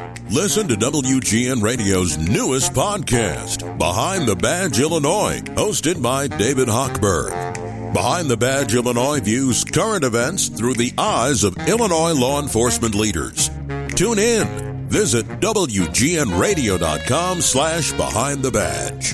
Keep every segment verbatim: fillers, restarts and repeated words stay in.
Listen to W G N Radio's newest podcast, Behind the Badge Illinois, hosted by David Hochberg. Behind the Badge Illinois views current events through the eyes of Illinois law enforcement leaders. Tune in. Visit W G N radio dot com slash behind the badge.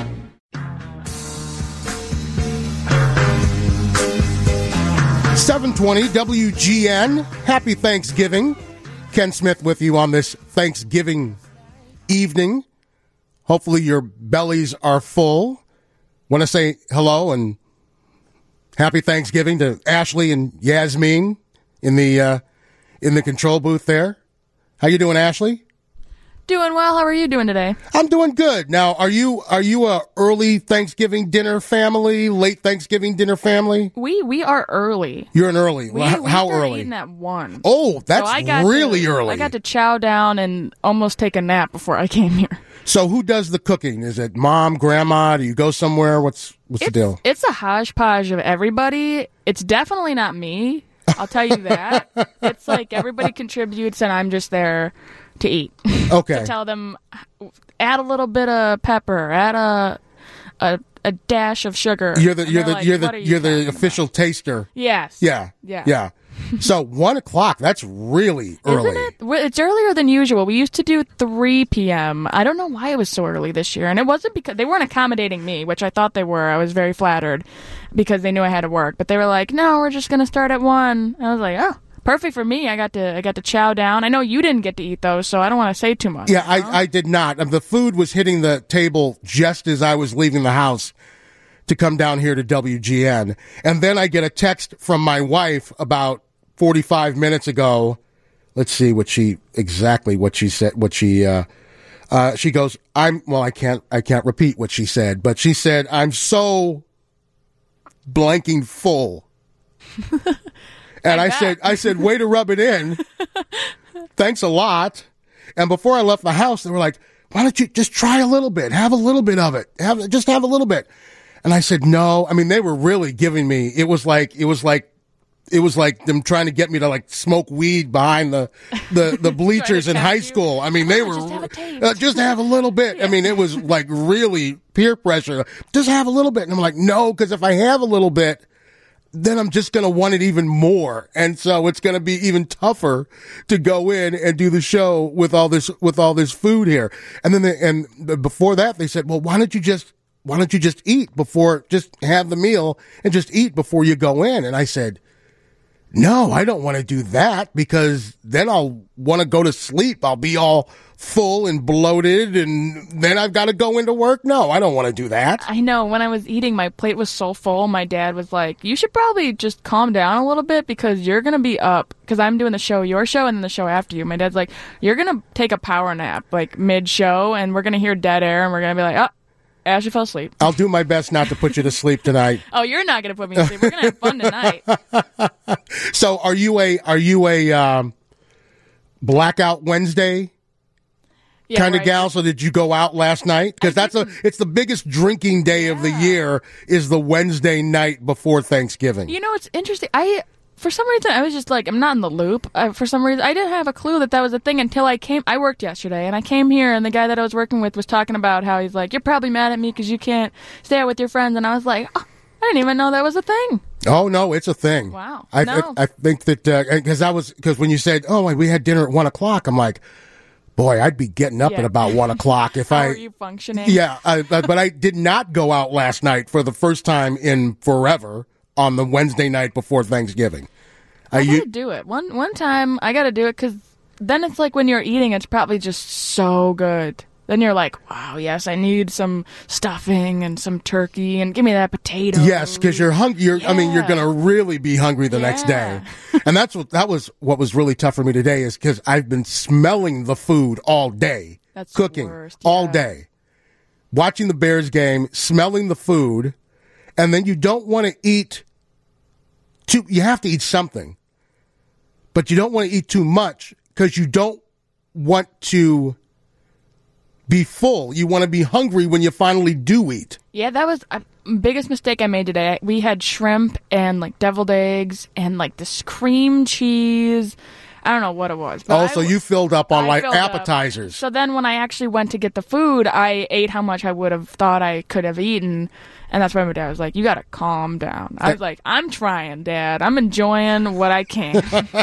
seven twenty W G N. Happy Thanksgiving. Ken Smith with you on this Thanksgiving evening. Hopefully your bellies are full. Want to say hello and happy Thanksgiving to Ashley and Yasmin in the uh, in the control booth there. How you doing, Ashley? Doing well. How are you doing today? I'm doing good. Now, are you are you a early Thanksgiving dinner family, late Thanksgiving dinner family? We we are early. You're an early. We, well, we how start early? Eating at one. Oh, that's so I got really to, early. I got to chow down and almost take a nap before I came here. So who does the cooking? Is it mom, grandma? Do you go somewhere? What's what's it's, the deal? It's a hodgepodge of everybody. It's definitely not me. I'll tell you that. It's like everybody contributes and I'm just there to eat. Okay. To tell them, add a little bit of pepper, add a a, a dash of sugar. You're the and you're the like, you're the "What are you you're the talking official about?" taster. Yes. Yeah. Yeah. Yeah. So one o'clock. That's really early. Isn't it? Well, it's earlier than usual. We used to do three p.m. I don't know why it was so early this year. And it wasn't because they weren't accommodating me, which I thought they were. I was very flattered because they knew I had to work. But they were like, no, we're just going to start at one. And I was like, oh, perfect for me. I got to I got to chow down. I know you didn't get to eat those, so I don't want to say too much. Yeah, you know? I, I did not. The food was hitting the table just as I was leaving the house to come down here to W G N. And then I get a text from my wife about forty-five minutes ago. Let's see what she exactly what she said. What she uh, uh, she goes. I'm well. I can't. I can't repeat what she said. But she said, "I'm so blanking full." And I, I said, I said, way to rub it in. Thanks a lot. And before I left the house, they were like, why don't you just try a little bit? Have a little bit of it. Have just have a little bit. And I said, no. I mean, they were really giving me, it was like, it was like, it was like them trying to get me to like smoke weed behind the, the, the bleachers in high you. school. I mean, they oh, were, just have a taste. Uh, just have a little bit. Yeah. I mean, it was like really peer pressure. Just have a little bit. And I'm like, no, because if I have a little bit, then I'm just going to want it even more. And so it's going to be even tougher to go in and do the show with all this, with all this food here. And then, they, and before that, they said, well, why don't you just, why don't you just eat before, just have the meal and just eat before you go in? And I said, no, I don't want to do that because then I'll want to go to sleep. I'll be all full and bloated and then I've got to go into work. No, I don't want to do that. I know. When I was eating, my plate was so full. My dad was like, you should probably just calm down a little bit because you're going to be up because I'm doing the show, your show, and then the show after you. My dad's like, you're going to take a power nap like mid-show and we're going to hear dead air and we're going to be like, oh, Ashley fell asleep. I'll do my best not to put you to sleep tonight. Oh, you're not going to put me to sleep. We're going to have fun tonight. So are you a, are you a um, Blackout Wednesday yeah, kind right. of gal? So did you go out last night? Because that's a, it's the biggest drinking day yeah. of the year is the Wednesday night before Thanksgiving. You know, it's interesting. I, for some reason, I was just like, I'm not in the loop. I, for some reason, I didn't have a clue that that was a thing until I came. I worked yesterday, and I came here, and the guy that I was working with was talking about how he's like, you're probably mad at me because you can't stay out with your friends. And I was like, oh, I didn't even know that was a thing. Oh, no, it's a thing. Wow. I, no. I, I think that, because uh, I was, because when you said, oh, we had dinner at one o'clock, I'm like, boy, I'd be getting up yeah. at about one o'clock if how I. How are you functioning? Yeah, I, but I did not go out last night for the first time in forever on the Wednesday night before Thanksgiving. I uh, gotta you, do it. One one time, I gotta do it because then it's like when you're eating, it's probably just so good. Then you're like, wow, yes, I need some stuffing and some turkey and give me that potato. Yes, because you're hungry. You're, yeah. I mean, you're going to really be hungry the yeah. next day. And that's what, that was what was really tough for me today is because I've been smelling the food all day. That's cooking the worst. Yeah. all day. Watching the Bears game, smelling the food, and then you don't want to eat too, you have to eat something, but you don't want to eat too much because you don't want to be full. You want to be hungry when you finally do eat. Yeah, that was a biggest mistake I made today. We had shrimp and like deviled eggs and like this cream cheese. I don't know what it was. But Oh, I so w- you filled up on I like filled up. appetizers. So then when I actually went to get the food, I ate how much I would have thought I could have eaten. And that's why my dad was like, you got to calm down. I was like, I'm trying, Dad. I'm enjoying what I can.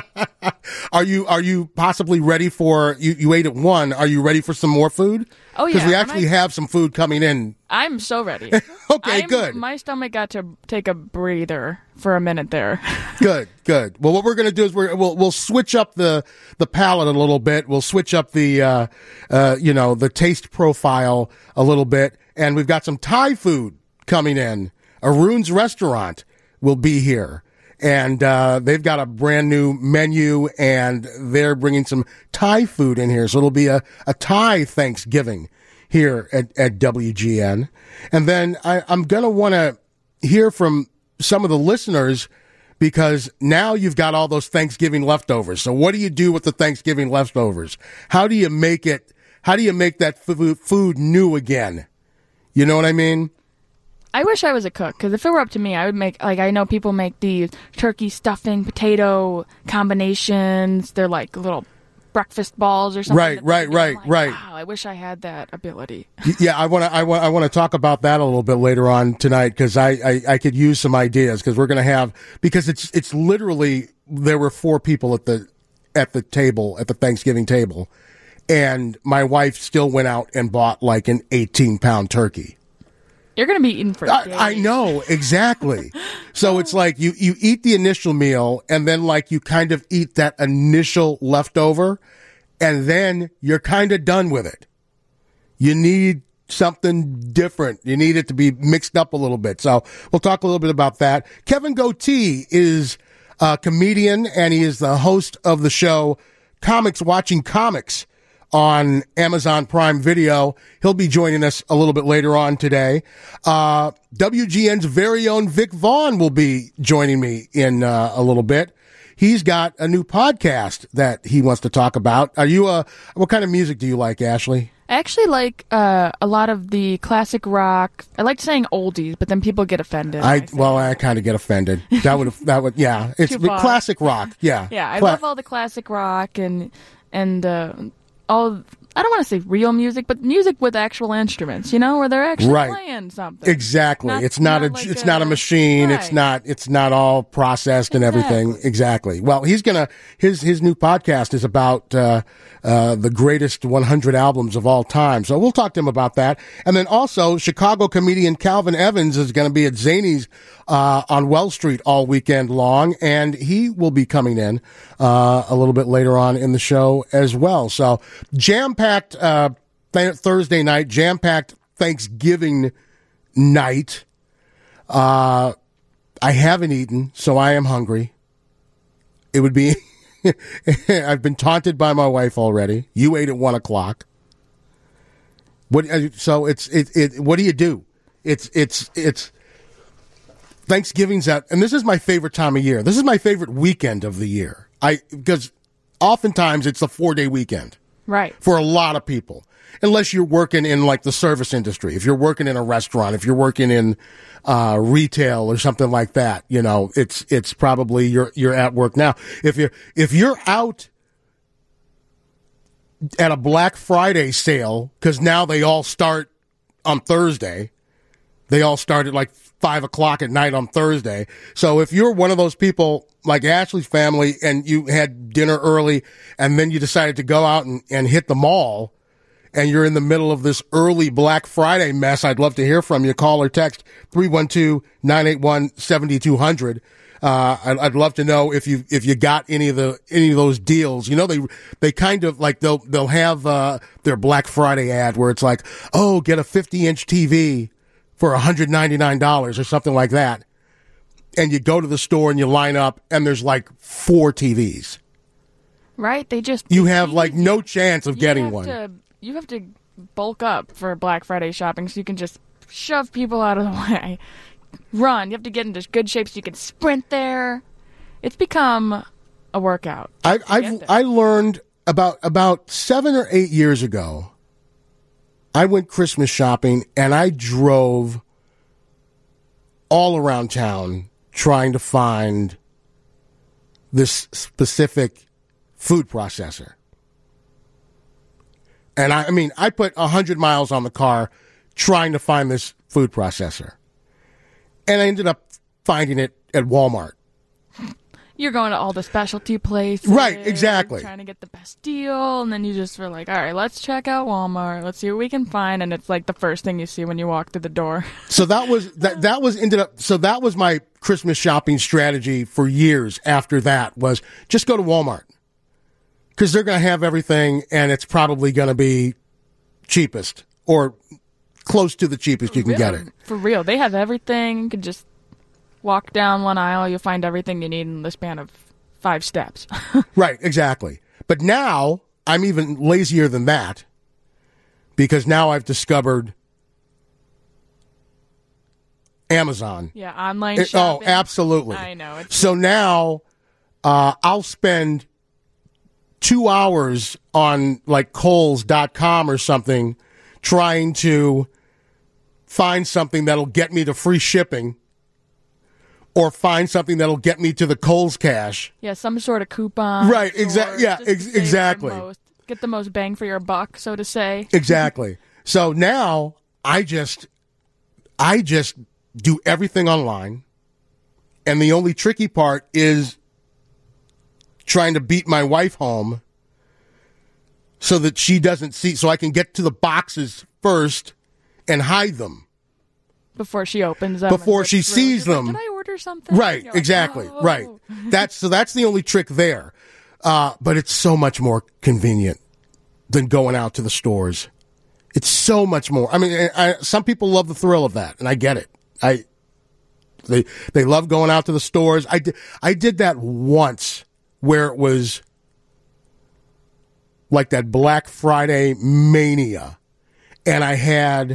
Are you are you possibly ready for, you, you ate at one, are you ready for some more food? Oh, yeah. Because we when actually I- have some food coming in. I'm so ready. Okay, I'm- good. My stomach got to take a breather for a minute there. Good, good. Well, what we're going to do is we're, we'll we'll switch up the the palate a little bit. We'll switch up the uh, uh, you know the taste profile a little bit, and we've got some Thai food coming in. Arun's Restaurant will be here, and uh, they've got a brand new menu, and they're bringing some Thai food in here. So it'll be a, a Thai Thanksgiving here at, at W G N. And then I, I'm going to want to hear from some of the listeners, because now you've got all those Thanksgiving leftovers. So what do you do with the Thanksgiving leftovers? How do you make it, how do you make that food, food new again? You know what I mean? I wish I was a cook, because if it were up to me, I would make, like, I know people make these turkey stuffing potato combinations. They're like little breakfast balls or something. Right, that right, they do. I'm right, like, right. Wow, I wish I had that ability. Yeah, I want to. I want. I want to talk about that a little bit later on tonight, because I, I I could use some ideas, because we're going to have, because it's it's literally, there were four people at the at the table at the Thanksgiving table, and my wife still went out and bought like an eighteen pound turkey. You're going to be eating for days. I, I know, exactly. So it's like you, you eat the initial meal, and then like you kind of eat that initial leftover, and then you're kind of done with it. You need something different. You need it to be mixed up a little bit. So we'll talk a little bit about that. Kevin Goatee is a comedian, and he is the host of the show Comics Watching Comics on Amazon Prime Video. He'll be joining us a little bit later on today. Uh, W G N's very own Vic Vaughn will be joining me in uh, a little bit. He's got a new podcast that he wants to talk about. Are you a, what kind of music do you like, Ashley? I actually like uh, a lot of the classic rock. I like saying oldies, but then people get offended. I, when say well, that. I kind of get offended. That would, that would, yeah, it's Too far. classic rock. Yeah. Yeah, I Cla- love all the classic rock and and uh, all. I don't want to say real music, but music with actual instruments. You know, where they're actually Right. playing something. Exactly. Not- it's not, not a like it's a- not a machine. It's Right. not it's not all processed and everything. Exactly. Exactly. Well, he's going to his his new podcast is about uh uh the greatest one hundred albums of all time. So we'll talk to him about that. And then also Chicago comedian Calvin Evans is going to be at Zany's uh on Well Street all weekend long, and he will be coming in uh a little bit later on in the show as well. So jam-packed uh th- Thursday night, jam-packed Thanksgiving night. Uh, I haven't eaten, so I am hungry. It would be, I've been taunted by my wife already. You ate at one o'clock. What, uh, so it's, it, it, what do you do? It's, it's, it's, Thanksgiving's at, and this is my favorite time of year. This is my favorite weekend of the year. I, because oftentimes it's a four day weekend. Right. For a lot of people, unless you're working in like the service industry, if you're working in a restaurant, if you're working in uh, retail or something like that, you know, it's it's probably you're you're at work now. If you're if you're out at a Black Friday sale, because now they all start on Thursday, they all start at like five o'clock at night on Thursday. So if you're one of those people like Ashley's family and you had dinner early and then you decided to go out and, and hit the mall and you're in the middle of this early Black Friday mess, I'd love to hear from you. Call or text three one two, nine eight one, seven two zero zero. Uh, I'd, I'd love to know if you, if you got any of the, any of those deals. You know, they, they kind of like, they'll, they'll have, uh, their Black Friday ad where it's like, oh, get a fifty inch T V for one hundred ninety-nine dollars or something like that. And you go to the store and you line up and there's like four T Vs. Right? They just You have like no chance of you getting have one. To, you have to bulk up for Black Friday shopping so you can just shove people out of the way. Run. You have to get into good shape so you can sprint there. It's become a workout. I, Get I've there. I learned about about seven or eight years ago. I went Christmas shopping and I drove all around town trying to find this specific food processor. And I, I mean, I put one hundred miles on the car trying to find this food processor. And I ended up finding it at Walmart. You're going to all the specialty places. Right, exactly. Trying to get the best deal. And then you just were like, all right, let's check out Walmart. Let's see what we can find. And it's like the first thing you see when you walk through the door. So that was, that, that was ended up, so that was my Christmas shopping strategy for years after that was just go to Walmart. Because they're going to have everything and it's probably going to be cheapest or close to the cheapest you can get it. For real. They have everything. You can just walk down one aisle. You'll find everything you need in the span of five steps. Right, exactly. But now I'm even lazier than that because now I've discovered Amazon. Yeah, online It- shopping. oh, absolutely. I know. It's So now uh, I'll spend two hours on like Kohl's dot com or something trying to find something that'll get me to free shipping or find something that'll get me to the Kohl's cash. Yeah, some sort of coupon. Right, or exa- yeah, just to ex- save the exactly. most- get the most bang for your buck, so to say. Exactly. So now I just I just do everything online. And the only tricky part is trying to beat my wife home so that she doesn't see, so I can get to the boxes first and hide them. Before she opens them. Before and she looks through, sees she's like, them. Did I order something? Right, You're like, exactly, "Oh." right. That's so that's the only trick there. Uh, but it's so much more convenient than going out to the stores. It's so much more. I mean, I, some people love the thrill of that, and I get it. I they they love going out to the stores. I did, I did that once where it was like that Black Friday mania, and I had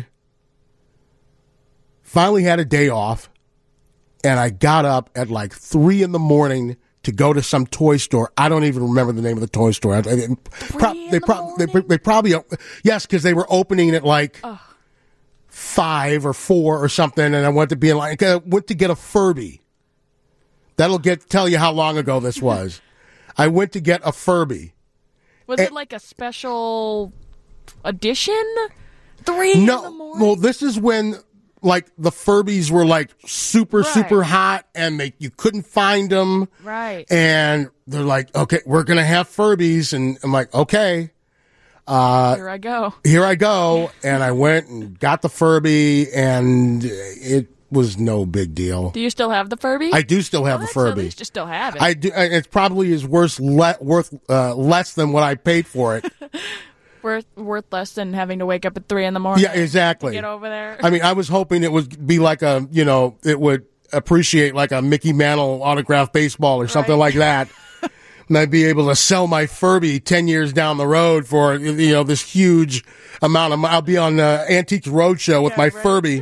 finally had a day off, and I got up at like three in the morning to go to some toy store. I don't even remember the name of the toy store. I, I, pro- in they, the pro- they, morning? they probably, yes, because they were opening at like Ugh. five or four or something, and I went to be in like, I went to get a Furby. That'll get tell you how long ago this was. I went to get a Furby. Was Eh. it like a special edition? Three in the No, morning? well, this is when like the Furbies were like super, Right. super hot, and they you couldn't find them. Right. And they're like, okay, we're going to have Furbies. And I'm like, okay, Here I go. here I go. And I went and got the Furby, and it was no big deal. Do you still have the Furby? I do still have Oh, the that's- At Furby. least you still have it. I do. It's probably is worth, le- worth uh, less than what I paid for it. worth worth less than having to wake up at three in the morning. Yeah, exactly. To get over there. I mean, I was hoping it would be like a, you know, it would appreciate like a Mickey Mantle autographed baseball or something Right. like that. And I'd be able to sell my Furby ten years down the road for, you know, this huge amount of, I'll be on the Antiques Roadshow with Yeah, my right. Furby.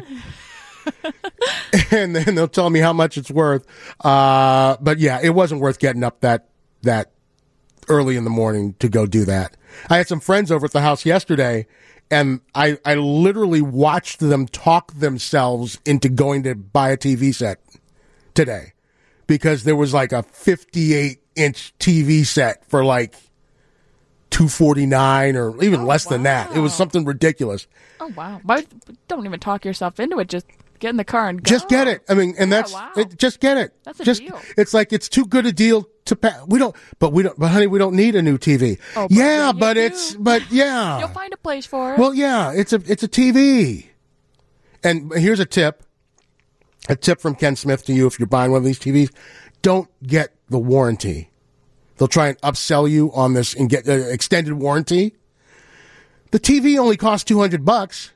And then they'll tell me how much it's worth. Uh, but yeah, it wasn't worth getting up that, that early in the morning to go do that. I had some friends over at the house yesterday, and I, I literally watched them talk themselves into going to buy a T V set today because there was like a fifty-eight inch T V set for like two forty-nine or even Oh, less than that. It was wow. something ridiculous. Oh wow! But don't even talk yourself into it. Just get in the car and go. Just get it. I mean, and Yeah, that's wow. it, just get it. That's a just, deal. It's like it's too good a deal to pay. We don't, but we don't, but honey, we don't need a new T V. Oh, but yeah, yeah, you but do. it's, but yeah. You'll find a place for it. Well, yeah, it's a it's a T V. And here's a tip. A tip from Ken Smith to you if you're buying one of these T Vs. Don't get the warranty. They'll try and upsell you on this and get uh, extended warranty. The T V only costs two hundred bucks.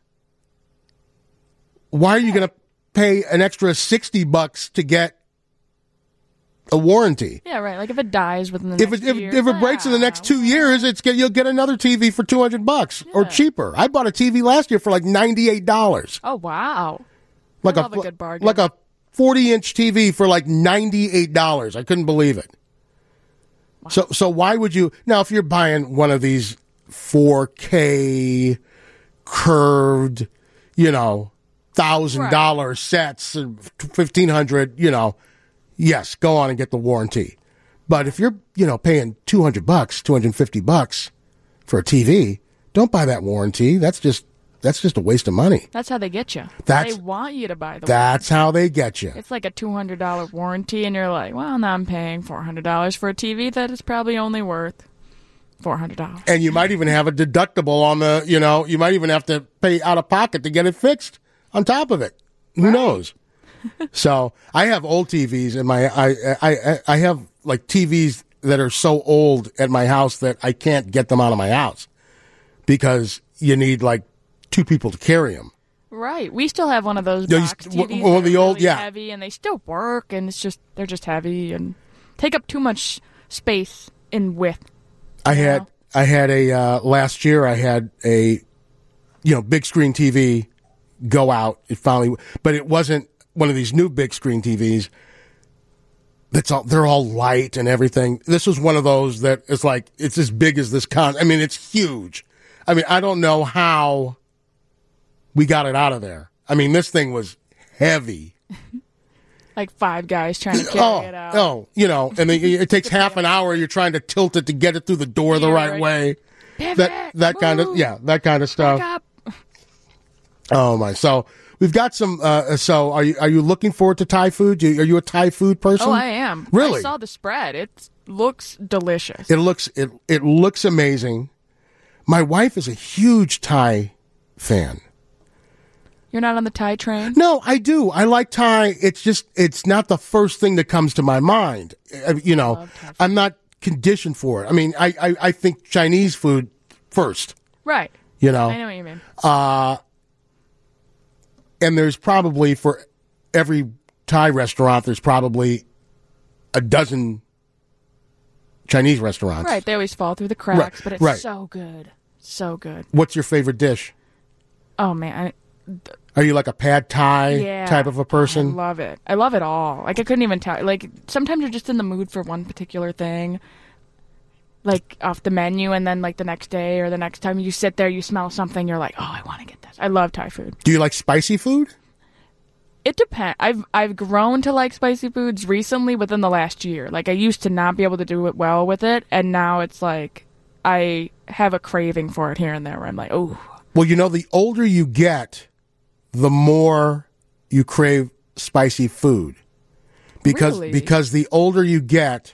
Why are you going to pay an extra sixty bucks to get a warranty? yeah, right. Like if it dies within the If next it, if, year, if it breaks in the next two years, it's get, you'll get another T V for two hundred bucks or Yeah. cheaper. I bought a T V last year for like ninety-eight dollars. Oh wow! Like I a love a good bargain. like a forty inch T V for like ninety-eight dollars. I couldn't believe it. So so why would you now if you're buying one of these four K curved, you know, thousand dollar sets, fifteen hundred, you know, yes, go on and get the warranty. But if you're, you know, paying two hundred bucks, two hundred fifty bucks for a T V, don't buy that warranty. That's just that's just a waste of money. That's how they get you. That's, they want you to buy the That's warranty. how they get you. It's like a two hundred dollars warranty, and you're like, well, now I'm paying four hundred dollars for a T V that is probably only worth four hundred dollars. And you might even have a deductible on the, you know, you might even have to pay out of pocket to get it fixed on top of it. Who Right. knows? So I have old T Vs in my, I, I, I have like T Vs that are so old at my house that I can't get them out of my house because you need like two people to carry them. Right. We still have one of those Yeah, you box st- T Vs one of that the are old- really yeah. heavy, and they still work, and it's just they're just heavy and take up too much space in width. I Yeah. had, I had a, uh, last year I had a, you know, big screen T V go out. It finally, but it wasn't one of these new big screen T Vs. That's all, they're all light and everything. This was one of those that is like, it's as big as this con. I mean, it's huge. I mean, I don't know how we got it out of there. I mean, this thing was heavy. Like five guys trying to carry Oh, it out. oh, you know, and then it takes half an hour. You're trying to tilt it to get it through the door the Yeah, right right. way. Pivot, That, that kind of, move, yeah, that kind of stuff. back up. Oh my! So we've got some. Uh, so are you are you looking forward to Thai food? Do you, are you a Thai food person? Oh, I am. Really? I saw the spread. It looks delicious. It looks it it looks amazing. My wife is a huge Thai fan. You're not on the Thai train? No, I do. I like Thai. It's just it's not the first thing that comes to my mind. Uh, You know, love Thai food. I'm not conditioned for it. I mean, I, I I think Chinese food first. Right. You know, I know what you mean. and there's probably for every Thai restaurant, there's probably a dozen Chinese restaurants. Right. They always fall through the cracks, Right, but it's right. so good. So good. What's your favorite dish? Oh, man. Are you like a pad Thai Yeah. type of a I person? love it. I love it all. Like, I couldn't even tell. Like, sometimes you're just in the mood for one particular thing, like off the menu, and then, like, the next day or the next time you sit there, you smell something, you're like, oh, I want to get this. I love Thai food. Do you like spicy food? It depends. I've I've grown to like spicy foods recently within the last year. Like, I used to not be able to do it well with it, and now it's like I have a craving for it here and there where I'm like, oh. Well, you know, the older you get, the more you crave spicy food. Because Really? because the older you get,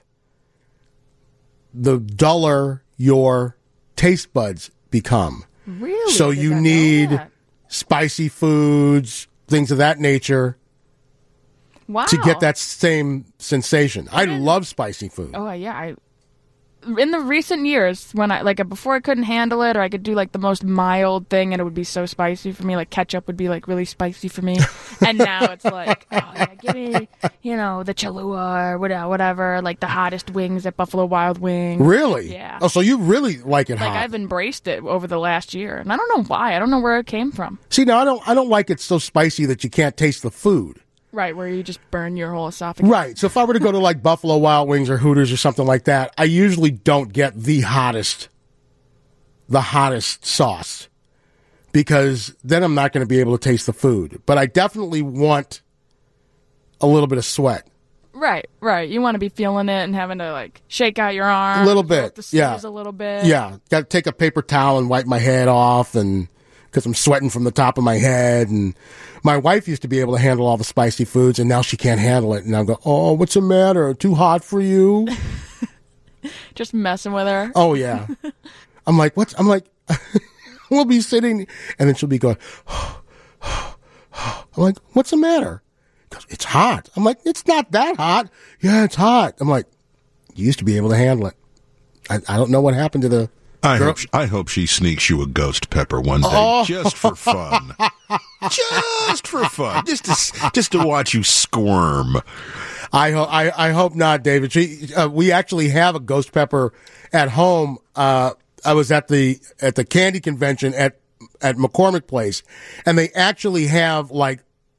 the duller your taste buds become. Really? So I did you not know need that. spicy foods, things of that nature wow. to get that same sensation. I love spicy food. Oh yeah, I in the recent years when I like before I couldn't handle it, or I could do like the most mild thing and it would be so spicy for me, like ketchup would be like really spicy for me. And now it's like, oh yeah, give me, you know, the Cholula or whatever, whatever, like the hottest wings at Buffalo Wild Wings. Really? Yeah. Oh, so you really like it Like hot. I've embraced it over the last year, and I don't know why. I don't know where it came from. See, now I don't I don't like it so spicy that you can't taste the food. Right, where you just burn your whole esophagus. Right. So if I were to go to like Buffalo Wild Wings or Hooters or something like that, I usually don't get the hottest, the hottest sauce because then I'm not going to be able to taste the food. But I definitely want a little bit of sweat. Right, right. You want to be feeling it and having to like shake out your arm, A little bit, the yeah. sleeves a little bit. Yeah. Got to take a paper towel and wipe my head off and because I'm sweating from the top of my head. And my wife used to be able to handle all the spicy foods and now she can't handle it. And I'll go, oh, what's the matter? Too hot for you? Just messing with her. Oh yeah. I'm like, what's, I'm like, we'll be sitting and then she'll be going, I'm like, what's the matter? Because it's hot. I'm like, it's not that hot. Yeah, it's hot. I'm like, you used to be able to handle it. I, I don't know what happened to the I girl. hope, she, I hope she sneaks you a ghost pepper one day, Oh. just for fun. Just for fun. Just to, just to watch you squirm. I, ho- I, I hope not, David. She, uh, we actually have a ghost pepper at home. Uh, I was at the, at the candy convention at, at McCormick Place and they actually have like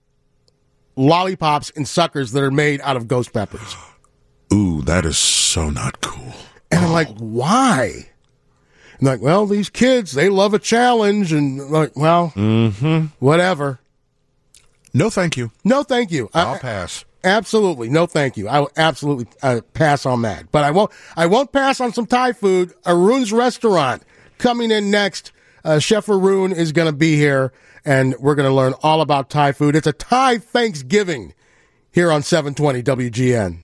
lollipops and suckers that are made out of ghost peppers. Ooh, that is so not cool. And I'm like, why? And like, well, these kids, they love a challenge. And I'm like, well, whatever. No, thank you. No, thank you. I'll I, pass. absolutely. No, thank you. I will absolutely uh, pass on that. But I won't. I won't pass on some Thai food. Arun's Restaurant coming in next. Uh, Chef Arun is going to be here, and we're going to learn all about Thai food. It's a Thai Thanksgiving here on seven twenty W G N.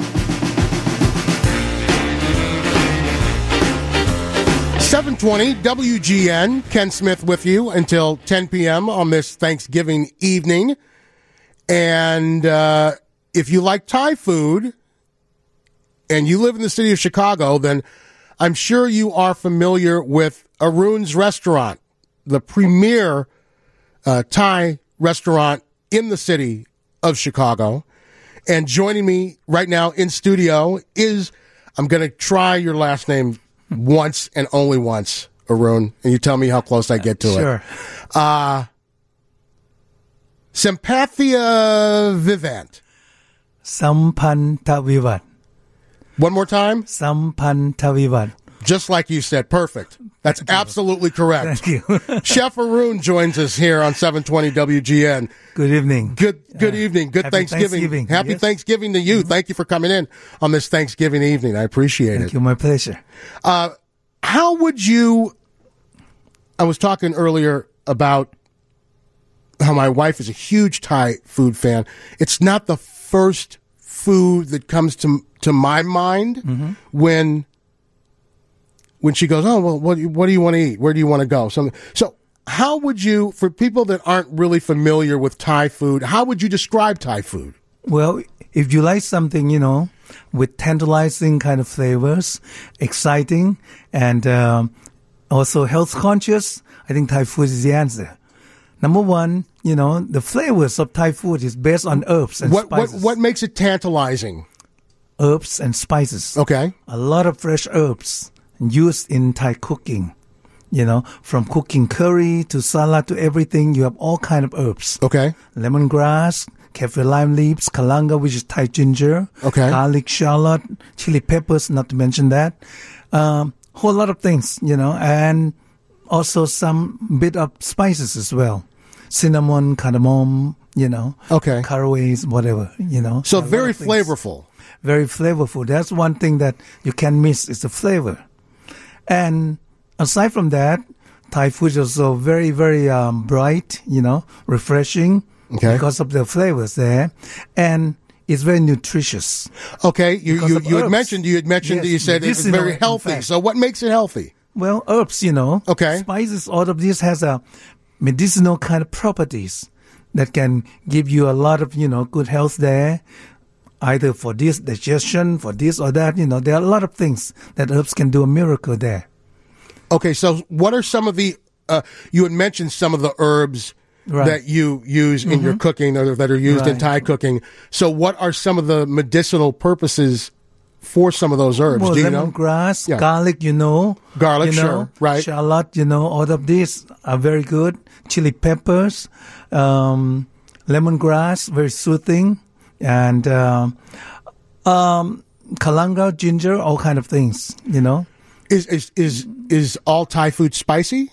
seven twenty W G N. Ken Smith with you until ten p.m. on this Thanksgiving evening. And uh, if you like Thai food and you live in the city of Chicago, then I'm sure you are familiar with Arun's Restaurant, the premier uh, Thai restaurant in the city of Chicago. And joining me right now in studio is, I'm going to try your last name once and only once, Arun, and you tell me how close I get to sure. it. Uh, Sampathia Vivant. Sampantavivat. One more time? Sampantavivat. Just like you said. Perfect. That's Thank absolutely correct. Thank you. Chef Arun joins us here on seven twenty W G N. Good evening. Good good uh, evening. Good happy Thanksgiving. Thanksgiving. Happy Yes. Thanksgiving to you. Mm-hmm. Thank you for coming in on this Thanksgiving evening. I appreciate Thank it. you. My pleasure. Uh, how would you... I was talking earlier about how my wife is a huge Thai food fan. It's not the first food that comes to to my mind mm-hmm. when when she goes, oh, well, what, what do you want to eat? Where do you want to go? So, so how would you, for people that aren't really familiar with Thai food, how would you describe Thai food? Well, if you like something, you know, with tantalizing kind of flavors, exciting, and um, also health conscious, I think Thai food is the answer. Number one, you know, the flavors of Thai food is based on herbs and what, spices. What, what makes it tantalizing? Herbs and spices. Okay. A lot of fresh herbs used in Thai cooking. You know, from cooking curry to salad to everything, you have all kind of herbs. Okay. Lemongrass, kaffir lime leaves, kalanga, which is Thai ginger. Okay. Garlic, shallot, chili peppers, not to mention that. Um, whole lot of things, you know, and also some bit of spices as well. Cinnamon, cardamom, you know. Okay. Caraways, whatever, you know. So very flavorful. Very flavorful. That's one thing that you can't miss is the flavor. And aside from that, Thai food is also very, very um, bright, you know, refreshing okay. because of the flavors there. And it's very nutritious. Okay. You you, you had herbs. mentioned, you had mentioned Yes, that you said it's very healthy. So what makes it healthy? Well, herbs, you know. Okay. Spices, all of this has a medicinal kind of properties that can give you a lot of, you know, good health there. Either for this digestion, for this or that, you know, there are a lot of things that herbs can do a miracle there. Okay, so what are some of the, uh, you had mentioned some of the herbs right. that you use in mm-hmm. your cooking or that are used right. in Thai cooking. So what are some of the medicinal purposes for some of those herbs? Well, do you know? Lemongrass, yeah. garlic, you know. Garlic, you know, sure, right. Shallot, you know, all of these are very good. Chili peppers, um, lemongrass, very soothing. And um, um, kalanga, ginger, all kind of things, you know. Is is is is all Thai food spicy?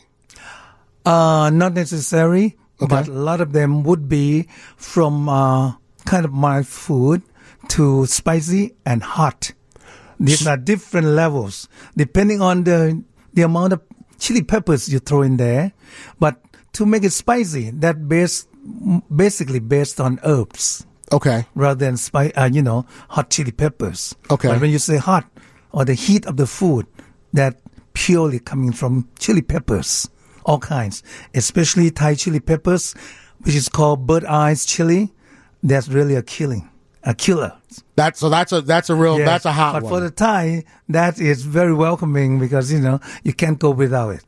Uh, not necessary, okay. but a lot of them would be from uh, kind of mild food to spicy and hot. These are different levels depending on the the amount of chili peppers you throw in there. But to make it spicy, that based basically based on herbs. Okay. Rather than spice, uh, you know, hot chili peppers. Okay. But when you say hot or the heat of the food, that purely coming from chili peppers, all kinds, especially Thai chili peppers, which is called bird eyes chili. That's really a killing, a killer. That's so that's a that's a real yes. that's a hot but one. But for the Thai, that is very welcoming because you know you can't go without it.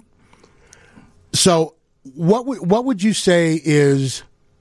So what w- what would you say is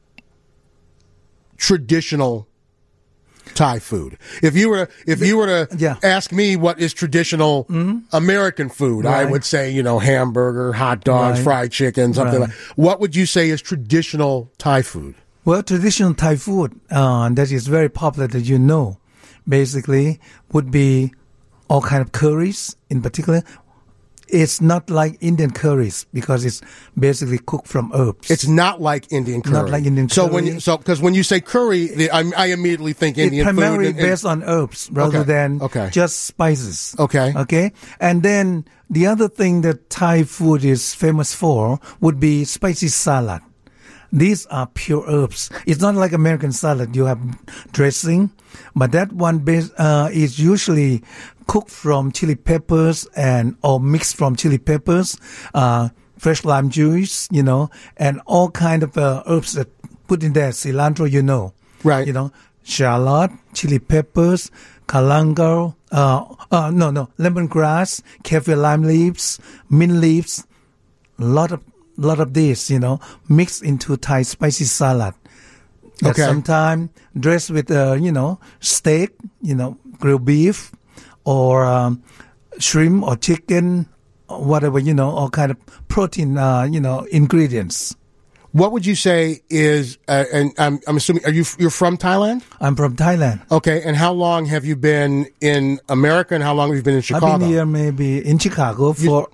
traditional Thai food? If you were if you were to yeah. ask me what is traditional mm-hmm. American food, right. I would say, you know, hamburger, hot dogs, right. fried chicken, something right. like that. What would you say is traditional Thai food? Well, traditional Thai food uh, that is very popular that you know, basically would be all kind of curries in particular. It's not like Indian curries because it's basically cooked from herbs. It's not like Indian curry. Not like Indian So curry. when you, so because when you say curry, the, I, I immediately think It's Indian primarily food. and- and- based on herbs rather Okay, than okay. just spices. Okay. Okay. And then the other thing that Thai food is famous for would be spicy salad. These are pure herbs. It's not like American salad. You have dressing, but that one base, uh, is usually cooked from chili peppers and or mixed from chili peppers, uh, fresh lime juice, you know, and all kind of uh, herbs that put in there. Cilantro, you know, Right. You know, shallot, chili peppers, galangal, uh, uh, no, no, lemongrass, kaffir lime leaves, mint leaves, a lot of lot of this, you know, mixed into Thai spicy salad. That Okay. sometimes dressed with, uh, you know, steak, you know, grilled beef, or um, shrimp or chicken, or whatever, you know, all kind of protein, uh, you know, ingredients. What would you say is? Uh, and I'm, I'm assuming, are you you're from Thailand? I'm from Thailand. Okay. And how long have you been in America? And how long have you been in Chicago? I've been here maybe in Chicago for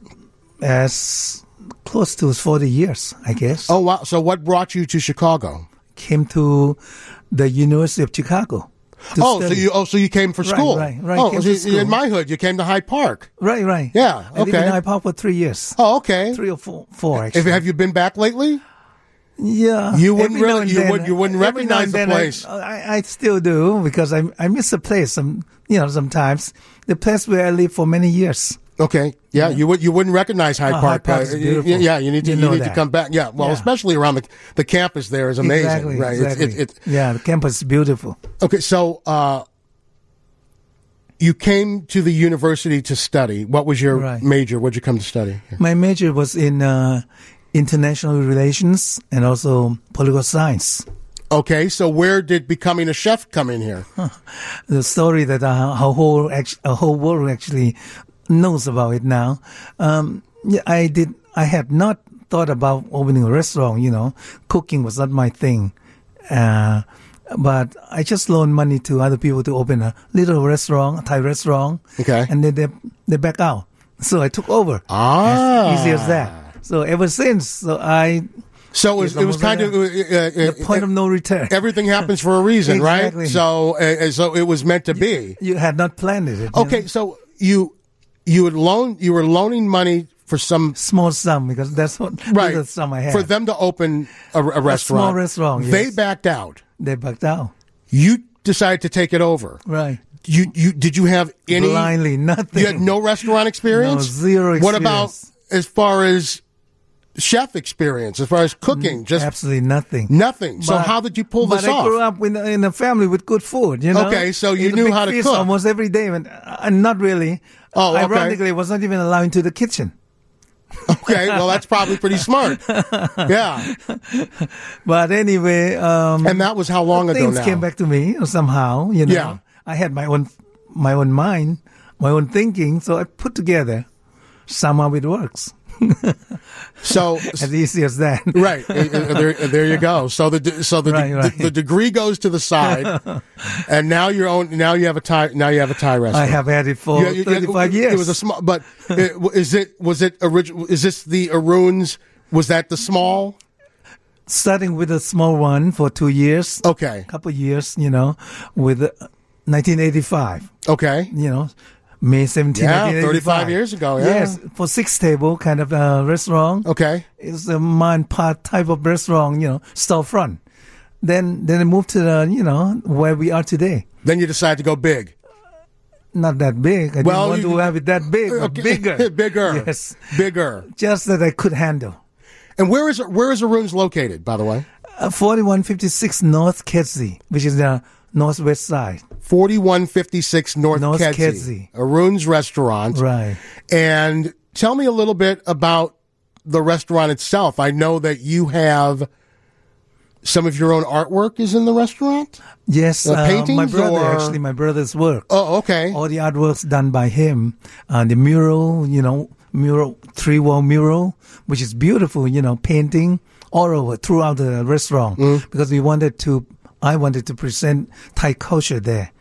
as close to forty years, I guess. Oh wow! So what brought you to Chicago? Came to the University of Chicago. to Oh, so study. you oh so you came for Right, school? right, right, Oh, came so to you- school. in my hood, you came to Hyde Park. Right, right. Yeah, I lived okay. in Hyde Park for three years. Oh, okay. Three or four, four If actually. have you been back lately? Yeah, You wouldn't every now really- and you then- would- you wouldn't every now recognize and the then I- place. I, I still do because I I miss the place. Some you know sometimes the place where I lived for many years. Okay. Yeah, you would you wouldn't recognize Hyde Oh, Park. Hyde Park uh, is y- beautiful. Yeah, you need to You you, know need to that. come back. Yeah, well, Yeah. especially around the the campus there is amazing. Exactly, Right. It's- exactly. It, it, yeah, the campus is beautiful. okay, so uh, you came to the university to study. What was your Right. major? What did you come to study? My major was in uh, international relations and also political science. Okay, so where did becoming a chef come in here? The story that our, our whole act- our whole world actually knows about it now. Um, yeah, I did. I had not thought about opening a restaurant. You know, cooking was not my thing. Uh, but I just loaned money to other people to open a little restaurant, a Thai restaurant. Okay. And then they they back out. So I took over. Ah. As easy as that. So ever since, so I So it was, Yes, it was kind of uh, uh, the uh, point of no return. everything happens for a reason, Exactly. right? So uh, so it was meant to be. You had not planned it. you Okay, know. so you you would loan you were loaning money for some Small sum because that's what right the sum I had. for them to open a, a restaurant. small restaurant, They yes. backed out. They backed out. You decided to take it over. Right. You you did you have any Blindly, nothing. You had no restaurant experience? No, zero What about experience. as far as chef experience, as far as cooking? Just Absolutely nothing. nothing. So But- how did you pull but this I off? grew up in, in a family with good food, you know. Okay, so you It's a knew big how to feast cook. almost every day, and uh, not really. Oh, okay. Ironically, I was not even allowed into the kitchen. Okay, well that's probably pretty smart. Yeah. But anyway, um, And that was how long ago things now? came back to me somehow. You know, Yeah. I had my own my own mind, my own thinking, so I put together. Somehow it works. So As easy as that. right Uh, uh, there, uh, there you go. So the de- so the, de- Right, right. the the degree goes to the side, and now you're own. Now you have a Thai. Now you have a Thai I restaurant. have had it for You- you- you- thirty-five years. It was a small, but it, is it was it original? Is this the Arun's? Was that the small? Starting with a small one for two years, Okay, couple years, you know, with uh, nineteen eighty-five, okay, you know, May seventeenth, Yeah, nineteen eighty-five. thirty-five years ago, yeah. Yes, for six table kind of uh, restaurant. okay. It's a man part type of restaurant, you know, storefront. Then, then I moved to the, you know, where we are today. Then you decide to go big. Not that big. I Well, didn't want you- to have it that big, but Okay. bigger. bigger, Yes. bigger. Just that I could handle. And where is where is Arun's located? By the way, Uh, forty-one fifty-six North Kedzie, which is the northwest side. forty-one fifty-six North, North Kedzie, Kedzie. Arun's restaurant. Right. And tell me a little bit about the restaurant itself. I know that you have some of your own artwork is in the restaurant. Yes, Uh, uh, my paintings brother, or- actually, my brother's work. Oh, okay. All the artworks done by him. Uh, the mural, you know, mural, three wall mural, which is beautiful, you know, painting all over throughout the restaurant Mm. because we wanted to, I wanted to present Thai culture there.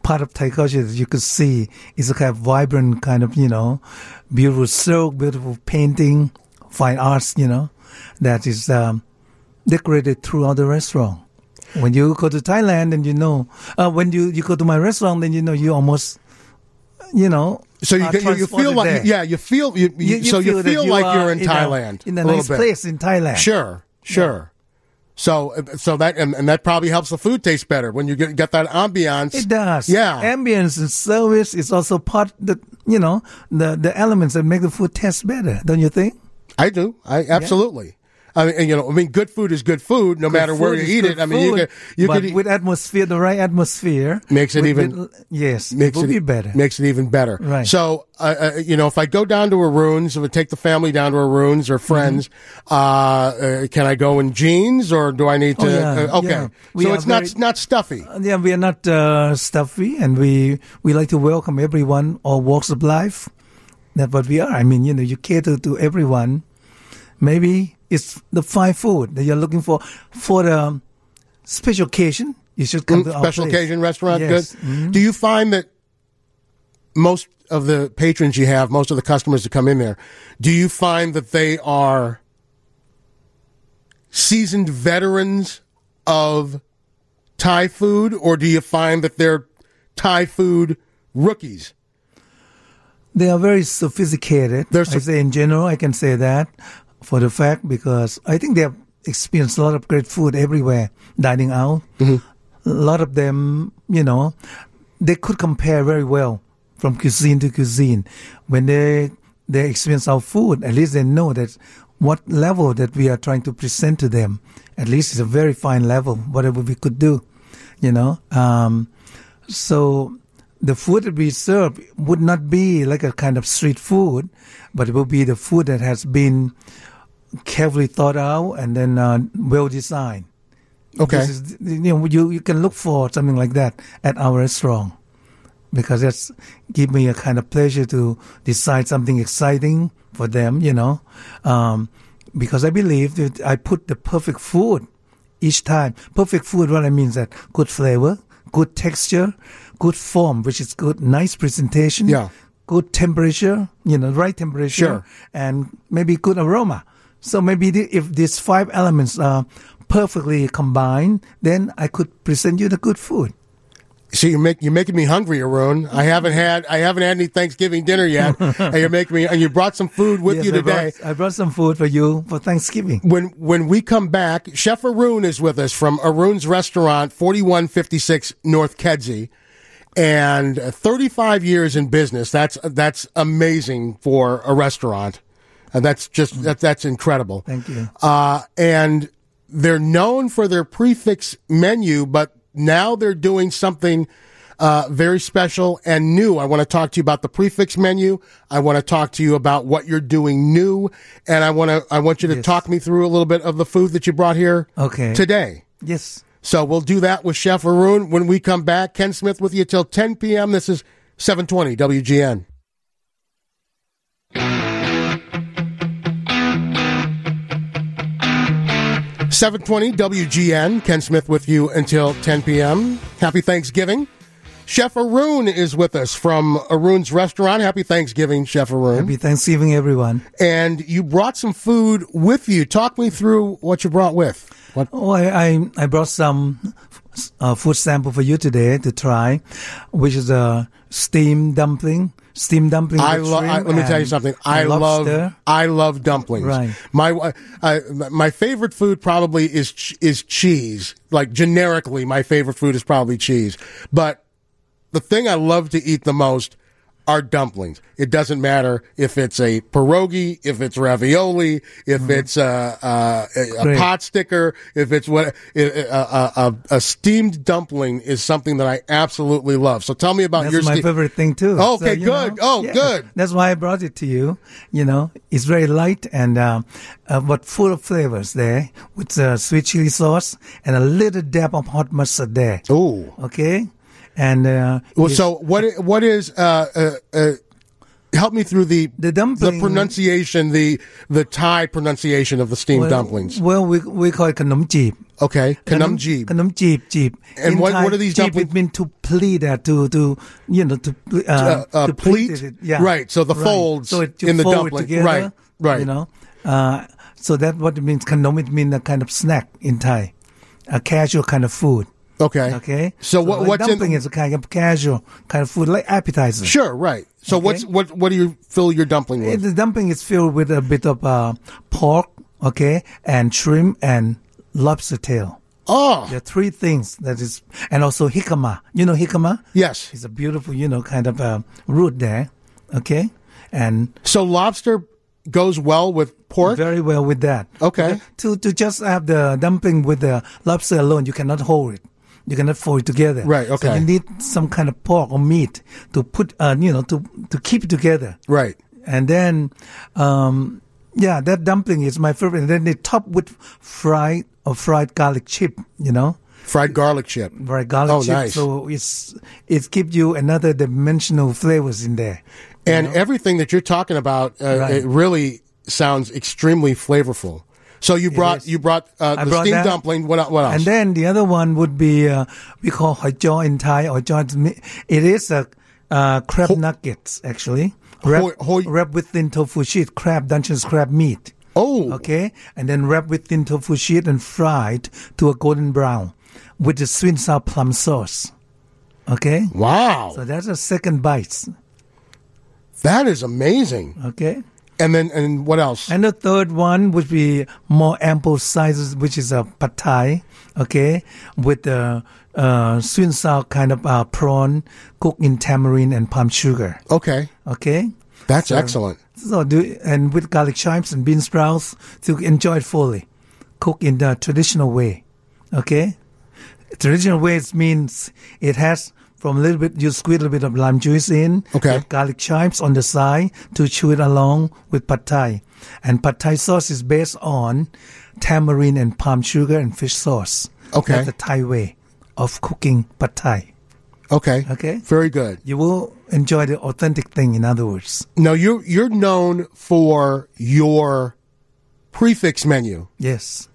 part of Thai culture that you could see is a kind of vibrant kind of, you know, beautiful silk, beautiful painting, fine arts, you know, that is um, decorated throughout the restaurant. When you go to Thailand and you know, uh, when you, you go to my restaurant, then you know you almost, you know, So you uh, you, you feel like there. yeah you feel you, you, You- you so you feel that feel you like are you're in in a- Thailand in a little nice bit. place in Thailand. Sure, sure. So so that and, and that probably helps the food taste better when you get get that ambiance. It does. Yeah. Ambience and service is also part the you know the the elements that make the food taste better. Don't you think? I do. I absolutely. I mean, and, you know, I mean, good food is good food, no matter Good where food you is eat good it. I mean, you food, could you but could eat, with atmosphere, the right atmosphere Makes it with- even- with- yes, makes it will it be better. Makes it even better. Right. So, uh, uh, you know, if I go down to Arun's, if I take the family down to Arun's or friends, Mm-hmm. uh, uh, can I go in jeans or do I need to? Oh, yeah, uh, okay. yeah. We So are it's not very- not stuffy. Uh, Yeah, we are not uh, stuffy, and we we like to welcome everyone, all walks of life. That's what we are. I mean, you know, you cater to everyone. Maybe it's the fine food that you're looking for for the special occasion. You should come to our Mm, Special place. occasion restaurant, Yes. good. Mhm. Do you find that most of the patrons you have, most of the customers that come in there, do you find that they are seasoned veterans of Thai food, or do you find that they're Thai food rookies? They are very sophisticated. They're I so- say in general, I can say that for the fact because I think they have experienced a lot of great food everywhere, dining out. Mm-hmm. A lot of them, you know, they could compare very well from cuisine to cuisine. When they they experience our food, at least they know that what level that we are trying to present to them. At least it's a very fine level, whatever we could do, you know. Um, so the food that we serve would not be like a kind of street food, but it will be the food that has been carefully thought out and then uh, well designed. Okay. This is, you know, you, you can look for something like that at our restaurant because that's give me a kind of pleasure to decide something exciting for them, you know, um, because I believe that I put the perfect food each time. Perfect food, what I mean is that good flavor, good texture, good form, which is good, nice presentation, Yeah. good temperature, you know, right temperature, Sure. and maybe good aroma. So maybe the, if these five elements are perfectly combined, then I could present you the good food. See, you're, make, you're making me hungry, Arun. I haven't had I haven't had any Thanksgiving dinner yet, and you're making me. And you brought some food with Yes, you I today. brought, I brought some food for you for Thanksgiving. When when we come back, Chef Arun is with us from Arun's Restaurant, forty-one fifty-six North Kedzie, and thirty-five years in business. That's that's amazing for a restaurant. And that's just that, that's incredible. Thank you. Uh, and they're known for their prefix menu, but now they're doing something uh, very special and new. I want to talk to you about the prefix menu. I want to talk to you about what you're doing new, and I want to I want you to Yes. talk me through a little bit of the food that you brought here Okay. today. Yes. So we'll do that with Chef Arun when we come back. Ken Smith with you till ten p.m. This is seven twenty W G N. seven twenty W G N. Ken Smith with you until ten p.m. Happy Thanksgiving. Chef Arun is with us from Arun's Restaurant. Happy Thanksgiving, Chef Arun. Happy Thanksgiving, everyone. And you brought some food with you. Talk me through what you brought with. What? Oh, I, I, I brought some uh, food sample for you today to try, which is a steamed dumpling. Steamed dumpling. I with love. shrimp Let me tell you and something. I lobster. love. I love dumplings. Right. My uh, uh, my favorite food probably is ch- is cheese. Like generically, my favorite food is probably cheese. But the thing I love to eat the most are dumplings. It doesn't matter if it's a pierogi, if it's ravioli, if mm. it's a, a, a, a pot sticker, if it's what a, a, a, a steamed dumpling is something that I absolutely love. So tell me about That's your. my ste- favorite thing too. Oh, okay, so, good. Know, oh, yeah, good. That's why I brought it to you. You know, it's very light and um, uh, but full of flavors there with uh, sweet chili sauce and a little dab of hot mustard there. Ooh. Okay. And uh, well, so what? i- What is? Uh, uh, uh, help me through the The dumpling- the pronunciation, the the Thai pronunciation of the steamed well, dumplings. Well, we we call it khanom jeep. Okay, Kanum jeep. Kanum jeep, jeep. And In what- Thai, what are these jeep? dumplings? It means to pleat that, to to you know to uh, Uh, uh, to pleat? it. Yeah, Right, so the folds So it, you in the fold dumpling. it together, Right, right. You know, uh, so that's what it means. Kanum, it means a kind of snack in Thai, a casual kind of food. Okay. Okay. So what- a what's in- dumpling is a kind of casual kind of food, like appetizer. Sure, right. So Okay. what's what what do you fill your dumpling Uh, with? The dumpling is filled with a bit of uh, pork, okay, and shrimp and lobster tail. Oh, There are three things that is, and also jicama. You know jicama? yes. It's a beautiful, you know, kind of uh, root there, okay, and So lobster goes well with pork? very well with that. Okay. To to just have the dumpling with the lobster alone, you cannot hold it. You cannot fold it together. Right, okay. So you need some kind of pork or meat to put, uh, you know, to to keep it together. Right. And then, um, yeah, that dumpling is my favorite. And then they top with fried or fried garlic chip, you know, Fried garlic chip. fried garlic Oh, chip. nice. So it's it gives you another dimensional flavors in there. And everything that you're talking about, uh, Right. it really sounds extremely flavorful. So you brought is. you brought uh, I the brought steamed that. dumpling. What, el- what else? And then the other one would be uh, we call hoi jaw in Thai. Hoi jaw, is mi- it is a uh, crab nuggets actually. Wrap, Hoi- hoi- wrap within tofu sheet, crab Dungeness crab meat. oh, Okay, and then wrap within tofu sheet and fried to a golden brown with the sweet and sour plum sauce. Okay, wow, so that's a second bite. that is amazing. Okay, And then and what else? and the third one would be more ample sizes, which is a pad thai. Okay, with the uh, sweet and sour kind of uh, prawn cooked in tamarind and palm sugar. Okay, Okay, that's So- excellent. So do and with garlic chives and bean sprouts to enjoy it fully, cook in the traditional way. Okay, traditional way means it has from a little bit you squeeze a little bit of lime juice in. Okay. With garlic chives on the side to chew it along with pad thai, and pad thai sauce is based on tamarind and palm sugar and fish sauce. Okay. That's the Thai way of cooking pad thai. Okay, Okay. very good. You will enjoy the authentic thing. In other words, Now you you're known for your prefix menu. yes.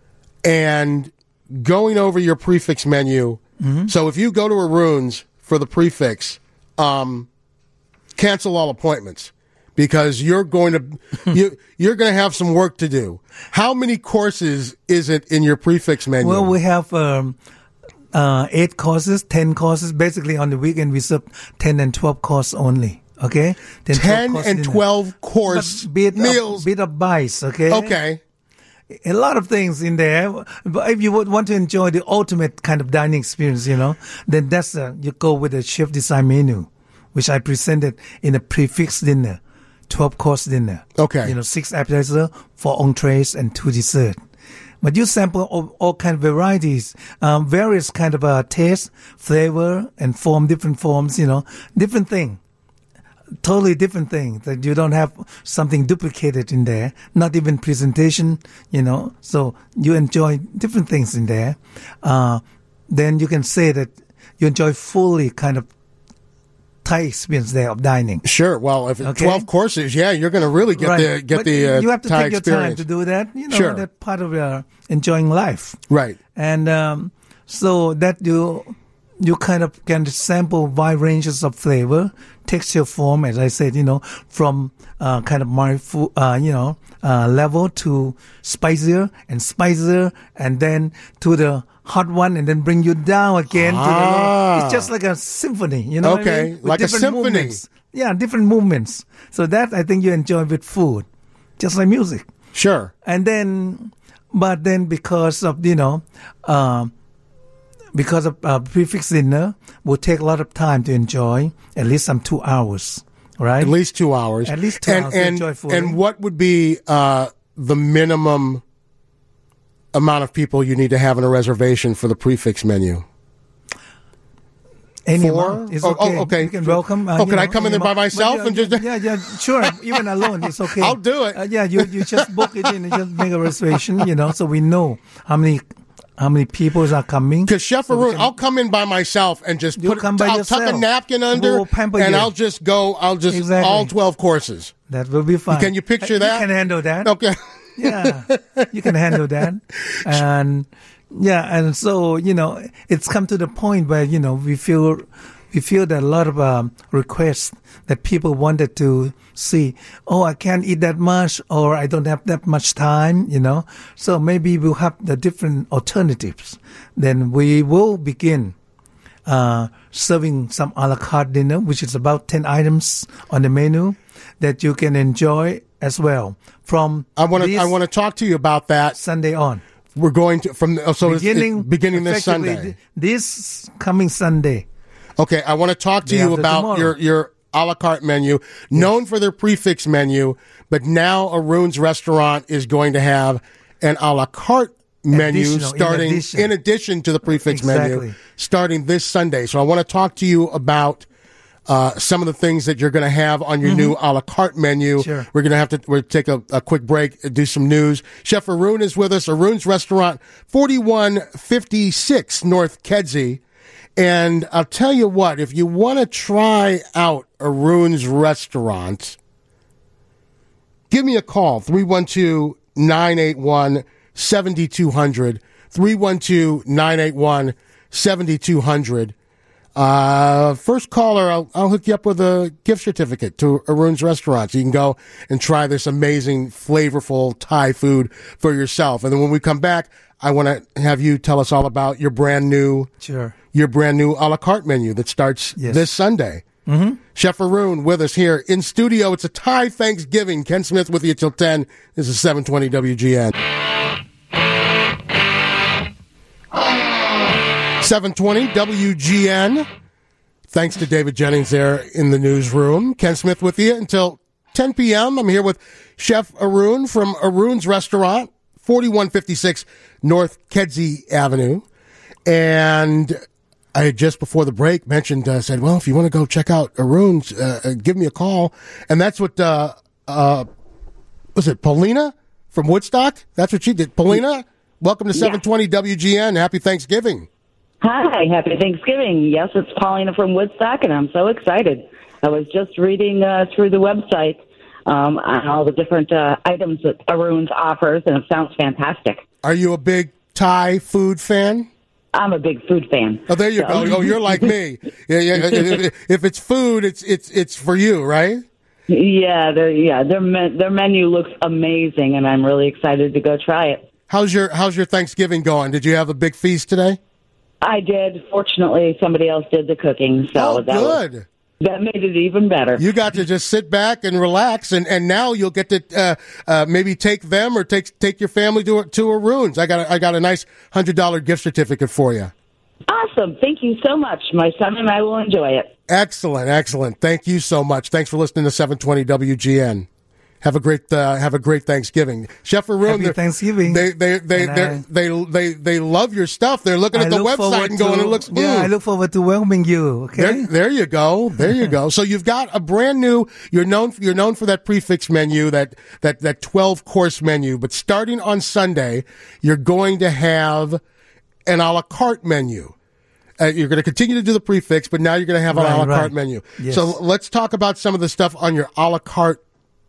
And going over your prefix menu. Mm-hmm. So if you go to Arun's for the prefix, um, cancel all appointments because you're going to you you're going to have some work to do. How many courses is it in your prefix menu? Well, we have um, uh, eight courses, ten courses. Basically, on the weekend we serve ten and twelve course only. Okay, ten, ten course and dinner. twelve course But bit meals. Of, bit of bites. Okay. Okay. A lot of things in there. But if you would want to enjoy the ultimate kind of dining experience, you know, then that's uh, you go with the chef design menu, which I presented in a prefix dinner, twelve course dinner. Okay. You know, six appetizer, four entrees, and two dessert. But you sample all, all kind of varieties, um, various kind of uh, taste, flavor, and form, different forms. You know, different thing. Totally different thing that you don't have something duplicated in there, not even presentation, you know, so you enjoy different things in there. Uh, then you can say that you enjoy fully kind of Thai experience there of dining. Sure. Well, if it's Okay. twelve courses, yeah, you're going to really get the get But the uh, you have to Thai take your experience. time to do that, you know, Sure. that's part of uh, enjoying life. Right. And um, so that you you kind of can sample wide ranges of flavor, texture, form, as I said, you know, from uh, kind of my food, uh, you know, uh, level to spicier and spicier, and then to the hot one, and then bring you down again. To the Ah. low. It's just like a symphony, you know. what I Okay, mean? With like a different symphony. movements. Yeah, different movements. So that I think you enjoy with food, just like music. Sure. And then, but then because of, you know, um, because of uh, prefix dinner will take a lot of time to enjoy, at least some two hours, right? At least two hours. At least two and, hours to And, enjoy food. and what would be uh, the minimum amount of people you need to have in a reservation for the prefix menu? Any Four? amount is Oh, okay. oh, okay. You can welcome. Uh, Oh, you can I know, come in any there by amount. myself But, uh, and just- yeah, yeah, sure. Even alone, it's okay. I'll do it. Uh, yeah, you you just book it in and just make a reservation, you know, so we know how many how many people are coming. Because Chef So we Arun, can- I'll come in by myself and just You'll put. come by I'll tuck a yourself. napkin under, We'll pamper and you. I'll just go. I'll just Exactly. all twelve courses. That will be fine. Can you picture Uh, that? You can handle that. Okay. Yeah, you can handle that. And Yeah, and so, you know, it's come to the point where, you know, we feel we feel that a lot of um, requests that people wanted to see, oh, I can't eat that much, or I don't have that much time, you know. So maybe we'll have the different alternatives. Then we will begin uh, serving some a la carte dinner, which is about ten items on the menu that you can enjoy as well from I want to I want to talk to you about that Sunday on. We're going to from oh, so beginning it's, it's beginning this effectively Sunday. This coming Sunday. Okay, I want to talk to Day you after about tomorrow. your your a la carte menu, known for their prefix menu, but now Arun's restaurant is going to have an a la carte menu Additional, in starting in addition. addition. to the prefix Exactly. menu starting this Sunday. So I want to talk to you about uh, some of the things that you're going to have on your new a la carte menu. Sure. We're going to have to we're take a, a quick break, do some news. Chef Arun is with us. Arun's Restaurant, forty-one fifty-six North Kedzie. And I'll tell you what, if you want to try out Arun's Restaurant, give me a call, three one two, nine eight one, seven two zero zero, three one two, nine eight one, seven two zero zero. Uh, first caller, I'll, I'll hook you up with a gift certificate to Arun's Restaurant. So you can go and try this amazing, flavorful Thai food for yourself. And then when we come back, I want to have you tell us all about your brand new, Sure. your brand new a la carte menu that starts Yes. this Sunday. Mm-hmm. Chef Arun with us here in studio. It's a Thai Thanksgiving. Ken Smith with you till ten. This is seven twenty W G N. seven twenty W G N. Thanks to David Jennings there in the newsroom. Ken Smith with you until ten p.m. I'm here with Chef Arun from Arun's Restaurant, forty-one fifty-six North Kedzie Avenue. And I had just before the break mentioned, uh, said, well, if you want to go check out Arun's, uh, uh, give me a call. And that's what, uh, uh, was it Paulina from Woodstock? That's what she did. Paulina, welcome to seven twenty W G N. Happy Thanksgiving. Hi, happy Thanksgiving. Yes, it's Paulina from Woodstock, and I'm so excited. I was just reading uh, through the website um, on all the different uh, items that Arun's offers, and it sounds fantastic. Are you a big Thai food fan? I'm a big food fan. Oh, there you so. go. Oh, you're like me. Yeah, yeah. If, if it's food, it's it's it's for you, right? Yeah, their yeah their men, their menu looks amazing, and I'm really excited to go try it. How's your How's your Thanksgiving going? Did you have a big feast today? I did. Fortunately, somebody else did the cooking, so oh, that good. Was, that made it even better. You got to just sit back and relax, and, and now you'll get to uh, uh, maybe take them or take take your family to to Arun's. I got a, I got a nice hundred dollar gift certificate for you. Awesome! Thank you so much. My son and I will enjoy it. Excellent, excellent. Thank you so much. Thanks for listening to seven twenty W G N. Have a great uh, have a great Thanksgiving, Chef Arun. Happy Thanksgiving. They they they And they I- they they they love your stuff. They're looking I at the look website forward and going, to- "It looks." Yeah, mm. I look forward to welcoming you. Okay. There, there you go. There you go. So you've got a brand new. You're known. You're known for that prefix menu, that that that twelve course menu. But starting on Sunday, you're going to have an a la carte menu. Uh, you're going to continue to do the prefix, but now you're going to have an Right, a la carte right. menu. Yes. So let's talk about some of the stuff on your a la carte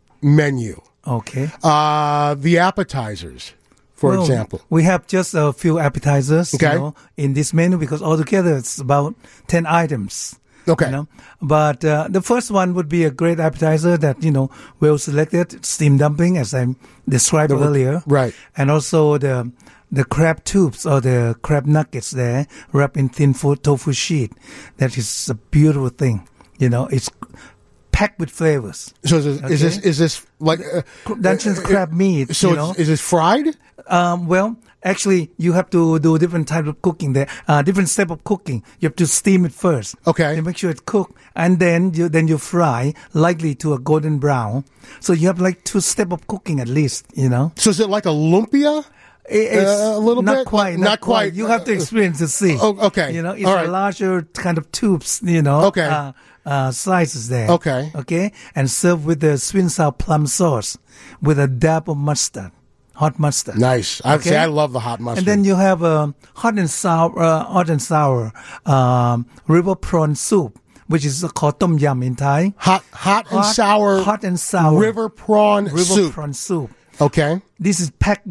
menu. Okay. Uh, the appetizers, for Well, example. we have just a few appetizers, Okay. you know, in this menu because altogether it's about ten items. Okay. You know? But uh, the first one would be a great appetizer that, you know, well selected, steam dumpling, as I described The- earlier. right. And also the the crab tubes or the crab nuggets there wrapped in thin fo- tofu sheet. That is a beautiful thing. You know, it's packed with flavors. So is this, is Okay. this is this like uh, Dungeness uh, crab meat, So you it's- know. is this fried? Um, well, actually, you have to do different type of cooking there. Uh, different step of cooking. You have to steam it first. Okay. To make sure it's cooked, and then you then you fry, likely to a golden brown. So you have like two step of cooking at least. You know, So is it like a lumpia? It- it's Uh, a little not bit? quite, Not not, quite. quite. You have to experience to see. Oh, okay. You know, it's All a right. larger kind of tubes. You know. Okay. Uh, uh, slices there. Okay. Okay, and serve with the sweet and sour plum sauce with a dab of mustard, hot mustard. Nice. I Okay. say I love the hot mustard. And then you have a hot and sour, uh, hot and sour um, river prawn soup, which is called tom yum in Thai. hot, hot and hot- sour, hot and sour river prawn River soup. prawn soup. Okay. This is packed with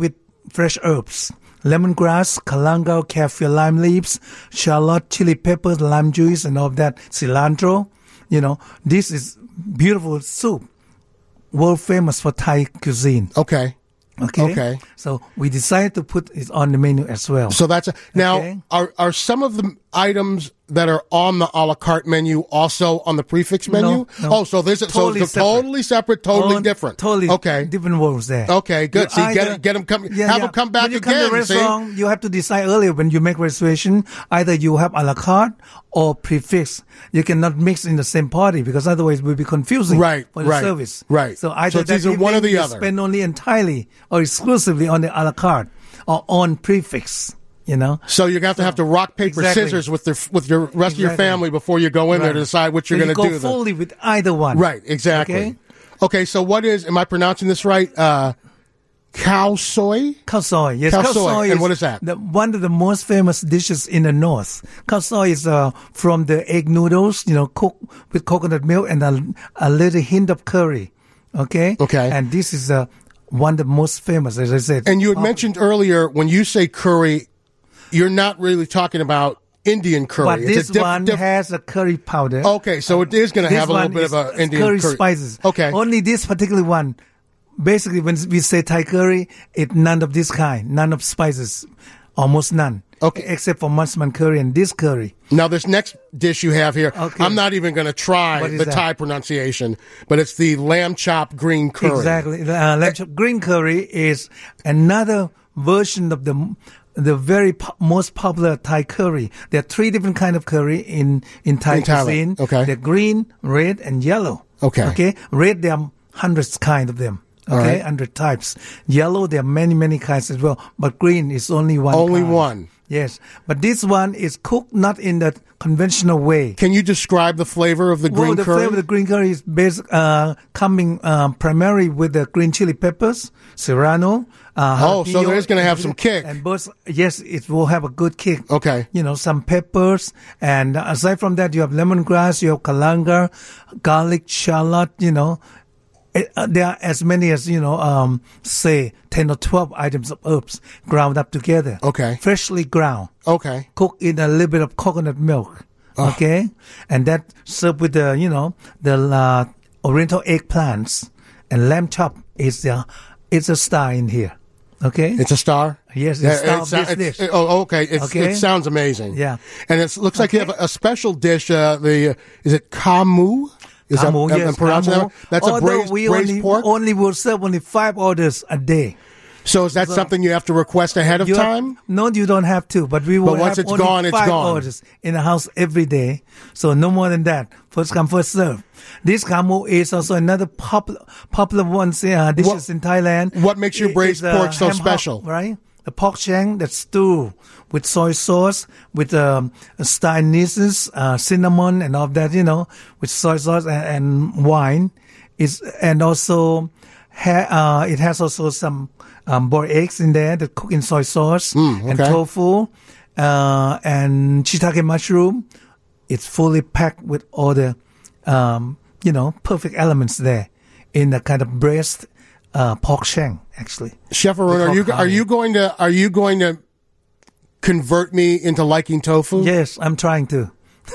fresh herbs. Lemongrass, kalanga, kaffir, lime leaves, shallot, chili peppers, lime juice, and all of that. Cilantro. You know, this is beautiful soup. World famous for Thai cuisine. Okay. Okay. Okay. So we decided to put it on the menu as well. So that's a, now Okay. are are some of the items that are on the a la carte menu also on the prefix menu? No, no. Oh, so there's a, Totally so it's separate. totally separate, totally Own- different. Totally okay. different worlds there. Okay, good. You See, get either- it- get 'em come- Yeah, have yeah. 'em come back when you Come to again, the see? restaurant, you have to decide earlier when you make reservation. Either you have a la carte or prefix. You cannot mix in the same party because otherwise it will be confusing Right, for the right, service. right. So either So it's that either one or evening the you other. spend only entirely or exclusively on the a la carte or on prefix. You know. So you're gonna have to have to rock paper Exactly. scissors with their with your rest of your Exactly. family before you go in there to Right. decide what you're So going to you do. go then. fully with either one. Right, exactly. Okay? Okay, so what is? Am I pronouncing this right? Uh, cow soy. Khao soy, yes. Khao Khao soy. soy And what is that? The, one of the most famous dishes in the north. Khao soy is uh, from the egg noodles, you know, cooked with coconut milk and a, a little hint of curry. Okay? Okay. And this is uh, one of the most famous, as I said. And you had Uh, mentioned earlier when you say curry, you're not really talking about Indian curry. But It's a this diff- one diff- has a curry powder. Okay, so it is going to This have a little one bit is of a Indian curry, curry. spices. Okay. Only this particular one. Basically, when we say Thai curry, it none of this kind, none of spices, almost none. Okay. Except for Masman curry and this curry. Now, this next dish you have here, Okay. I'm not even going to try What is the that? Thai pronunciation, but it's the lamb chop green curry. Exactly. Uh, lamb chop green curry is another version of the the very po- most popular Thai curry. There are three different kind of curry in in Thai In Thailand. cuisine. Okay. They're green, red, and yellow. Okay. Okay. Red, there are hundreds kind of them. All Okay, right. hundred types. Yellow, there are many many kinds as well. But green is only one. Only kind. one. Yes, but this one is cooked not in the conventional way. Can you describe the flavor of the green Well, the curry? flavor of the green curry is based, uh, coming um, primarily with the green chili peppers, serrano. Uh, Oh, so jalapeno, there is gonna have some kick. And both, yes, it will have a good kick. Okay. You know, some peppers. And aside from that, you have lemongrass, you have kalanga, garlic, shallot, you know. It, uh, there are as many as, you know, um, say ten or twelve items of herbs ground up together. Okay. Freshly ground. Okay. Cooked in a little bit of coconut milk. Okay, and that served with the you know the uh, oriental eggplants and lamb chop is the it's a star in here. Okay, It's a star? Yes, it's Yeah, a star it of sou- this it's- dish. Oh, okay. It's, Okay. It sounds amazing. Yeah. And it looks like you have a, a special dish. Uh, the uh, is it kamu? Is Kamu, that, I'm yes, pronouncing kamu. that? That's a Although braised, we braised only, pork. only will serve only five orders a day. So is that something you have to request ahead of You have- time? no, you don't have to. But we will But once have it's only gone, it's five gone. orders in the house every day. So no more than that. First come, first serve. This kamu is also another popular popular one uh, dishes What- in Thailand. what makes your It- braised it's, uh, pork so ham hock, special? right? The pork shank, that stew with soy sauce, with um, star anise, uh, cinnamon, and all of that, you know, with soy sauce and, and wine. Is and also ha, uh, it has also some um, boiled eggs in there that cook in soy sauce and okay. tofu uh, and shiitake mushroom. It's fully packed with all the um, you know perfect elements there in the kind of braised uh, pork shank. Actually, Chef Arun, are you call are kamu. you going to are you going to convert me into liking tofu? Yes, I'm trying to.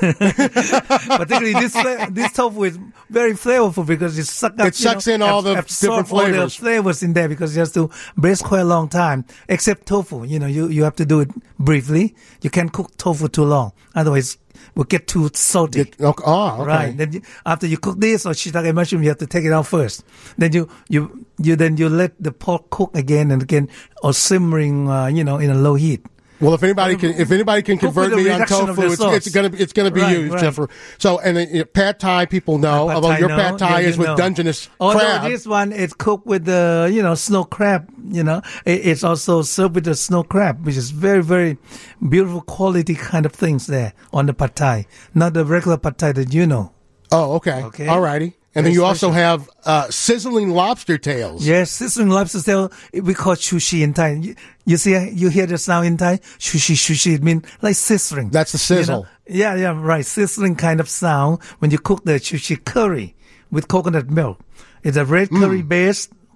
Particularly this fla- this tofu is very flavorful because it sucks up. It sucks in all the different all the flavors. flavors in there because you have to braise quite a long time. Except tofu, you know, you you have to do it briefly. You can't cook tofu too long, otherwise it will get too salty. It- okay. Oh, okay. Right. Then you, after you cook this or shiitake mushroom, you have to take it out first. Then you you you then you let the pork cook again and again or simmering, uh, you know, in a low heat. Well, if anybody can, if anybody can Cook convert with a me on reduction of tofu, the it's, sauce. it's gonna be, it's gonna be Right, you, right. Chef. So, and then, you know, pad thai, people know, Pad although Thai, your no. pad thai Yeah, is you with know. Dungeness Although crab. this one is cooked with the you know snow crab. You know, It- it's also served with the snow crab, which is very very beautiful quality kind of things there on the pad thai, not the regular pad thai that you know. Oh, okay. Okay. All righty. And then Very you also special. have uh, sizzling lobster tails. Yes, sizzling lobster tail, we call sushi in Thai. You, you see, you hear the sound in Thai? Sushi, sushi, it means like sizzling. That's the You know? sizzle. Yeah, yeah, right. Sizzling kind of sound when you cook the sushi curry with coconut milk. It's a red curry Mm. base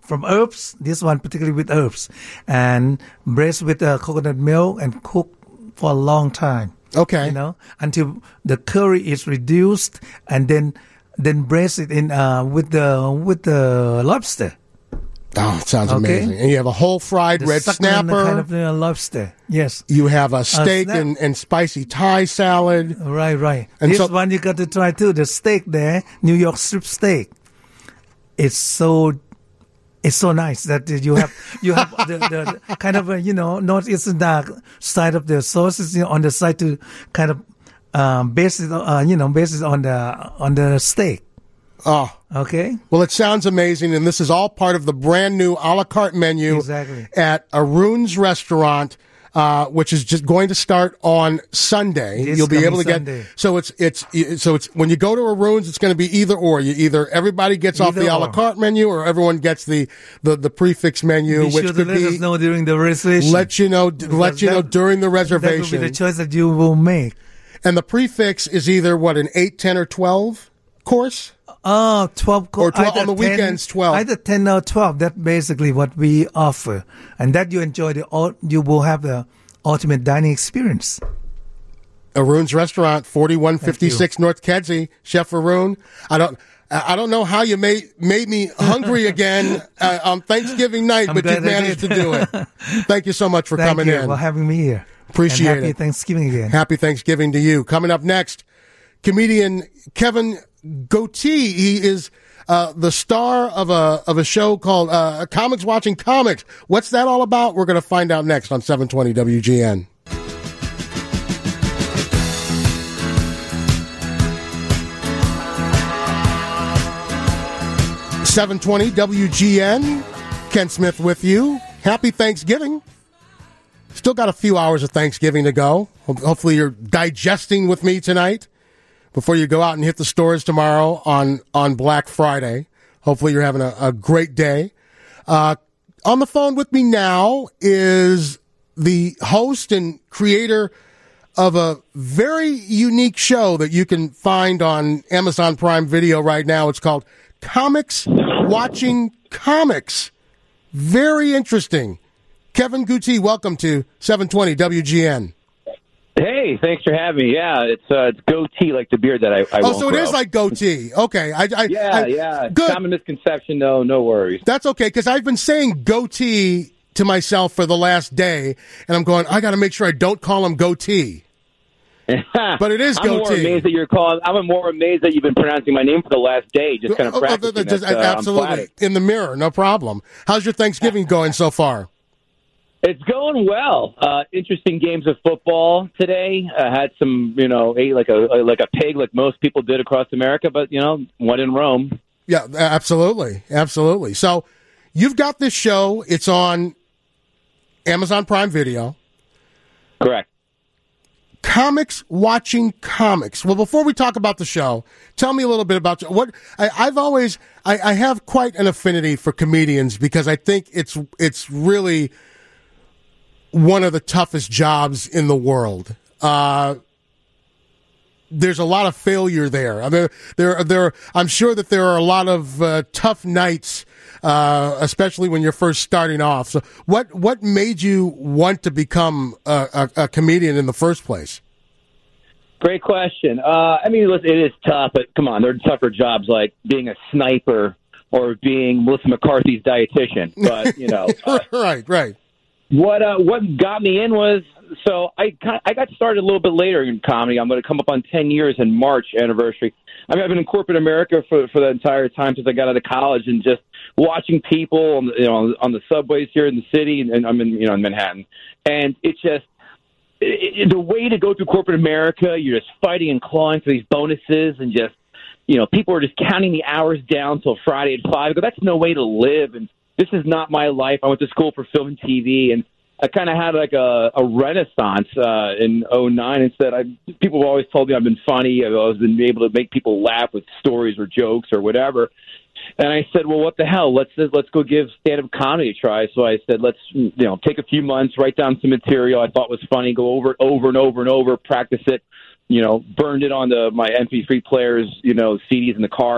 from herbs. This one particularly with herbs, and braised with uh, coconut milk and cooked for a long time. Okay. You know, until the curry is reduced, and then then braise it in uh, with the with the lobster. Oh, it sounds Okay. amazing. And you have a whole fried The red succulent snapper. kind of uh, lobster. Yes. You have a steak snap- and, and spicy Thai salad. Right, right. And this so- one you got to try too. The steak there, New York strip steak. It's so, it's so nice that you have you have the, the kind of a, you know, northeastern dark side of the sauces, you know, on the side to kind of um, base it, uh, you know, base it on the on the steak. Oh, Okay. well, it sounds amazing, and this is all part of the brand new a la carte menu Exactly. at Arun's Restaurant, uh, which is just going to start on Sunday. This You'll be able to coming get Sunday. so it's it's so it's when you go to Arun's, it's going to be either or. You either everybody gets off Either the a la or. carte menu, or everyone gets the the, the prefix menu, Be which sure to could let us be know during the reservation. let you know d- let Because you know that- during the That will reservation. be the choice that you will make. And the prefix is either what, an eight, ten, or twelve course. Oh, twelve co- Or twelve either on the ten weekends, twelve. Either ten or twelve. That's basically what we offer. And that you enjoy the ul- you will have the ultimate dining experience. Arun's Restaurant, forty-one fifty-six North Kedzie. Chef Arun, I don't, I don't know how you made made me hungry again uh, on Thanksgiving night, I'm but you glad I managed to did. do it. Thank you so much for Thank coming you in. for having me here. Appreciate and happy it. Thanksgiving again. Happy Thanksgiving to you. Coming up next, comedian Kevin Goatee. He is uh, the star of a of a show called uh, Comics Watching Comics. What's that all about? We're going to find out next on seven twenty W G N. seven twenty W G N. Ken Smith with you. Happy Thanksgiving. Still got a few hours of Thanksgiving to go. Ho- Hopefully you're digesting with me tonight before you go out and hit the stores tomorrow on, on Black Friday. Hopefully you're having a, a great day. Uh, on the phone with me now is the host and creator of a very unique show that you can find on Amazon Prime Video right now. It's called Comics Watching Comics. Very interesting. Kevin Gootee, welcome to seven twenty W G N. Hey, thanks for having me. Yeah, it's uh, it's goatee like the beard that I, I Oh, won't so it grow. is like goatee. Okay. I, I, Yeah, I, yeah. Good. Common misconception, no, no worries. That's okay, because I've been saying goatee to myself for the last day, and I'm going, I got to make sure I don't call him goatee. But it is I'm more goatee. amazed that you're calling. I'm more amazed that you've been pronouncing my name for the last day, just kind of Oh, oh, practicing. just- That's, uh, I'm absolutely. flattered. In the mirror, no problem. How's your Thanksgiving going so far? It's going well. Uh, interesting games of football today. I had some, you know, ate like a like a pig, like most people did across America, but you know, one in Rome. Yeah, absolutely. Absolutely. So you've got this show. It's on Amazon Prime Video. Correct. Comics Watching Comics. Well, before we talk about the show, tell me a little bit about what I, I've always. I, I have quite an affinity for comedians because I think it's it's really one of the toughest jobs in the world. Uh, there's a lot of failure there. I mean, there, there. I'm sure that there are a lot of uh, tough nights, uh, especially when you're first starting off. So, what what made you want to become a, a, a comedian in the first place? Great question. Uh, I mean, listen, it is tough, but come on, there are tougher jobs like being a sniper or being Melissa McCarthy's dietitian. But you know, uh, right, right. What uh, what got me in was so I kind I got started a little bit later in comedy. I'm going to come up on ten years in March anniversary. I mean, I've been in corporate America for for the entire time since I got out of college, and just watching people on the, you know on the subways here in the city, and, and I'm in you know in Manhattan, and it's just it, it, the way to go through corporate America. You're just fighting and clawing for these bonuses, and just you know people are just counting the hours down till Friday at five. I go, that's no way to live, and this is not my life. I went to school for film and T V, and I kind of had like a, a renaissance uh, in oh nine. Instead, I people have always told me I've been funny. I've always been able to make people laugh with stories or jokes or whatever. And I said, well, what the hell? Let's let's go give stand-up comedy a try. So I said, let's you know take a few months, write down some material I thought was funny, go over it over and over and over, practice it. You know, burned it onto my M P three players, you know, C Ds in the car.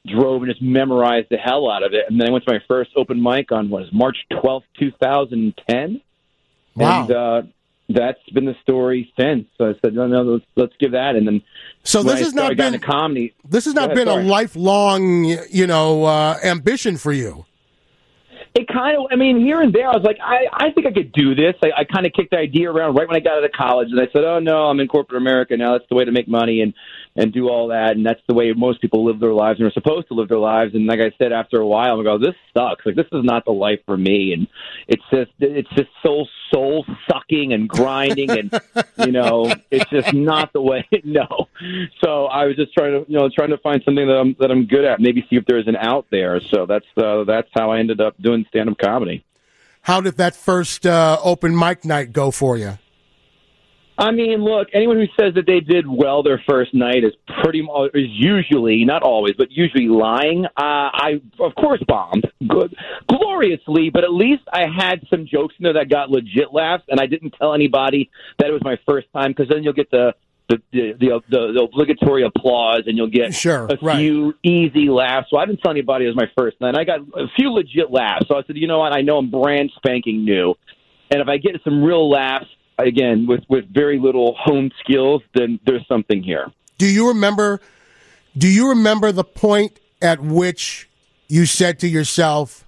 drove and just memorized the hell out of it. And then I went to my first open mic on, what is March twelfth, twenty ten. Wow. And uh, that's been the story since. So I said, no, no, let's, let's give that. And then so when this I has not started got been into comedy. This has not Go ahead, been sorry. a lifelong, you know, uh, ambition for you. It kind of, I mean, here and there, I was like, I, I think I could do this. I, I kind of kicked the idea around right when I got out of college, and I said, oh, no, I'm in corporate America now. That's the way to make money and, and do all that, and that's the way most people live their lives and are supposed to live their lives. And like I said, after a while, I go, this sucks. Like, this is not the life for me. And it's just, it's just so soul-sucking and grinding, and, you know, it's just not the way, no. So I was just trying to, you know, trying to find something that I'm, that I'm good at, maybe see if there's an out there. So that's, uh, that's how I ended up doing stand-up comedy. How did that first uh, open mic night go for you? I mean, look, anyone who says that they did well their first night is pretty much, is usually, not always, but usually lying. Uh, I, of course, bombed good, gloriously, but at least I had some jokes in there that got legit laughs, and I didn't tell anybody that it was my first time, because then you'll get the the, the the the the obligatory applause, and you'll get Sure, a right. few easy laughs. So I didn't tell anybody it was my first night. I got a few legit laughs. So I said, you know what? I know I'm brand spanking new, and if I get some real laughs, again, with, with very little home skills, then there's something here. Do you remember? Do you remember the point at which you said to yourself,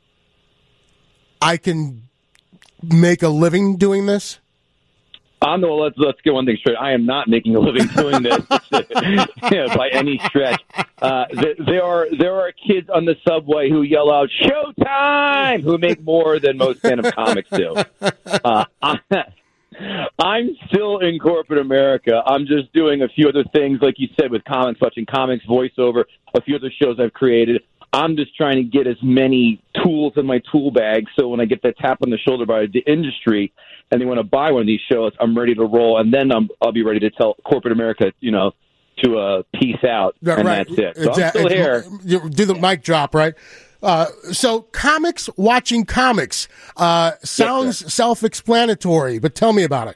"I can make a living doing this"? Um, no, let's let's get one thing straight. I am not making a living doing this yeah, by any stretch. Uh, th- there are there are kids on the subway who yell out "Showtime!" who make more than most stand-up comics do. Uh, I, I'm still in corporate America. I'm just doing a few other things, like you said, with comics, watching comics, voiceover, a few other shows I've created. I'm just trying to get as many tools in my tool bag so when I get that tap on the shoulder by the industry and they want to buy one of these shows, I'm ready to roll, and then I'm, I'll be ready to tell corporate America, you know, to uh, peace out, Yeah, and right. that's it. So Exactly. I'm still here. You do the mic drop, right? Uh, so comics watching comics uh, sounds Yes, self-explanatory, but tell me about it.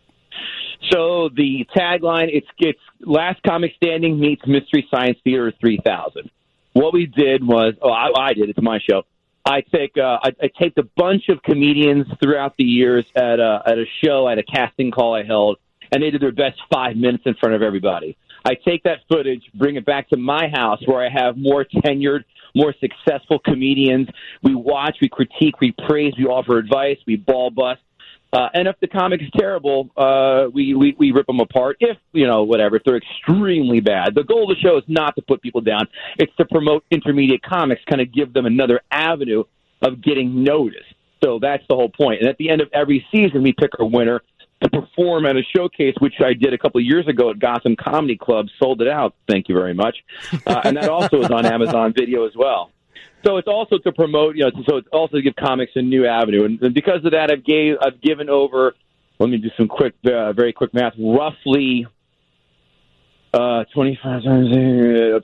So the tagline, it's it's Last Comic Standing meets Mystery Science Theater three thousand. What we did was, oh, I, I did, it's my show. I take uh, I, I taped a bunch of comedians throughout the years at a, at a show, at a casting call I held, and they did their best five minutes in front of everybody. I take that footage, bring it back to my house where I have more tenured, more successful comedians. We watch, we critique, we praise, we offer advice, we ball bust. Uh, and if the comic is terrible, uh, we, we, we rip them apart. If, you know, whatever, if they're extremely bad. The goal of the show is not to put people down. It's to promote intermediate comics, kind of give them another avenue of getting noticed. So that's the whole point. And at the end of every season, we pick our winner to perform at a showcase, which I did a couple of years ago at Gotham Comedy Club, sold it out. Thank you very much. Uh, and that also is on Amazon Video as well. So it's also to promote, you know, so it's also to give comics a new avenue. And, and because of that, I've gave, I've given over, let me do some quick, uh, very quick math, roughly uh, twenty-five times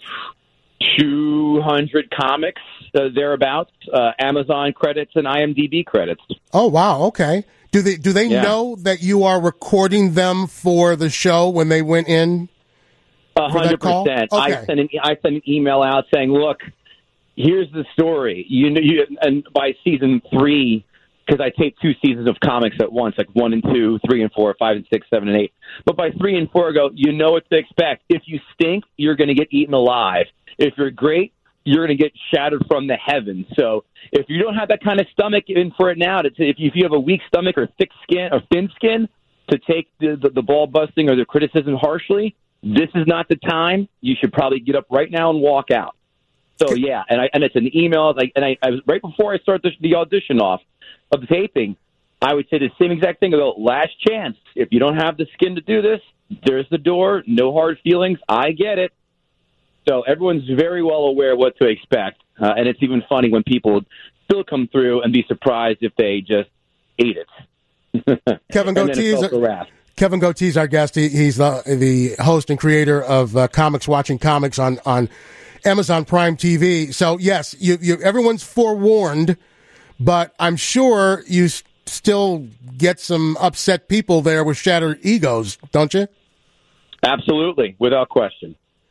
two hundred comics, uh, thereabouts, uh, Amazon credits and IMDb credits. Oh, wow. Okay. Do they do they Yeah. know that you are recording them for the show when they went in? A hundred call? percent. Okay. I sent an I sent an email out saying, "Look, here's the story. You know, you, and by season three, because I taped two seasons of comics at once, like one and two, three and four, five and six, seven and eight. But by three and four, I go, you know what to expect. If you stink, you're going to get eaten alive. If you're great, you're going to get shattered from the heavens. So if you don't have that kind of stomach in for it now, to, if, you, if you have a weak stomach or thick skin or thin skin to take the, the, the ball busting or the criticism harshly, this is not the time. You should probably get up right now and walk out." So yeah, and I and it's an email. Like, and I, I was right before I start the, the audition off of the taping, I would say the same exact thing. I go, last chance. If you don't have the skin to do this, there's the door. No hard feelings. I get it. So everyone's very well aware what to expect, uh, and it's even funny when people still come through and be surprised if they just ate it. Kevin And then it's Goatee's also wrath. Kevin Goatee's our guest. He, he's the the host and creator of uh, Comics Watching Comics on on Amazon Prime T V. So yes, you, you everyone's forewarned, but I'm sure you s- still get some upset people there with shattered egos, don't you? Absolutely, without question.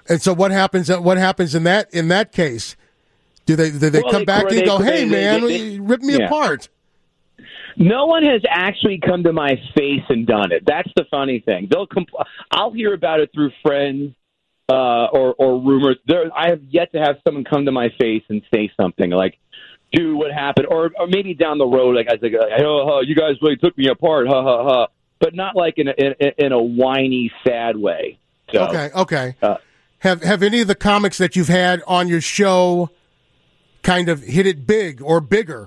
And so what happens? What happens in that in that case? Do they do they well, come they, back to you and go, they, "Hey, they, man, they, they, rip me yeah. apart"? No one has actually come to my face and done it. That's the funny thing. They'll compl- I'll hear about it through friends uh, or or rumors. There, I have yet to have someone come to my face and say something like, "Dude, what happened?" Or or maybe down the road, like I was like, "Oh, oh, you guys really took me apart, ha ha ha." But not like in a, in, in a whiny, sad way. So, okay, okay. Uh, have have any of the comics that you've had on your show kind of hit it big or bigger?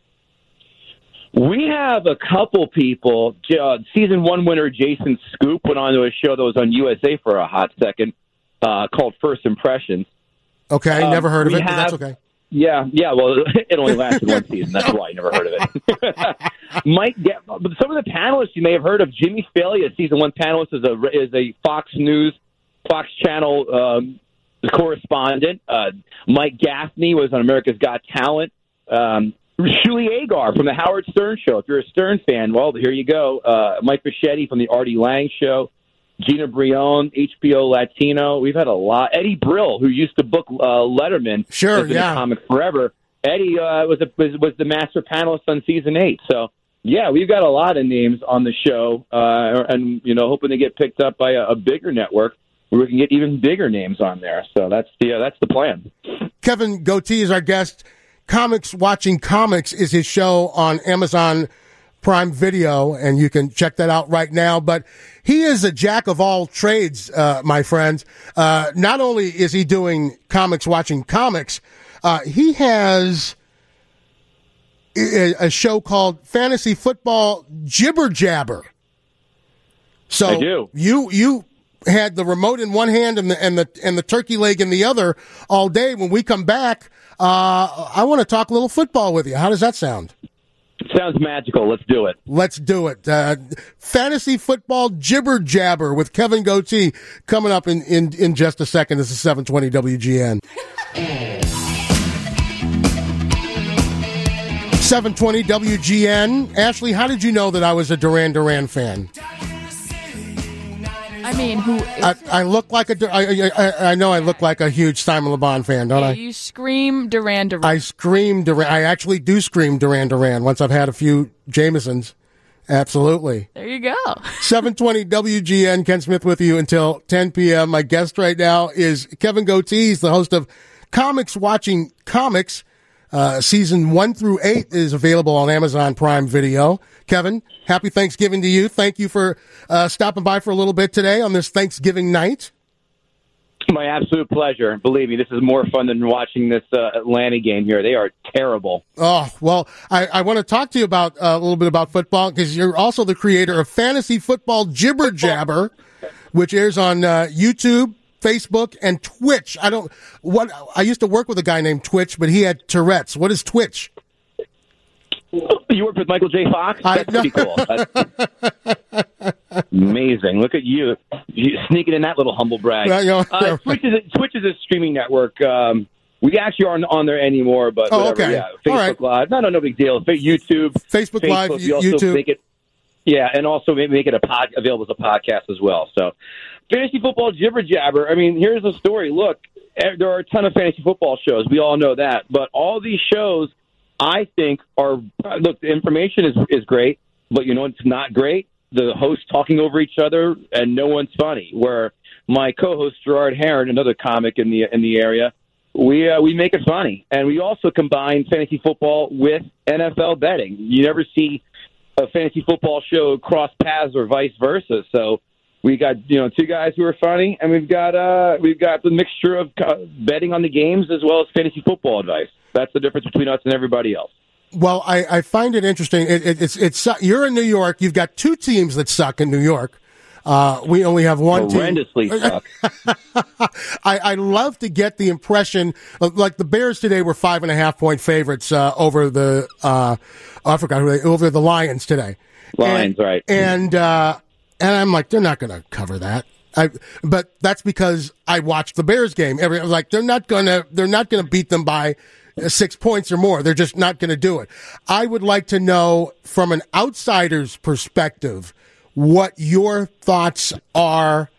We have a couple people. Uh, season one winner Jason Scoop went on to a show that was on U S A for a hot second uh, called First Impressions. Okay, um, never heard of it, have, but that's okay. Yeah, yeah. Well, it only lasted one season. That's why I never heard of it. Mike, yeah, but some of the panelists you may have heard of. Jimmy Failey, a season one panelist, is a is a Fox News, Fox Channel um, correspondent. Uh, Mike Gaffney was on America's Got Talent. Um, Shuli Agar from the Howard Stern Show. If you're a Stern fan, well, here you go. Uh, Mike Bichetti from the Artie Lang Show. Gina Brion, H B O Latino. We've had a lot. Eddie Brill, who used to book uh, Letterman. Sure, has been yeah. a comic forever. Eddie uh, was, a, was was the master panelist on season eight. So, yeah, we've got a lot of names on the show, uh, and you know, hoping to get picked up by a, a bigger network where we can get even bigger names on there. So that's the uh, that's the plan. Kevin Goatee is our guest. Comics Watching Comics is his show on Amazon Prime Video, and you can check that out right now. But he is a jack of all trades, uh, my friends. Uh, not only is he doing Comics Watching Comics, uh, he has a, a show called Fantasy Football Jibber Jabber. So I do. you you had the remote in one hand and the and the and the turkey leg in the other all day. When we come back, uh, I want to talk a little football with you. How does that sound? Sounds magical. Let's do it. Let's do it. Uh, Fantasy Football Jibber Jabber with Kevin Goatee coming up in, in, in just a second. This is seven twenty W G N. seven twenty W G N. Ashley, how did you know that I was a Duran Duran fan? I mean, who? I, I look like a. I, I, I know I look like a huge Simon Le Bon fan, don't I? You scream Duran Duran. I scream Duran. I actually do scream Duran Duran once I've had a few Jamesons. Absolutely. There you go. seven twenty W G N. Ken Smith with you until ten p.m. My guest right now is Kevin Goatee. He's the host of Comics Watching Comics. Uh, season one through eight is available on Amazon Prime Video. Kevin, happy Thanksgiving to you. Thank you for uh, stopping by for a little bit today on this Thanksgiving night. My absolute pleasure. Believe me, this is more fun than watching this uh, Atlanta game here. They are terrible. Oh, well, I, I want to talk to you about uh, a little bit about football because you're also the creator of Fantasy Football Jibber Jabber, which airs on uh, YouTube, Facebook, and Twitch. I don't what I used to work with a guy named Twitch, but he had Tourette's. What is Twitch? You worked with Michael J. Fox? That's I, no. pretty cool. That's amazing. Look at you. you sneaking in that little humble brag. Right, you know, uh, Twitch, is a, Twitch is a streaming network. Um, we actually aren't on there anymore, but oh, whatever. okay. Yeah, Facebook All right. Live. No, no, no big deal. YouTube. Facebook, Facebook Live, we also YouTube. Make it, yeah, and also make it a pod, available as a podcast as well. So, Fantasy Football Jibber Jabber. I mean, here's the story. Look, there are a ton of fantasy football shows. We all know that. But all these shows, I think, are look. The information is is great, but you know it's not great. The hosts talking over each other, and no one's funny. Where my co-host Gerard Heron, another comic in the in the area, we uh, we make it funny, and we also combine fantasy football with N F L betting. You never see a fantasy football show cross paths or vice versa. So we got you know two guys who are funny, and we've got uh we've got the mixture of uh, betting on the games as well as fantasy football advice. That's the difference between us and everybody else. Well, I, I find it interesting. It, it, it's it's you're in New York. You've got two teams that suck in New York. Uh, we only have one Horrendously team. suck. I, I love to get the impression of, like the Bears today were five and a half point favorites uh, over the uh, I forgot who they over the Lions today. Lions, and, right? And uh, and I'm like, they're not going to cover that. I, but that's because I watched the Bears game. Every I was like, they're not gonna they're not gonna beat them by six points or more. They're just not going to do it. I would like to know from an outsider's perspective what your thoughts are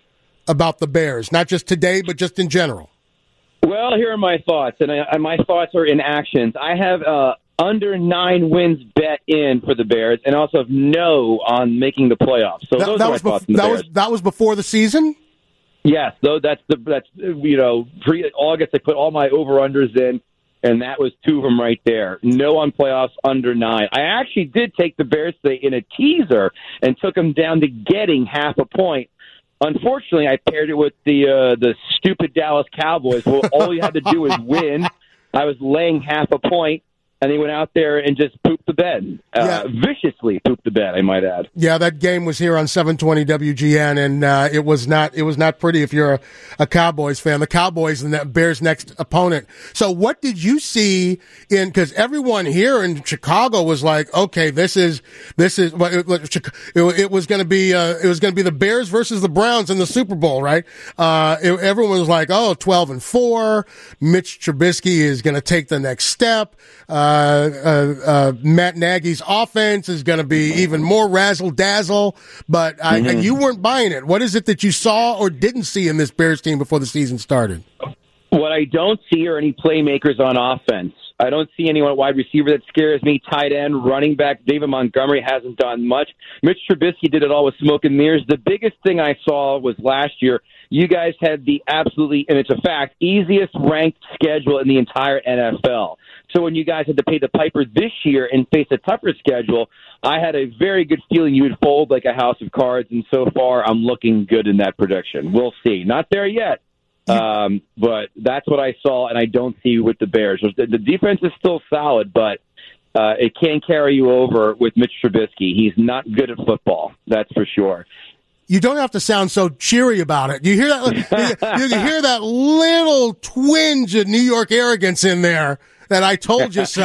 about the Bears, not just today, but just in general? Well, here are my thoughts, and, I, and my thoughts are in actions. I have uh, under nine wins bet in for the Bears, and also have no on making the playoffs. So that, those that are was my bef- thoughts on the that Bears. was that was before the season. Yes, though that's the that's you know pre August I put all my over unders in, and that was two of them right there. No on playoffs under nine. I actually did take the Bears today in a teaser and took them down to getting half a point. Unfortunately, I paired it with the uh, the stupid Dallas Cowboys. Well, all you had to do was win. I was laying half a point, and they went out there and just pooped the bed. Uh, yeah. Viciously pooped the bed, I might add. Yeah, that game was here on seven twenty W G N, and uh, it was not it was not pretty if you're a, a Cowboys fan. The Cowboys and the Bears' next opponent. So what did you see in, because everyone here in Chicago was like, okay, this is this is it, it, it was going to be uh, it was going to be the Bears versus the Browns in the Super Bowl, right? Uh, it, everyone was like, oh, twelve and four. Mitch Trubisky is going to take the next step. Uh, uh, uh, Matt Nagy's offense is going to be even more razzle-dazzle, but uh, mm-hmm. you weren't buying it. What is it that you saw or didn't see in this Bears team before the season started? What I don't see are any playmakers on offense. I don't see anyone at wide receiver that scares me. Tight end, running back, David Montgomery hasn't done much. Mitch Trubisky did it all with smoke and mirrors. The biggest thing I saw was last year, you guys had the absolutely, and it's a fact, easiest ranked schedule in the entire N F L. So when you guys had to pay the piper this year and face a tougher schedule, I had a very good feeling you would fold like a house of cards, and so far I'm looking good in that prediction. We'll see. Not there yet, um, but that's what I saw, and I don't see with the Bears. The, the defense is still solid, but uh, it can't carry you over with Mitch Trubisky. He's not good at football, that's for sure. You don't have to sound so cheery about it. You hear that? You, you hear that little twinge of New York arrogance in there. That I told you so.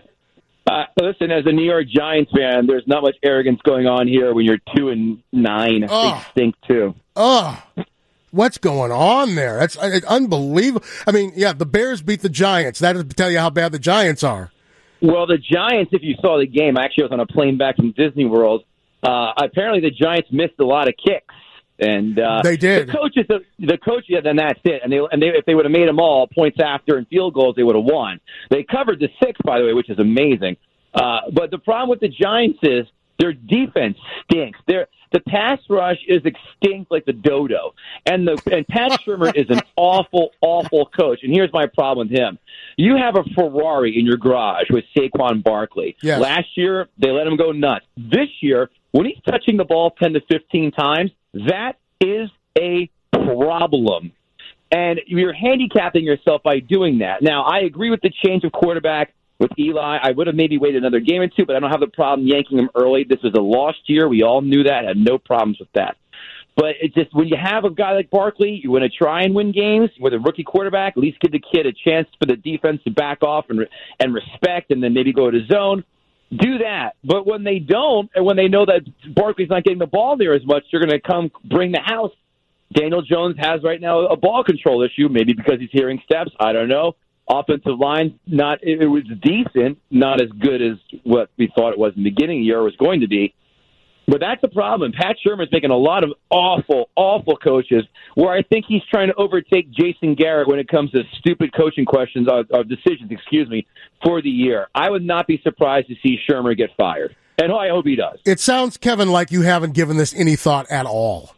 Uh, listen, as a New York Giants fan, there's not much arrogance going on here when you're two and nine. Oh. They stink too. Oh, what's going on there? That's uh, unbelievable. I mean, yeah, the Bears beat the Giants. That would tell you how bad the Giants are. Well, the Giants, if you saw the game, actually, I was on a plane back from Disney World. Uh, apparently, the Giants missed a lot of kicks. And uh, they did. The coaches, the, the coach, yeah, then that's it. And they, and they, if they would have made them all points after and field goals, they would have won. They covered the six, by the way, which is amazing. Uh, but the problem with the Giants is their defense stinks. Their the pass rush is extinct like the dodo. And the and Pat Shurmur is an awful, awful coach. And here's my problem with him: you have a Ferrari in your garage with Saquon Barkley. Yes. Last year they let him go nuts. This year, when he's touching the ball ten to fifteen times. That is a problem. And you're handicapping yourself by doing that. Now, I agree with the change of quarterback with Eli. I would have maybe waited another game or two, but I don't have the problem yanking him early. This was a lost year. We all knew that. Had no problems with that. But it's just when you have a guy like Barkley, you want to try and win games with a rookie quarterback, at least give the kid a chance for the defense to back off and and respect and then maybe go to zone. Do that. But when they don't, and when they know that Barkley's not getting the ball there as much, they're going to come bring the house. Daniel Jones has right now a ball control issue, maybe because he's hearing steps. I don't know. Offensive line, not it, it was decent, not as good as what we thought it was in the beginning of the year was going to be. But that's the problem. Pat Shurmur's making a lot of awful, awful coaches where I think he's trying to overtake Jason Garrett when it comes to stupid coaching questions, or, or decisions, excuse me, for the year. I would not be surprised to see Shurmur get fired. And I hope he does. It sounds, Kevin, like you haven't given this any thought at all.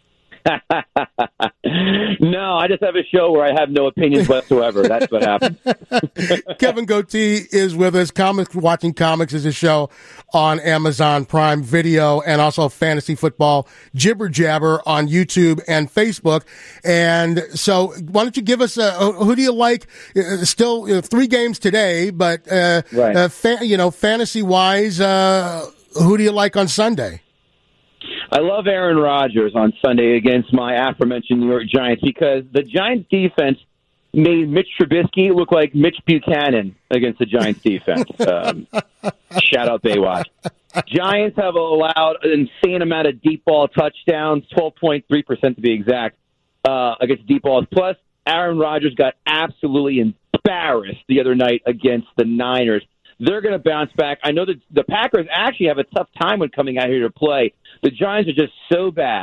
No, I just have a show where I have no opinions whatsoever. That's what happens. Kevin Goatee is with us. Comics Watching Comics is a show on Amazon Prime Video and also Fantasy Football Jibber Jabber on YouTube and Facebook. And so why don't you give us a, who do you like? Uh, still you know, three games today, but uh, right. uh, fa- you know, fantasy-wise, uh, who do you like on Sunday? I love Aaron Rodgers on Sunday against my aforementioned New York Giants because the Giants defense made Mitch Trubisky look like Mitch Buchanan against the Giants defense. Um, shout out Baywatch. Giants have allowed an insane amount of deep ball touchdowns, twelve point three percent to be exact, uh, against deep balls. Plus, Aaron Rodgers got absolutely embarrassed the other night against the Niners. They're going to bounce back. I know that the Packers actually have a tough time when coming out here to play. The Giants are just so bad,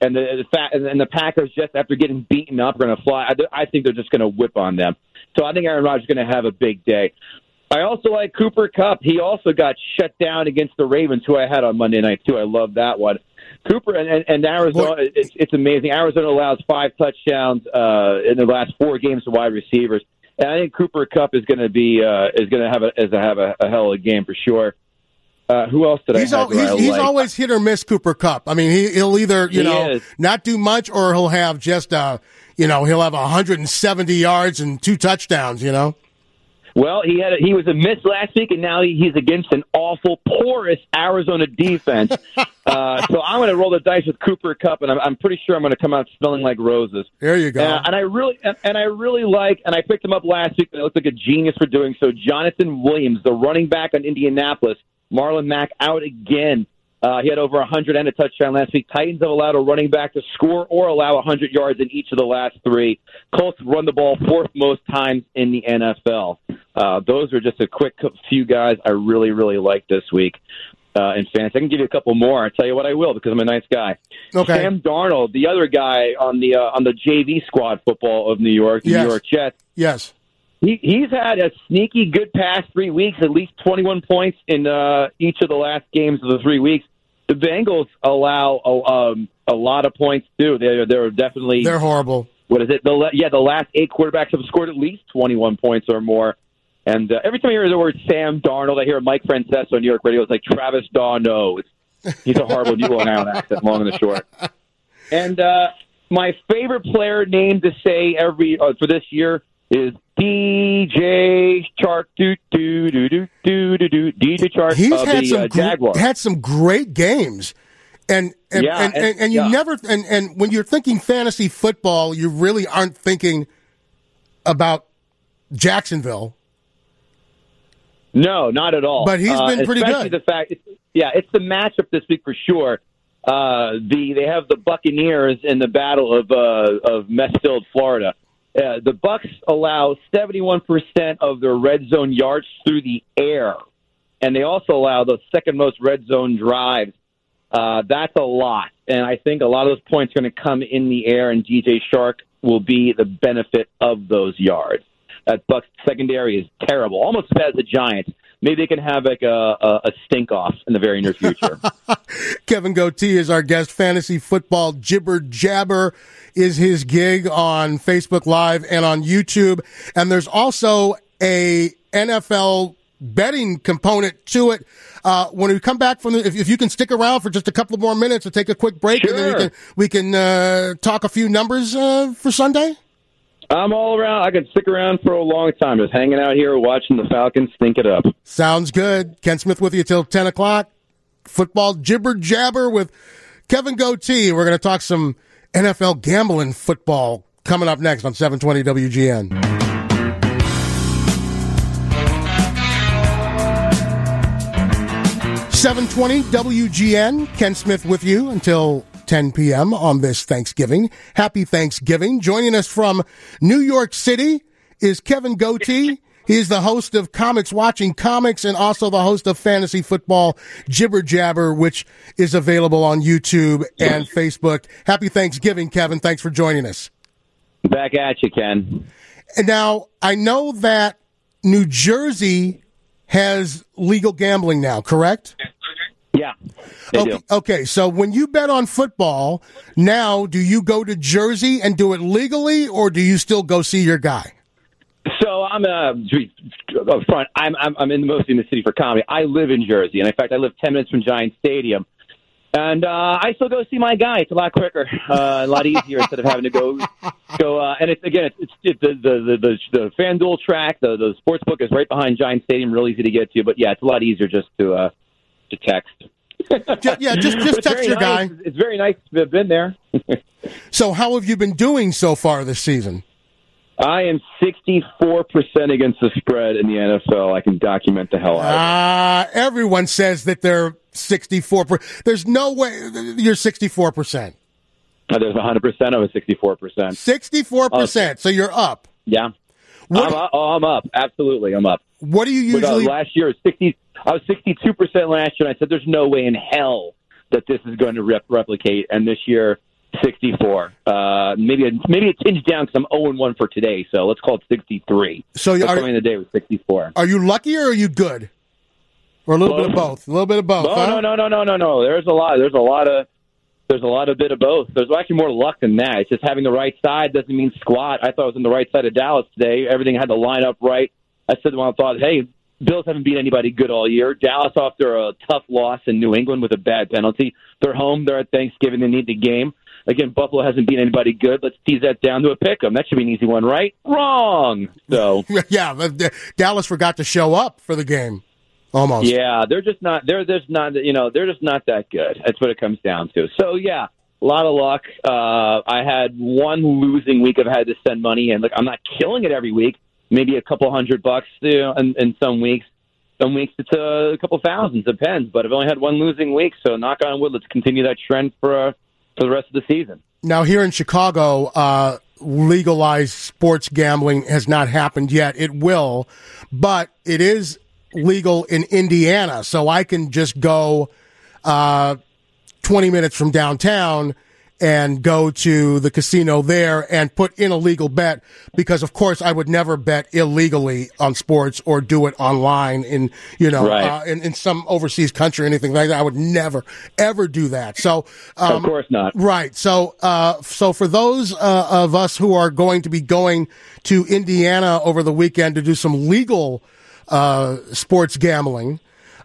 and the, the fact, and the Packers, just after getting beaten up, are going to fly. I, I think they're just going to whip on them. So I think Aaron Rodgers is going to have a big day. I also like Cooper Kupp. He also got shut down against the Ravens, who I had on Monday night, too. I love that one. Cooper and, and, and Arizona, it's, it's amazing. Arizona allows five touchdowns uh, in the last four games to wide receivers. And I think Cooper Kupp is going to be uh, is going to have a is to have a, a hell of a game for sure. Uh, who else did he's I have? Al, he's, I he's like? always hit or miss, Cooper Kupp. I mean, he, he'll either you He know is. not do much, or he'll have just uh you know he'll have one hundred seventy yards and two touchdowns. You know. Well, he had a, he was a miss last week, and now he, he's against an awful, porous Arizona defense. uh, so I'm going to roll the dice with Cooper Kupp, and I'm, I'm pretty sure I'm going to come out smelling like roses. There you go. Uh, and I really and, and I really like, and I picked him up last week, and I looked like a genius for doing so. Jonathan Williams, the running back on Indianapolis, Marlon Mack out again. Uh, he had over one hundred and a touchdown last week. Titans have allowed a running back to score or allow one hundred yards in each of the last three. Colts run the ball fourth most times in the N F L. Uh, those are just a quick few guys I really, really like this week uh, in fantasy. I can give you a couple more. I'll tell you what I will, because I'm a nice guy. Okay. Sam Darnold, the other guy on the uh, on the J V squad football of New York, the Yes. New York Jets. Yes. He, he's had a sneaky good past three weeks, at least twenty-one points in uh, each of the last games of the three weeks. The Bengals allow a, um, a lot of points, too. They're, they're definitely... They're horrible. What is it? The, yeah, the last eight quarterbacks have scored at least twenty-one points or more. And uh, every time I hear the word Sam Darnold, I hear Mike Francesa on New York radio. It's like Travis Darno. It's, he's a horrible New Long Island accent, long and the short. And uh, my favorite player name to say every uh, for this year is D J Chark. Do do do do do do do. D J Chark He's of had the some uh, gr- Jaguars. had some great games, and and Yeah, and, and, and- and you yeah. never and, and when you're thinking fantasy football, you really aren't thinking about Jacksonville. No, not at all. But he's Uh, been pretty especially good. The fact, it's, yeah, it's the matchup this week for sure. Uh, the they have the Buccaneers in the battle of uh, of mess-filled Florida. Uh, the Bucs allow seventy-one percent of their red zone yards through the air, and they also allow the second most red zone drives. Uh, that's a lot, and I think a lot of those points are going to come in the air, and D J Chark will be the benefit of those yards. That Bucs secondary is terrible, almost as bad as the Giants. Maybe they can have like a, a, a stink off in the very near future. Kevin Goatee is our guest. Fantasy football jibber jabber is his gig on Facebook Live and on YouTube. And there's also a N F L betting component to it. Uh, when we come back from the, if, if you can stick around for just a couple more minutes and take a quick break, and then we Sure. can we can uh, talk a few numbers uh, for Sunday. I'm all around. I could stick around for a long time, just hanging out here watching the Falcons stink it up. Sounds good. Ken Smith with you till ten o'clock. Football jibber jabber with Kevin Goatee. We're going to talk some N F L gambling football coming up next on seven twenty W G N. seven twenty W G N. Ken Smith with you until ten p.m. on this Thanksgiving. Happy Thanksgiving. Joining us from New York City is Kevin Goatee. He is the host of Comics Watching Comics and also the host of Fantasy Football Jibber Jabber, which is available on YouTube and Facebook. Happy Thanksgiving, Kevin. Thanks for joining us. Back at you, Ken. And now, I know that New Jersey has legal gambling now, correct? Yeah, they Okay, do. okay, so when you bet on football, now do you go to Jersey and do it legally, or do you still go see your guy? So I'm uh, up front. I'm I'm I'm in mostly in the city for comedy. I live in Jersey, and in fact, I live ten minutes from Giant Stadium. And uh, I still go see my guy. It's a lot quicker, uh, a lot easier instead of having to go go. Uh, and it's again, it's, it's, it's the, the the the the FanDuel track. The the sports book is right behind Giant Stadium, real easy to get to. But yeah, it's a lot easier just to uh, to text. Ju- yeah, just just It's text very your nice. guy. It's very nice to have been there. So how have you been doing so far this season? I am sixty-four percent against the spread in the N F L. I can document the hell out of it. Uh, everyone says that they're sixty-four percent. There's no way you're sixty-four percent. Uh, There's one hundred percent of a sixty-four percent. sixty-four percent, so you're up. Yeah. What- I'm up. Oh, I'm up. Absolutely, I'm up. What do you But, uh, usually... last year, it was sixty. I was sixty-two percent last year, and I said, "There's no way in hell that this is going to rep- replicate." And this year, sixty-four. Uh, maybe a, maybe a tinge down because I'm oh and one for today, so let's call it sixty-three. So you are, the day was sixty-four. Are you lucky or are you good? Or a little both. bit of both? A little bit of both. No, huh? no, no, no, no, no, no. There's a lot. There's a lot of. There's a lot of bit of both. There's actually more luck than that. It's just having the right side doesn't mean squat. I thought I was on the right side of Dallas today. Everything had to line up right. I said when I thought, hey, Bills haven't beat anybody good all year. Dallas, after a tough loss in New England with a bad penalty, they're home. They're at Thanksgiving. They need the game. Again, Buffalo hasn't beat anybody good. Let's tease that down to a pick 'em. That should be an easy one, right? Wrong. So yeah, Dallas forgot to show up for the game. Almost. Yeah, they're just not. They're just not. You know, they're just not that good. That's what it comes down to. So yeah, a lot of luck. Uh, I had one losing week. I've had to send money in. Look, I'm not killing it every week. Maybe a couple hundred bucks, you know, in, in some weeks. Some weeks it's a couple thousands. Depends. But I've only had one losing week. So knock on wood. Let's continue that trend for uh, for the rest of the season. Now here in Chicago, uh, legalized sports gambling has not happened yet. It will, but it is legal in Indiana, so I can just go uh, twenty minutes from downtown and go to the casino there and put in a legal bet because, of course, I would never bet illegally on sports or do it online in, you know, right. uh, in, in some overseas country or anything like that. I would never, ever do that. So, um, of course not. Right. So, uh, so for those uh, of us who are going to be going to Indiana over the weekend to do some legal uh, sports gambling,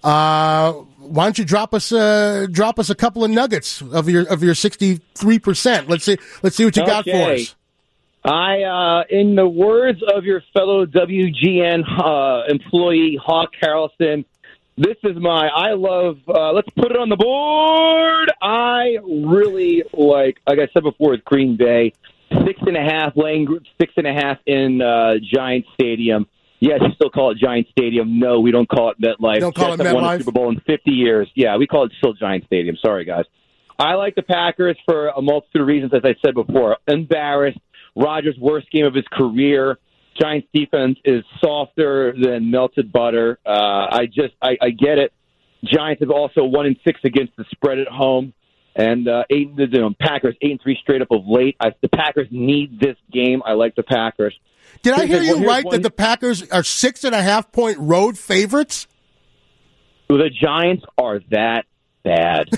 uh, why don't you drop us uh, drop us a couple of nuggets of your of your sixty-three percent? Let's see let's see what you got okay. for us. I, uh, in the words of your fellow W G N uh, employee Hawk Harrelson, this is my I love. Uh, let's put it on the board. I really like, like I said before, with Green Bay, six and a half laying group, six and a half in uh, Giant Stadium. Yes, you still call it Giant Stadium. No, we don't call it MetLife. Don't call Jets it have won a MetLife? Super Bowl in fifty years. Yeah, we call it still Giant Stadium. Sorry, guys. I like the Packers for a multitude of reasons, as I said before. Embarrassed. Rodgers' worst game of his career. Giants' defense is softer than melted butter. Uh, I just, I, I get it. Giants have also one and six against the spread at home, and uh, eight. You know, Packers eight and three straight up of late. I, the Packers need this game. I like the Packers. Did I hear you well, right one, that the Packers are six and a half point road favorites? The Giants are that bad.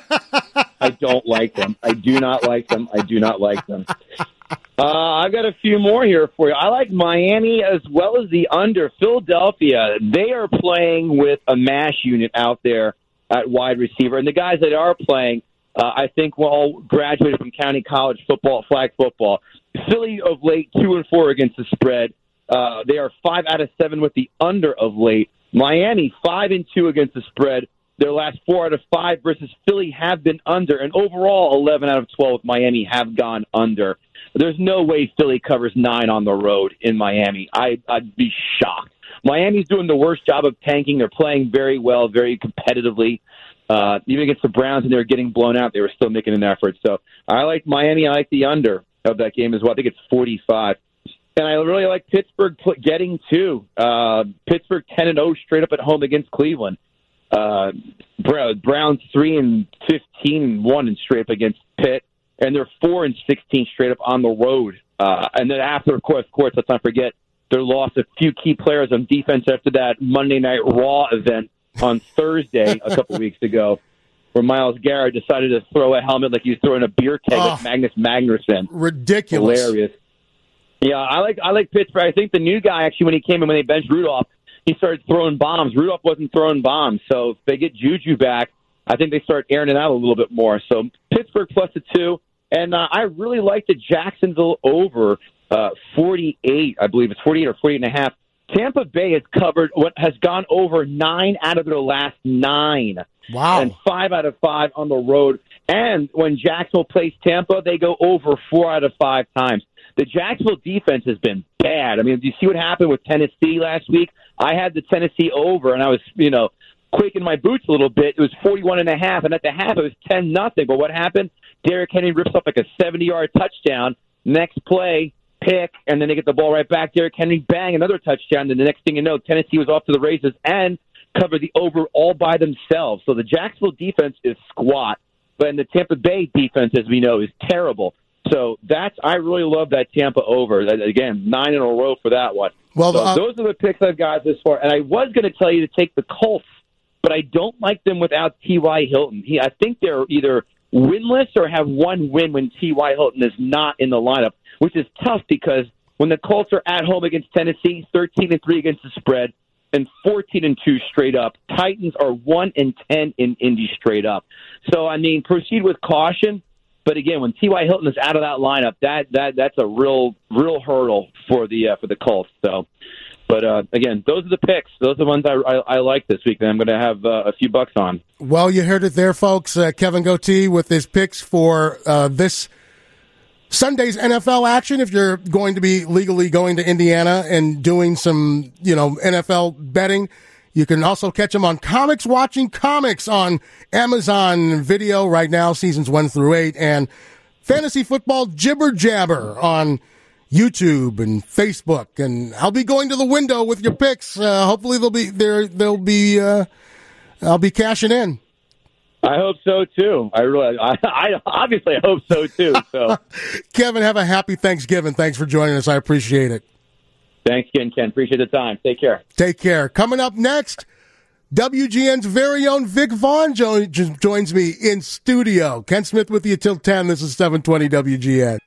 I don't like them. I do not like them. I do not like them. Uh, I've got a few more here for you. I like Miami as well as the under. Philadelphia, they are playing with a MASH unit out there at wide receiver. And the guys that are playing, uh, I think, will all graduated from county college football, flag football. Philly of late, two and four against the spread. Uh, they are five out of seven with the under of late. Miami, five and two against the spread. Their last four out of five versus Philly have been under. And overall, eleven out of twelve with Miami have gone under. There's no way Philly covers nine on the road in Miami. I, I'd be shocked. Miami's doing the worst job of tanking. They're playing very well, very competitively. Uh, even against the Browns, and they were getting blown out, they were still making an effort. So I like Miami. I like the under of that game as well. I think it's forty-five. And I really like Pittsburgh getting two. Uh, Pittsburgh ten and oh straight up at home against Cleveland. Uh, Browns three and fifteen and one and straight up against Pitt. And they're four and sixteen straight up on the road. Uh, and then after, of course, of course, let's not forget, they lost a few key players on defense after that Monday Night Raw event on Thursday a couple weeks ago, where Myles Garrett decided to throw a helmet like he was throwing a beer keg oh, at Magnus Magnuson. Ridiculous. Hilarious. Yeah, I like I like Pittsburgh. I think the new guy, actually, when he came in, when they benched Rudolph, he started throwing bombs. Rudolph wasn't throwing bombs. So if they get Juju back, I think they start airing it out a little bit more. So Pittsburgh plus the two. And uh, I really like the Jacksonville over uh, forty-eight. I believe it's forty-eight or forty-eight and a half. Tampa Bay has covered what has gone over nine out of their last nine. Wow. And five out of five on the road. And when Jacksonville plays Tampa, they go over four out of five times. The Jacksonville defense has been bad. I mean, do you see what happened with Tennessee last week? I had the Tennessee over, and I was, you know, quaking my boots a little bit. It was forty-one and a half, and at the half it was ten nothing. But what happened? Derrick Henry rips up like a seventy-yard touchdown. Next play, pick, and then they get the ball right back. Derrick Henry, bang, another touchdown. And the next thing you know, Tennessee was off to the races and covered the over all by themselves. So the Jacksonville defense is squat. but and the Tampa Bay defense, as we know, is terrible. So that's I really love that Tampa over. Again, nine in a row for that one. Well, so uh, those are the picks I've got this far. And I was going to tell you to take the Colts, but I don't like them without T Y. Hilton. He, I think they're either winless or have one win when T Y. Hilton is not in the lineup, which is tough because when the Colts are at home against Tennessee, thirteen and three against the spread, and fourteen and two straight up. Titans are one and ten in Indy straight up. So I mean, proceed with caution. But again, when T Y. Hilton is out of that lineup, that that that's a real real hurdle for the uh, for the Colts. So, but uh, again, those are the picks. Those are the ones I I, I like this week. And I'm going to have uh, a few bucks on. Well, you heard it there, folks. Uh, Kevin Goatee with his picks for uh, this Sunday's N F L action. If you're going to be legally going to Indiana and doing some, you know, N F L betting, you can also catch him on Comics Watching Comics on Amazon Video right now, seasons one through eight, and Fantasy Football Jibber Jabber on YouTube and Facebook. And I'll be going to the window with your picks. Uh, hopefully they'll be there. They'll be. Uh, I'll be cashing in. I hope so too. I really, I, I obviously I hope so too. So, Kevin, have a happy Thanksgiving. Thanks for joining us. I appreciate it. Thanks again, Ken. Appreciate the time. Take care. Take care. Coming up next, W G N's very own Vic Vaughn jo- joins me in studio. Ken Smith with you till ten. This is seven twenty W G N.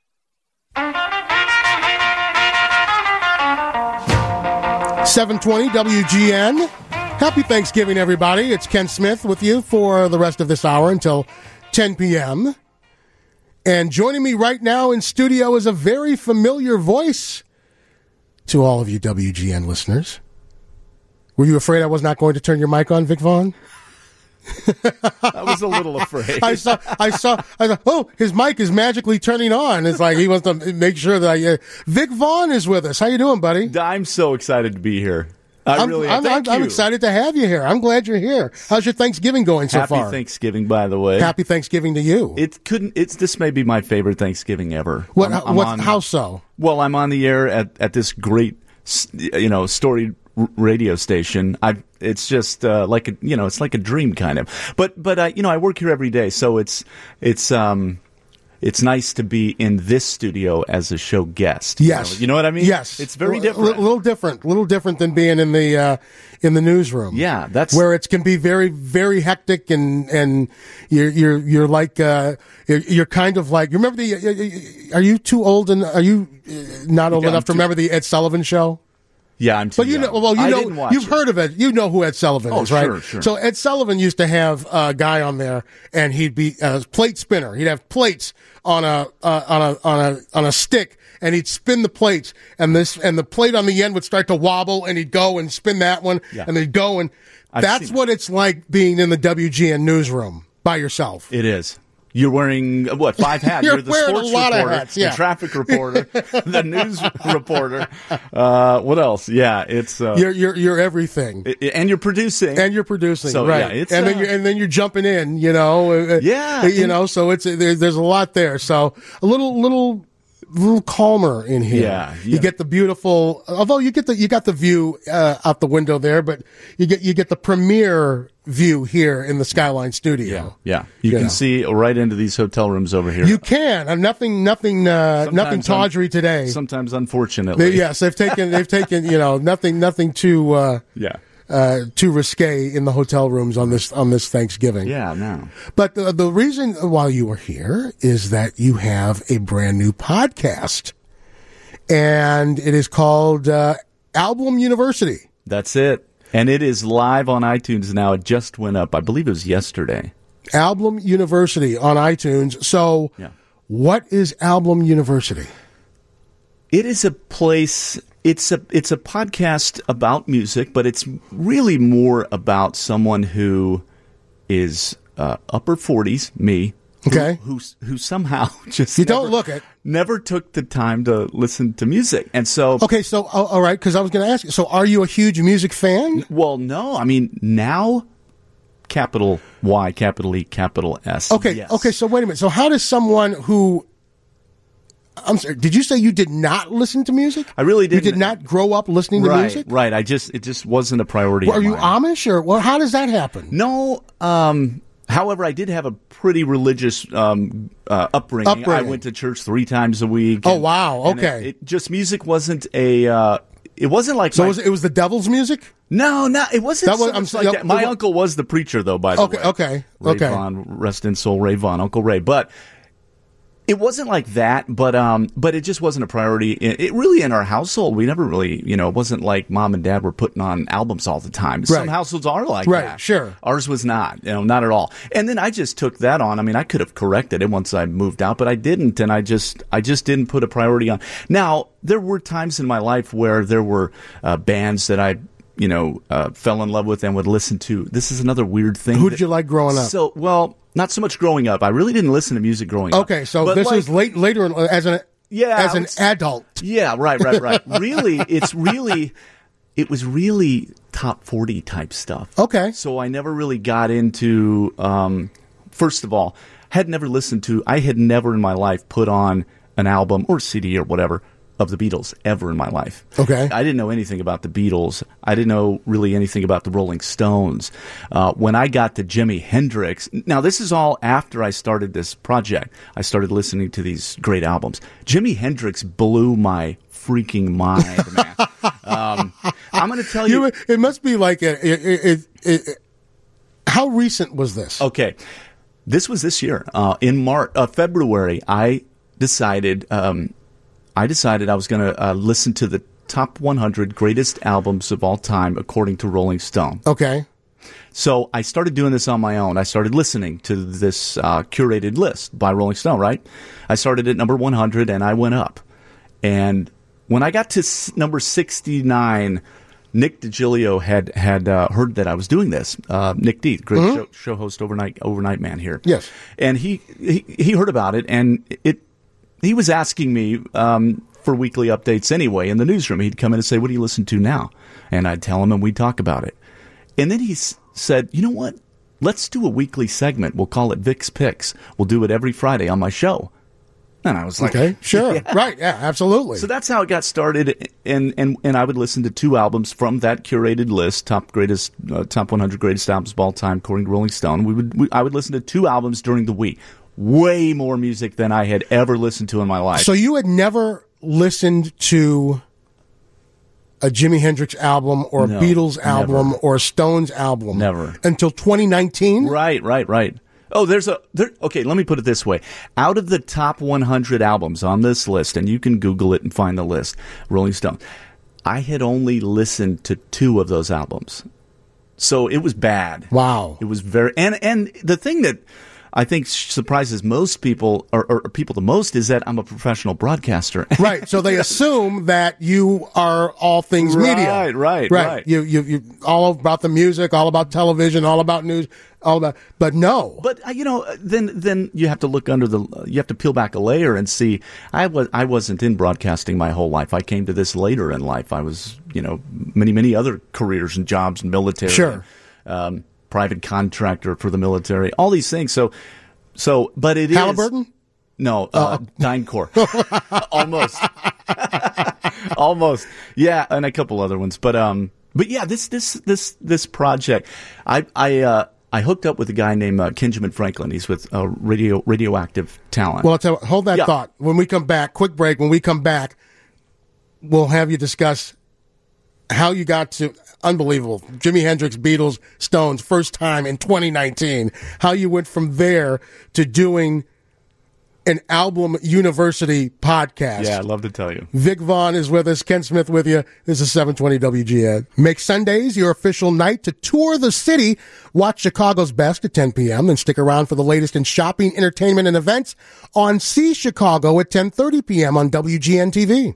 seven twenty W G N. Happy Thanksgiving, everybody. It's Ken Smith with you for the rest of this hour until ten p.m. And joining me right now in studio is a very familiar voice to all of you W G N listeners. Were you afraid I was not going to turn your mic on, Vic Vaughn? I was a little afraid. I saw, I saw, I thought, oh, his mic is magically turning on. It's like he wants to make sure that I, uh, Vic Vaughn is with us. How you doing, buddy? I'm so excited to be here. I I'm, really I'm, am. I'm, Thank I'm you. excited to have you here. I'm glad you're here. How's your Thanksgiving going so Happy far? Thanksgiving, by the way. Happy Thanksgiving to you. It couldn't. It's this may be my favorite Thanksgiving ever. What? I'm, I'm what? on, How so? Well, I'm on the air at, at this great, you know, storied r- radio station. I. It's just uh, like a, you know, it's like a dream kind of. But but uh, you know, I work here every day, so it's it's um. It's nice to be in this studio as a show guest. Yes, you know, you know what I mean. Yes, it's very a different. A little different, a little different than being in the uh, in the newsroom. Yeah, that's where it can be very, very hectic, and and you're you're you're like uh, you're, you're kind of like. You remember the? Are you too old and are you not old Yeah, enough to too- remember the Ed Sullivan Show? Yeah, I'm too But you young. know, well, you I know, didn't watch you've it. heard of it. You know who Ed Sullivan Oh, is, right? sure, sure. So Ed Sullivan used to have a guy on there, and he'd be a plate spinner. He'd have plates on a uh, on a on a on a stick, and he'd spin the plates, and this and the plate on the end would start to wobble, and he'd go and spin that one, Yeah. and they'd go and I've that's seen what it's like being in the W G N newsroom by yourself. It is. You're wearing, uh, what, five hats? You're You're the wearing a sports lot of reporter, hats, yeah. the traffic reporter, the news reporter. Uh, what else? Yeah, it's... Uh, You're you're you're everything. i- i- and you're producing. And you're producing, So, right? yeah, it's, and then uh, you're and then you're jumping in, you know. uh, Yeah, you and- know. So it's there, there's a lot there. So a little little little calmer in here. Yeah, You yeah. get the beautiful. Although you get the you got the view uh, out the window there, but you get you get the premier view here in the Skyline Studio. yeah, you You can know. see right into these hotel rooms over here. You can. Uh, nothing nothing uh, nothing Sometimes un- tawdry today. Sometimes, unfortunately. They- yes, they've taken they've taken you know nothing nothing too. Uh, Yeah. uh, too risque in the hotel rooms on this on this Thanksgiving. Yeah, no. But the, the reason why you are here is that you have a brand new podcast, and it is called uh, Album University. That's it. And it is live on iTunes now. It just went up. I believe it was yesterday. Album University on iTunes. So, Yeah. what is Album University? It is a place. It's a it's a podcast about music, but it's really more about someone who is uh, upper forties, me. Okay. Who, who who somehow just You never, don't look it. never took the time to listen to music, and so Okay, so oh, all right, because I was going to ask you. So, are you a huge music fan? well, no, I mean now, capital Y, capital E, capital S. Okay, yes. okay. So, wait a minute. So, how does someone who I'm sorry, did you say you did not listen to music? I really You didn't. did not grow up listening to right, music? right. I just it just wasn't a priority. Well, are of you mine. Amish or well, how does that happen? No, um, However, I did have a pretty religious um, uh, upbringing. Upbringing. I went to church three times a week. Oh, and- wow. and Okay. It, it just music wasn't a. Uh, it wasn't like. So my- it was, it was the devil's music? no, no, it wasn't That was- so I'm much so- like that- that. My that- uncle was the preacher, though. By the Okay, way, okay, Ray okay. Vaughn, rest in soul, Ray Vaughn, Uncle Ray. But it wasn't like that. But um, but it just wasn't a priority. It, it really in our household, we never really, you know, it wasn't like mom and dad were putting on albums all the time. Some Right. households are like Right, that. sure. Ours was not, you know, not at all. And then I just took that on. I mean, I could have corrected it once I moved out, but I didn't, and I just, I just didn't put a priority on. Now, there were times in my life where there were uh, bands that I, you know, uh, fell in love with and would listen to. This is another weird thing. Who did that- you like growing up? So, well, not so much growing up. I really didn't listen to music growing up. Okay, so But this like- was late later in- as an Yeah, as an it's- adult. Yeah, right, right, right. Really, it's really, it was really top forty type stuff. Okay. So I never really got into, um, first of all, had never listened to, I had never in my life put on an album or C D or whatever of the Beatles ever in my life. Okay. I didn't know anything about the Beatles. I didn't know really anything about the Rolling Stones. Uh, when I got to Jimi Hendrix, now this is all after I started this project. I started listening to these great albums. Jimi Hendrix blew my freaking mind, man. um, I'm going to tell you. You, it must be like a, it, it, it, it, how recent was this? Okay, this was this year uh, in March, uh, February. I decided, um, I decided I was going to uh, listen to the top one hundred greatest albums of all time according to Rolling Stone. Okay. So I started doing this on my own. I started listening to this uh, curated list by Rolling Stone. Right? I started at number one hundred and I went up. And when I got to s- number sixty-nine. Nick DiGilio had had uh, heard that I was doing this. Uh, Nick D, great Mm-hmm. show, show host, overnight overnight man here. Yes. and he he, he heard about it, and it he was asking me um, for weekly updates anyway in the newsroom. He'd come in and say, "What do you listen to now?" And I'd tell him, and we'd talk about it. And then he s- said, "You know what? Let's do a weekly segment. We'll call it Vic's Picks. We'll do it every Friday on my show." And I was like, Okay. Sure. Yeah. Right. Yeah. Absolutely. So that's how it got started, and and and I would listen to two albums from that curated list, top greatest, uh, top one hundred greatest albums of all time, according to Rolling Stone. We would, we, I would listen to two albums during the week, way more music than I had ever listened to in my life. So you had never listened to a Jimi Hendrix album or a No, Beatles album never. or a Stones album Never. until twenty nineteen? Right, right, right. Oh, there's a there. Okay, let me put it this way: out of the top one hundred albums on this list, and you can Google it and find the list, Rolling Stone, I had only listened to two of those albums, so it was bad. Wow. It was very and and the thing that I think surprises most people or, or people the most is that I'm a professional broadcaster. Right. So they assume that you are all things Right, media. right, right. right. You, you, you, all about the music, all about television, all about news, all about, but no. But uh, you know, then then you have to look under the. You have to peel back a layer and see. I was I wasn't in broadcasting my whole life. I came to this later in life. I was you know many many other careers and jobs and military. Sure. Um, private contractor for the military. All these things. So so, but it is Halliburton? No, uh, DynCorp. Almost. Almost. Yeah, and a couple other ones. But um but yeah, this this this this project I I uh I hooked up with a guy named uh, Kenjamin Franklin. He's with uh, Radio Radioactive Talent. Well, I'll tell you, hold that Yeah. thought. When we come back, quick break. When we come back, we'll have you discuss how you got to unbelievable Jimi Hendrix, Beatles, Stones, first time in twenty nineteen. How you went from there to doing an album university podcast. Yeah, I'd love to tell you. Vic Vaughn is with us. Ken Smith with you. This is seven twenty W G N. Make Sundays your official night to tour the city. Watch Chicago's Best at ten p.m. Then stick around for the latest in shopping, entertainment, and events on See Chicago at ten thirty p.m. on W G N T V.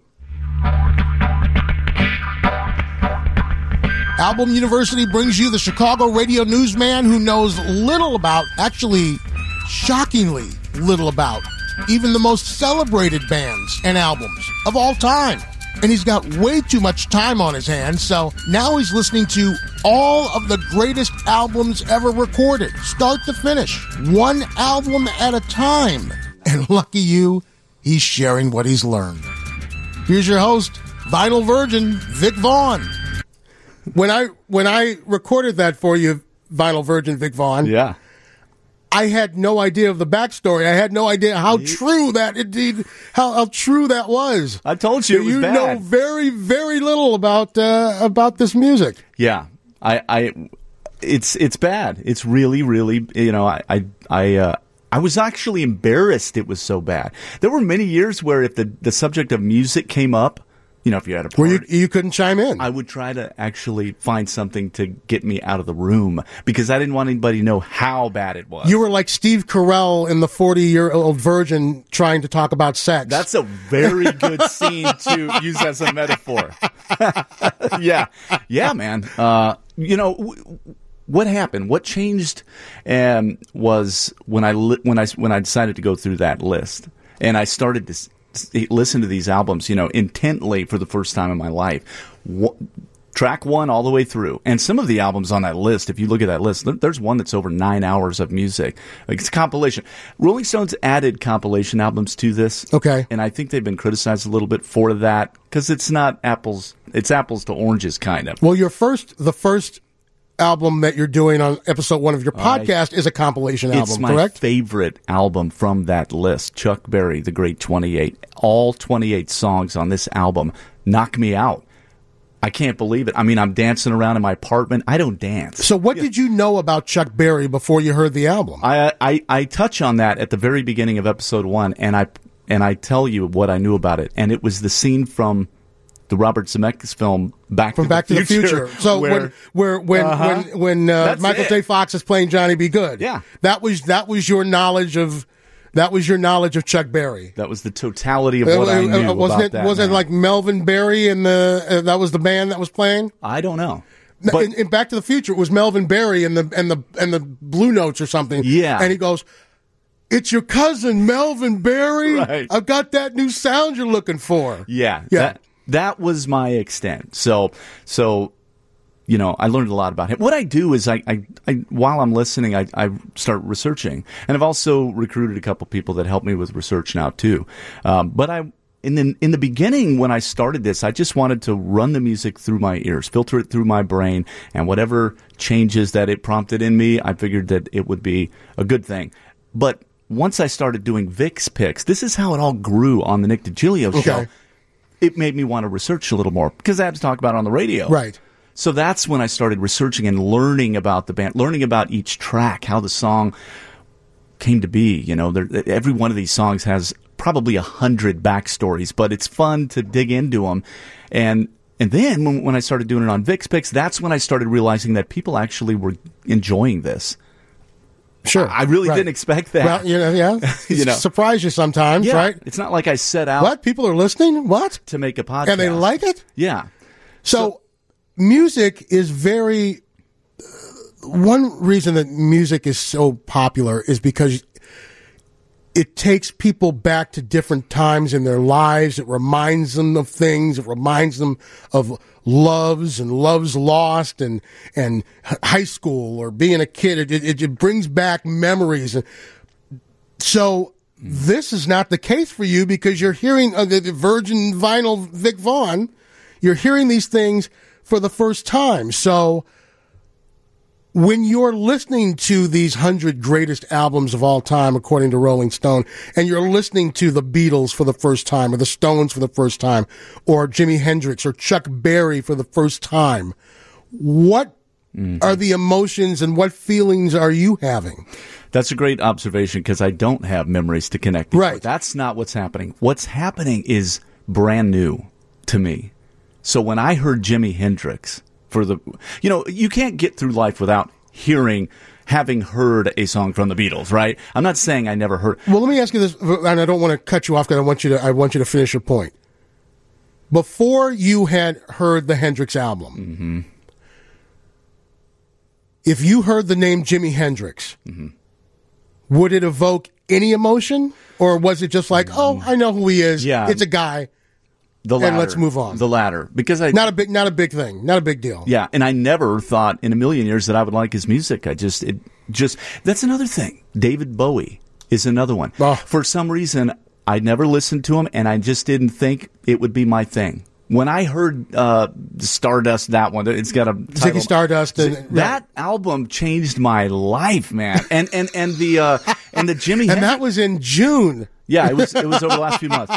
Album University brings you the Chicago radio newsman who knows little about, actually shockingly little about, even the most celebrated bands and albums of all time. And he's got way too much time on his hands, so now he's listening to all of the greatest albums ever recorded, start to finish, one album at a time. And lucky you, he's sharing what he's learned. Here's your host, Vinyl Virgin, Vic Vaughn. When I when I recorded that for you, Vinyl Virgin Vic Vaughn, Yeah. I had no idea of the backstory. I had no idea how true that indeed, how, how true that was. I told you it was you bad. know very, very little about uh, about this music. Yeah, I, I, it's it's bad. It's really, really, you know, I, I, I, uh, I was actually embarrassed. It was so bad. There were many years where if the the subject of music came up, you know, if you had a party, where you you couldn't chime in, I would try to actually find something to get me out of the room because I didn't want anybody to know how bad it was. You were like Steve Carell in The forty-Year-Old Virgin trying to talk about sex. That's a very good scene to use as a metaphor. yeah. Yeah, man. Uh, you know, w- what happened? What changed um, was when I, li- when, I, when I decided to go through that list and I started to s- listen to these albums, you know, intently for the first time in my life. What, track one all the way through. And some of the albums on that list, if you look at that list, there's one that's over nine hours of music. Like it's a compilation. Rolling Stones added compilation albums to this. Okay. And I think they've been criticized a little bit for that because it's not apples, it's apples to oranges kind of. Well, your first, the first album that you're doing on episode one of your podcast I, is a compilation album, it's my correct? favorite album from that list. Chuck Berry, The Great twenty-eight. All twenty-eight songs on this album knock me out. I can't believe it. I mean, I'm dancing around in my apartment. I don't dance. So what yeah. did you know about Chuck Berry before you heard the album? I, I I touch on that at the very beginning of episode one, and I and I tell you what I knew about it. And it was the scene from the Robert Zemeckis film Back from to Back the to Future, the Future. So where, when where when uh-huh. when when uh, Michael it. J. Fox is playing Johnny B. Good, yeah, that was that was your knowledge of that was your knowledge of Chuck Berry. That was the totality of what uh, I knew uh, wasn't about it, that. Wasn't it like Melvin Berry and the uh, that was the band that was playing? I don't know. But in, in Back to the Future, it was Melvin Berry and the and the and the Blue Notes or something. Yeah, and he goes, "It's your cousin Melvin Berry. Right. I've got that new sound you're looking for." Yeah, yeah. That, that was my extent. So, so, you know, I learned a lot about him. What I do is I, I, I while I'm listening, I, I start researching, and I've also recruited a couple people that help me with research now too. Um, but I, in the in the beginning when I started this, I just wanted to run the music through my ears, filter it through my brain, and whatever changes that it prompted in me, I figured that it would be a good thing. But once I started doing Vic's picks, this is how it all grew on the Nick DiGilio okay. show. It made me want to research a little more because I had to talk about it on the radio. Right. So that's when I started researching and learning about the band, learning about each track, how the song came to be. You know, there, every one of these songs has probably a hundred backstories, but it's fun to dig into them. And and then when, when I started doing it on Vic's Picks, that's when I started realizing that people actually were enjoying this. Sure. I really right. didn't expect that. Well, you know, yeah. you know, surprise you sometimes, yeah, right? It's not like I set out. What? People are listening? What? To make a podcast. And they like it? Yeah. So, so music is very. Uh, one reason that music is so popular is because it takes people back to different times in their lives. It reminds them of things. It reminds them of loves and loves lost and and high school or being a kid. It, it, it brings back memories. So this is not the case for you because you're hearing uh, the, the Virgin Vinyl Vic Vaughn. You're hearing these things for the first time. So when you're listening to these hundred greatest albums of all time, according to Rolling Stone, and you're listening to the Beatles for the first time, or the Stones for the first time, or Jimi Hendrix, or Chuck Berry for the first time, what mm-hmm. are the emotions and what feelings are you having? That's a great observation because I don't have memories to connect. Right. With. That's not what's happening. What's happening is brand new to me. So when I heard Jimi Hendrix for the, you know, you can't get through life without hearing, having heard a song from the Beatles, right? I'm not saying I never heard. Well, let me ask you this, and I don't want to cut you off because I want you to, I want you to finish your point. Before you had heard the Hendrix album, mm-hmm. if you heard the name Jimi Hendrix, mm-hmm. would it evoke any emotion? Or was it just like, oh, I know who he is. Yeah. It's a guy. The latter. And let's move on. The latter. Because I. Not a big, not a big thing. Not a big deal. Yeah. And I never thought in a million years that I would like his music. I just, it just, that's another thing. David Bowie is another one. Oh. For some reason, I never listened to him and I just didn't think it would be my thing. when I heard uh, Stardust, that one, it's got a title. Ziggy Stardust. And, that right. album changed my life, man. And and and the uh, and the Jimi and Hendrix. that was in June. Yeah, it was it was over the last few months.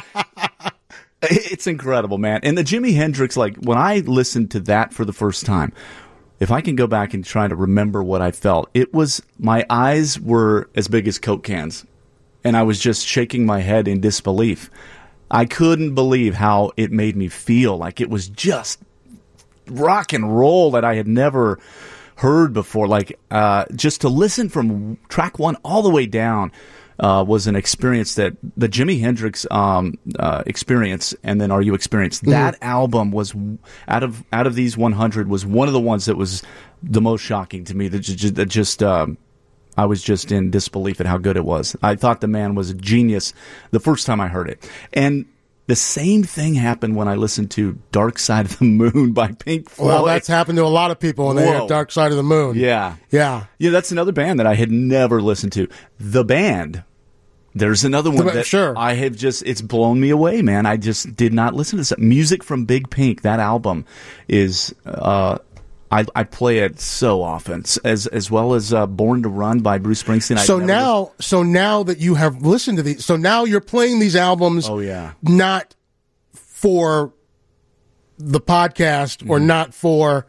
It's incredible, man. And the Jimi Hendrix, like when I listened to that for the first time, if I can go back and try to remember what I felt, it was my eyes were as big as Coke cans, and I was just shaking my head in disbelief. I couldn't believe how it made me feel. Like it was just rock and roll that I had never heard before. Like uh, just to listen from track one all the way down uh, was an experience that the Jimi Hendrix um, uh, experience, and then Are You Experience? Mm-hmm. That album was out of out of these one hundred was one of the ones that was the most shocking to me. That just, that just um, I was just in disbelief at how good it was. I thought the man was a genius the first time I heard it. And the same thing happened when I listened to Dark Side of the Moon by Pink Floyd. Well, that's happened to a lot of people when they Whoa. hear Dark Side of the Moon. Yeah. Yeah. Yeah, that's another band that I had never listened to. The Band. There's another one that sure. I have just, it's blown me away, man. I just did not listen to this. Music from Big Pink, that album is, uh, I, I play it so often, as as well as uh, Born to Run by Bruce Springsteen. So now, listened. so now that you have listened to these, so now you're playing these albums. Oh yeah, not for the podcast or mm. not for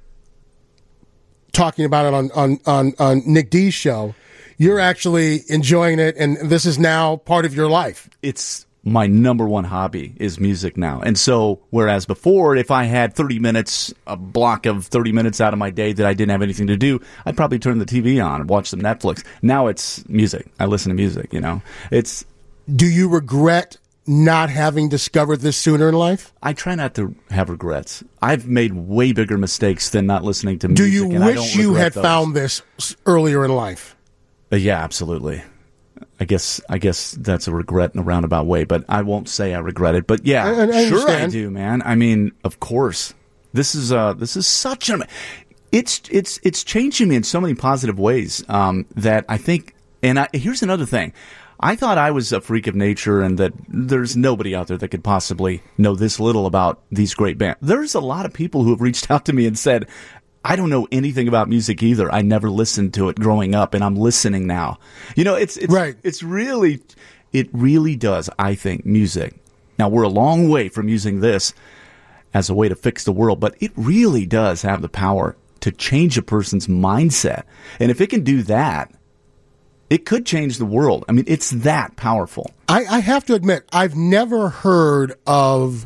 talking about it on, on, on, on Nick D's show. You're actually enjoying it, and this is now part of your life. It's my number one hobby is music now. And so, whereas before, if I had thirty minutes, a block of thirty minutes out of my day that I didn't have anything to do, I'd probably turn the T V on and watch some Netflix. Now it's music. I listen to music, you know. It's. Do you regret not having discovered this sooner in life? I try not to have regrets. I've made way bigger mistakes than not listening to music. Do you and wish I don't you had those. found this earlier in life? Uh, yeah, absolutely. I guess I guess that's a regret in a roundabout way, but I won't say I regret it. But yeah, I, I sure I do, man. I mean, of course. This is uh this is such an it's it's it's changing me in so many positive ways um, that I think. And I, here's another thing. I thought I was a freak of nature and that there's nobody out there that could possibly know this little about these great bands. There's a lot of people who have reached out to me and said, I don't know anything about music either. I never listened to it growing up, and I'm listening now. You know, it's it's right. It's really, it really does. I think music. Now we're a long way from using this as a way to fix the world, but it really does have the power to change a person's mindset. And if it can do that, it could change the world. I mean, it's that powerful. I, I have to admit, I've never heard of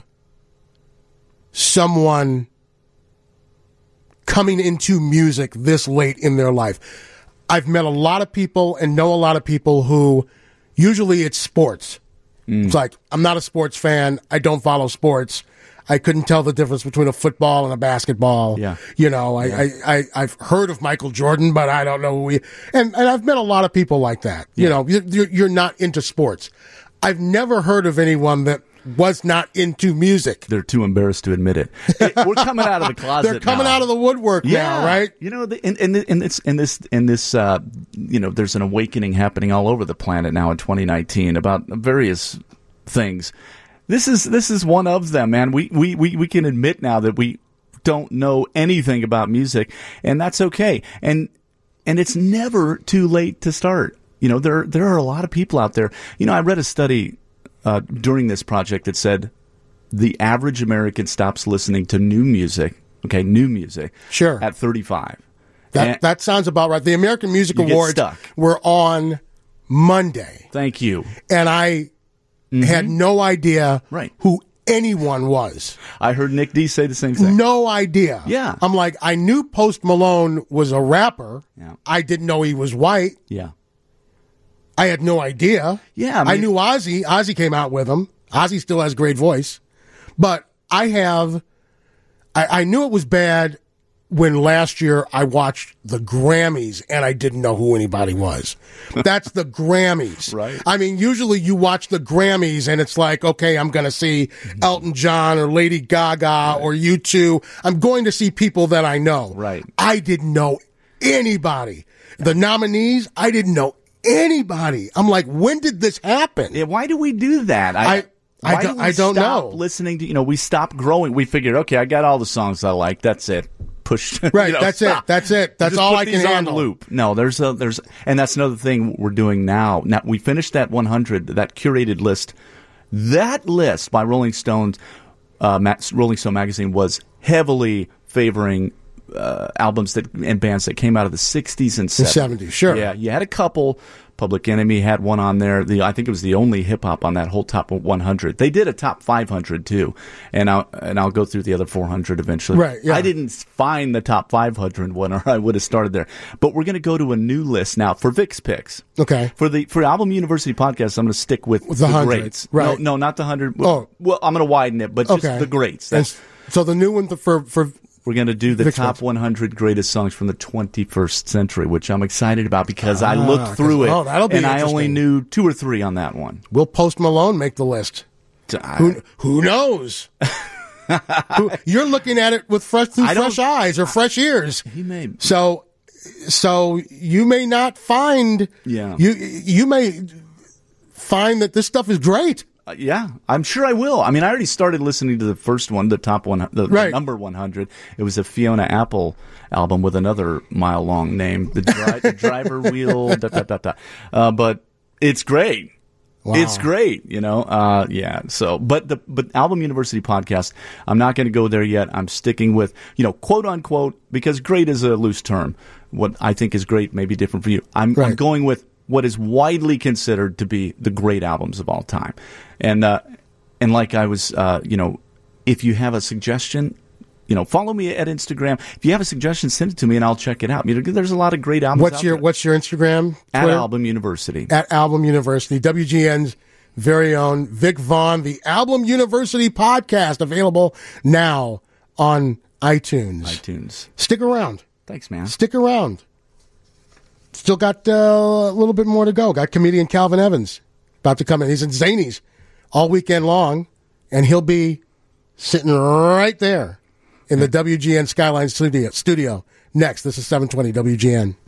someone coming into music this late in their life. I've met a lot of people and know a lot of people who usually it's sports. Mm. It's like, I'm not a sports fan. I don't follow sports. I couldn't tell the difference between a football and a basketball. Yeah. You know, I, yeah. I, I, I've heard of Michael Jordan, but I don't know who he, and, and I've met a lot of people like that. Yeah. You know, you're, you're not into sports. I've never heard of anyone that was not into music. They're too embarrassed to admit it. it we're coming out of the closet. They're coming now. out of the woodwork yeah. now, right? You know, the, and, and, and this, and this, and this, uh, you know, there's an awakening happening all over the planet now in twenty nineteen about various things. This is this is one of them, man. We, we, we, we can admit now that we don't know anything about music, and that's okay. And and it's never too late to start. You know, there there are a lot of people out there. You know, I read a study uh, during this project that said the average American stops listening to new music, okay, new music, sure, at thirty-five. That and that sounds about right. The American Music Awards were on Monday. Thank you. And I mm-hmm. had no idea right. who anyone was. I heard Nick D say the same thing. No idea. Yeah. I'm like, I knew Post Malone was a rapper. Yeah. I didn't know he was white. Yeah. I had no idea. Yeah. I, mean, I knew Ozzy. Ozzy came out with him. Ozzy still has great voice. But I have, I, I knew it was bad when last year I watched the Grammys and I didn't know who anybody was. That's the Grammys. Right. I mean, usually you watch the Grammys and it's like, okay, I'm going to see Elton John or Lady Gaga right. or U two. I'm going to see people that I know. Right. I didn't know anybody. The nominees, I didn't know anybody. I'm like, when did this happen? Yeah, why do we do that? I, I Why I don't, do we I don't stop know. listening to, you know, we stopped growing. We figured, okay, I got all the songs I like. That's it. Push. Right, you know, that's stop. it. That's it. That's Just all put I can these on handle. loop. No, there's a, there's, and that's another thing we're doing now. Now, we finished that one hundred, that curated list. That list by Rolling Stones, uh, Ma- Rolling Stone magazine was heavily favoring uh, albums that and bands that came out of the sixties and seventies. seventies, sure. Yeah, you had a couple. Public Enemy had one on there. The I think it was the only hip hop on that whole top one hundred. They did a top five hundred too, and I'll and I'll go through the other four hundred eventually. Right, yeah. I didn't find the top five hundred one, or I would have started there. But we're going to go to a new list now for Vic's picks. Okay. For the for Album University podcast, I'm going to stick with, With the the one hundred, greats. right. No, no, not the one hundred. Oh. Well, I'm going to widen it, but just Okay. the greats. And That's, s- so the new one for for we're going to do the Vic's top picks. one hundred greatest songs from the twenty-first century, which I'm excited about because I Ah, looked through 'cause- it, oh, that'll be and I only interesting. knew two or three on that one. will Post Malone make the list? I- Who who knows? who, you're looking at it with fresh through I don't- fresh eyes or fresh ears. He may. So so you may not find Yeah. you you may find that this stuff is great. Uh, yeah, I'm sure I will. I mean, I already started listening to the first one, the top one, the, the Right. number one hundred. It was a Fiona Apple album with another mile long name, the, dri- the driver wheel, da, da, da, da. Uh, but it's great. Wow. It's great, you know. Uh, yeah. So, but the but Album University podcast, I'm not going to go there yet. I'm sticking with, you know, quote unquote, because great is a loose term. What I think is great may be different for you. I'm, Right. I'm going with what is widely considered to be the great albums of all time. And uh, and like I was, uh, you know, if you have a suggestion, you know, follow me at Instagram. If you have a suggestion, send it to me and I'll check it out. You know, there's a lot of great albums. What's out your there. What's your Instagram? At Twitter? Album University? At Album University, W G N's very own Vic Vaughn, the Album University podcast, available now on iTunes. iTunes. Stick around. Thanks, man. Stick around. Still got uh, a little bit more to go. Got comedian Calvin Evans about to come in. He's in Zanies all weekend long, and he'll be sitting right there in the W G N Skyline studio. studio. Next, this is seven twenty W G N.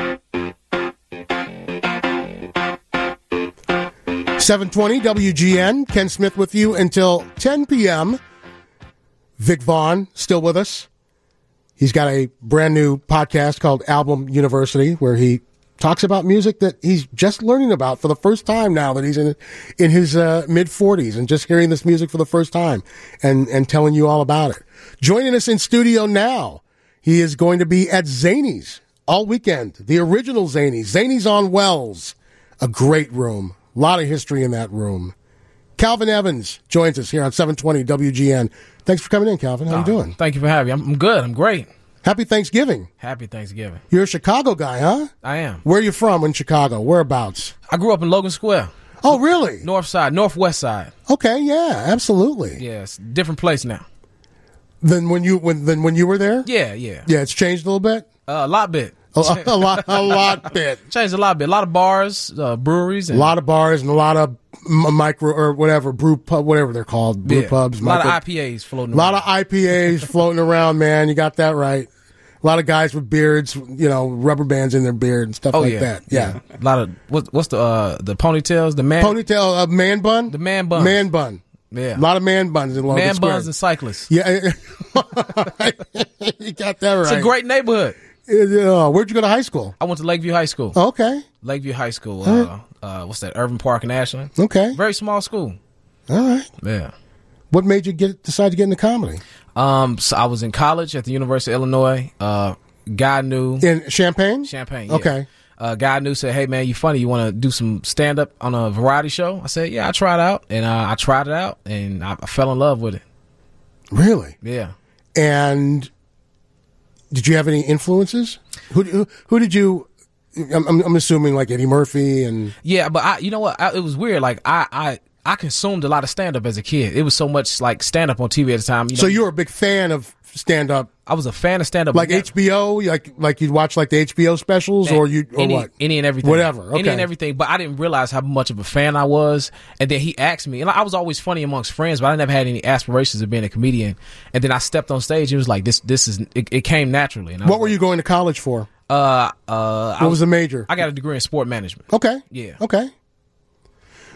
seven twenty W G N. Ken Smith with you until ten p.m. Vic Vaughn still with us. He's got a brand new podcast called Album University where he talks about music that he's just learning about for the first time now that he's in in his uh, mid forties and just hearing this music for the first time and, and telling you all about it. Joining us in studio now, he is going to be at Zanies all weekend, the original Zanies, Zanies on Wells, a great room, a lot of history in that room. Calvin Evans joins us here on seven twenty W G N. Thanks for coming in, Calvin. How you Oh, doing? Thank you for having me. I'm, I'm good. I'm great. Happy Thanksgiving. Happy Thanksgiving. You're a Chicago guy, huh? I am. Where are you from in Chicago? Whereabouts? I grew up in Logan Square, Oh, really? north side, northwest side. Okay, yeah, absolutely. Yeah, it's a different place now. Than when you when than when you were there? Yeah, yeah. Yeah, it's changed a little bit. Uh, a lot bit. A, a lot, a lot bit. Changed a lot bit. A lot of bars, uh, breweries. A And, lot of bars and a lot of m- micro or whatever brew pub, whatever they're called, brew yeah. pubs. A lot micro- of I P As floating A lot around. of I P As floating around, man. You got that right. A lot of guys with beards, you know, rubber bands in their beard and stuff oh, like yeah. that. Yeah. A lot of, what, what's the uh, the ponytails? The man. Ponytail, uh, man bun? The man buns. Man bun. Yeah. A lot of man buns in Logan Man Square. buns and cyclists. Yeah. You got that right. It's a great neighborhood. Uh, where'd you go to high school? I went to Lakeview High School. Okay. Lakeview High School. Uh, uh, what's that? Irving Park in Ashland. Okay. Very small school. All right. Yeah. What made you get decide to get into comedy? Um, so I was in college at the University of Illinois. Uh, guy knew In Champaign? Champagne. Yeah. Okay. Uh, guy knew said, "Hey man, you funny. You want to do some stand up on a variety show?" I said, "Yeah, I tried out," and uh, I tried it out, and I, I fell in love with it. Really? Yeah. And did you have any influences? Who who, who did you? I'm, I'm I'm assuming like Eddie Murphy and Yeah, but I, you know what? I, it was weird. Like I, I, I consumed a lot of stand up as a kid. It was so much like stand up on T V at the time. You know, so you were a big fan of stand up, I was a fan of stand up, like H B O, like like you'd watch like the H B O specials, or you or any, what? any and everything, Whatever. Okay. any and everything. But I didn't realize how much of a fan I was. And then he asked me, and I was always funny amongst friends, but I never had any aspirations of being a comedian. And then I stepped on stage. It was like this. This is it. It came naturally. And I What was were you going to college for? like, Uh, uh, I What was the major? I got a degree in sport management. Okay. Yeah. Okay.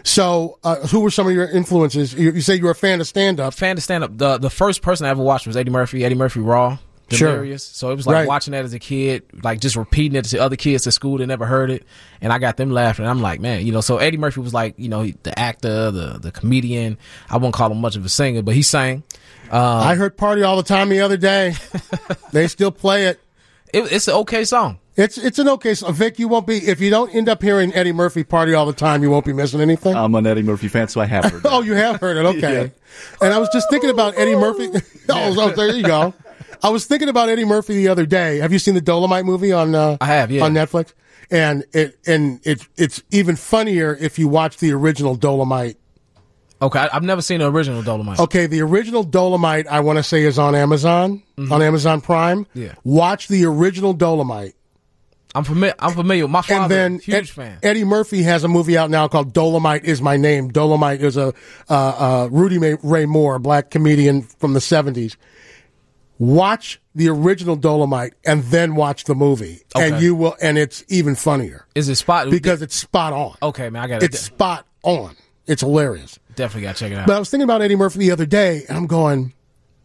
So, uh, who were some of your influences? You, you say you were a fan of stand-up. Fan of stand up. The the first person I ever watched was Eddie Murphy. Eddie Murphy Raw. Delirious. Sure. So it was like Right. watching that as a kid, like just repeating it to other kids at school that never heard it, and I got them laughing. And I'm like, man, you know. So Eddie Murphy was like, you know, the actor, the the comedian. I won't call him much of a singer, but he sang. Um, I heard "Party All the Time" the other day. They still play it. it. It's an okay song. It's it's an okay song. Vic, you won't be if you don't end up hearing Eddie Murphy "Party All the Time." You won't be missing anything. I'm an Eddie Murphy fan, so I have heard that. Oh, you have heard it. Okay. And I was just thinking about Eddie Murphy. oh, so there you go. I was thinking about Eddie Murphy the other day. Have you seen the Dolomite movie on? Uh, I have, yeah. on Netflix. And it and it it's even funnier if you watch the original Dolomite. Okay, I, I've never seen the original Dolomite. Okay, the original Dolomite, I want to say, is on Amazon, Mm-hmm. on Amazon Prime. Yeah. Watch the original Dolomite. I'm familiar. I'm familiar. My father, And then huge Ed- fan. Eddie Murphy has a movie out now called Dolomite Is My Name. Dolomite is a uh, uh, Rudy May- Ray Moore, a black comedian from the seventies. Watch the original Dolomite and then watch the movie, and Okay. you will, and it's even funnier Is it spot? because it's spot on. okay, man, I got it. It's spot on. It's hilarious. Definitely got to check it out. But I was thinking about Eddie Murphy the other day, and I'm going,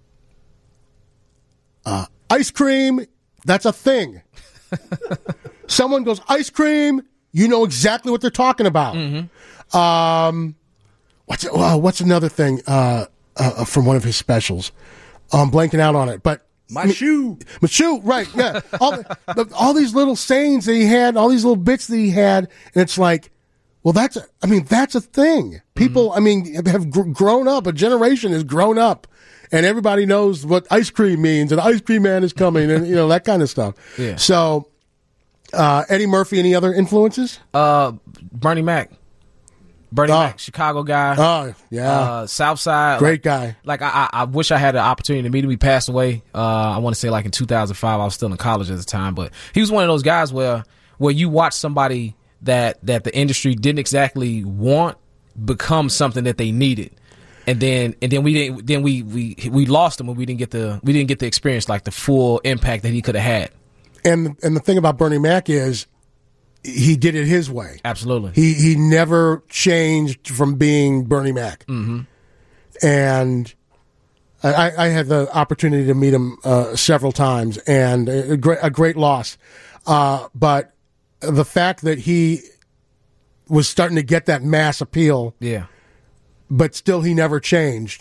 uh, ice cream, that's a thing. Someone goes, ice cream, you know exactly what they're talking about. Mm-hmm. Um, what's uh, what's another thing uh, uh, from one of his specials? I'm blanking out on it, but My shoe. my shoe, right? Yeah, all, the, all these little sayings that he had, all these little bits that he had, and it's like, well, that's, a, I mean, that's a thing. People, I mean, have gr- grown up. A generation has grown up, and everybody knows what ice cream means, and Ice Cream Man is coming, and you know that kind of stuff. Yeah. So, uh, Eddie Murphy, any other influences? Uh, Bernie Mac. Bernie Oh. Mac, Chicago guy. Oh, yeah, Uh, South Side. great like, guy. Like I, I, I wish I had the opportunity to meet him. He passed away. Uh, I want to say like in two thousand five. I was still in college at the time, but he was one of those guys where where you watch somebody that that the industry didn't exactly want become something that they needed, and then and then we didn't. Then we we we lost him, and we didn't get the we didn't get to experience like the full impact that he could have had. And and the thing about Bernie Mac is, he did it his way. Absolutely. He he never changed from being Bernie Mac. Mm-hmm. And I, I had the opportunity to meet him uh, several times, and a great, a great loss. Uh, but the fact that he was starting to get that mass appeal, Yeah. but still he never changed,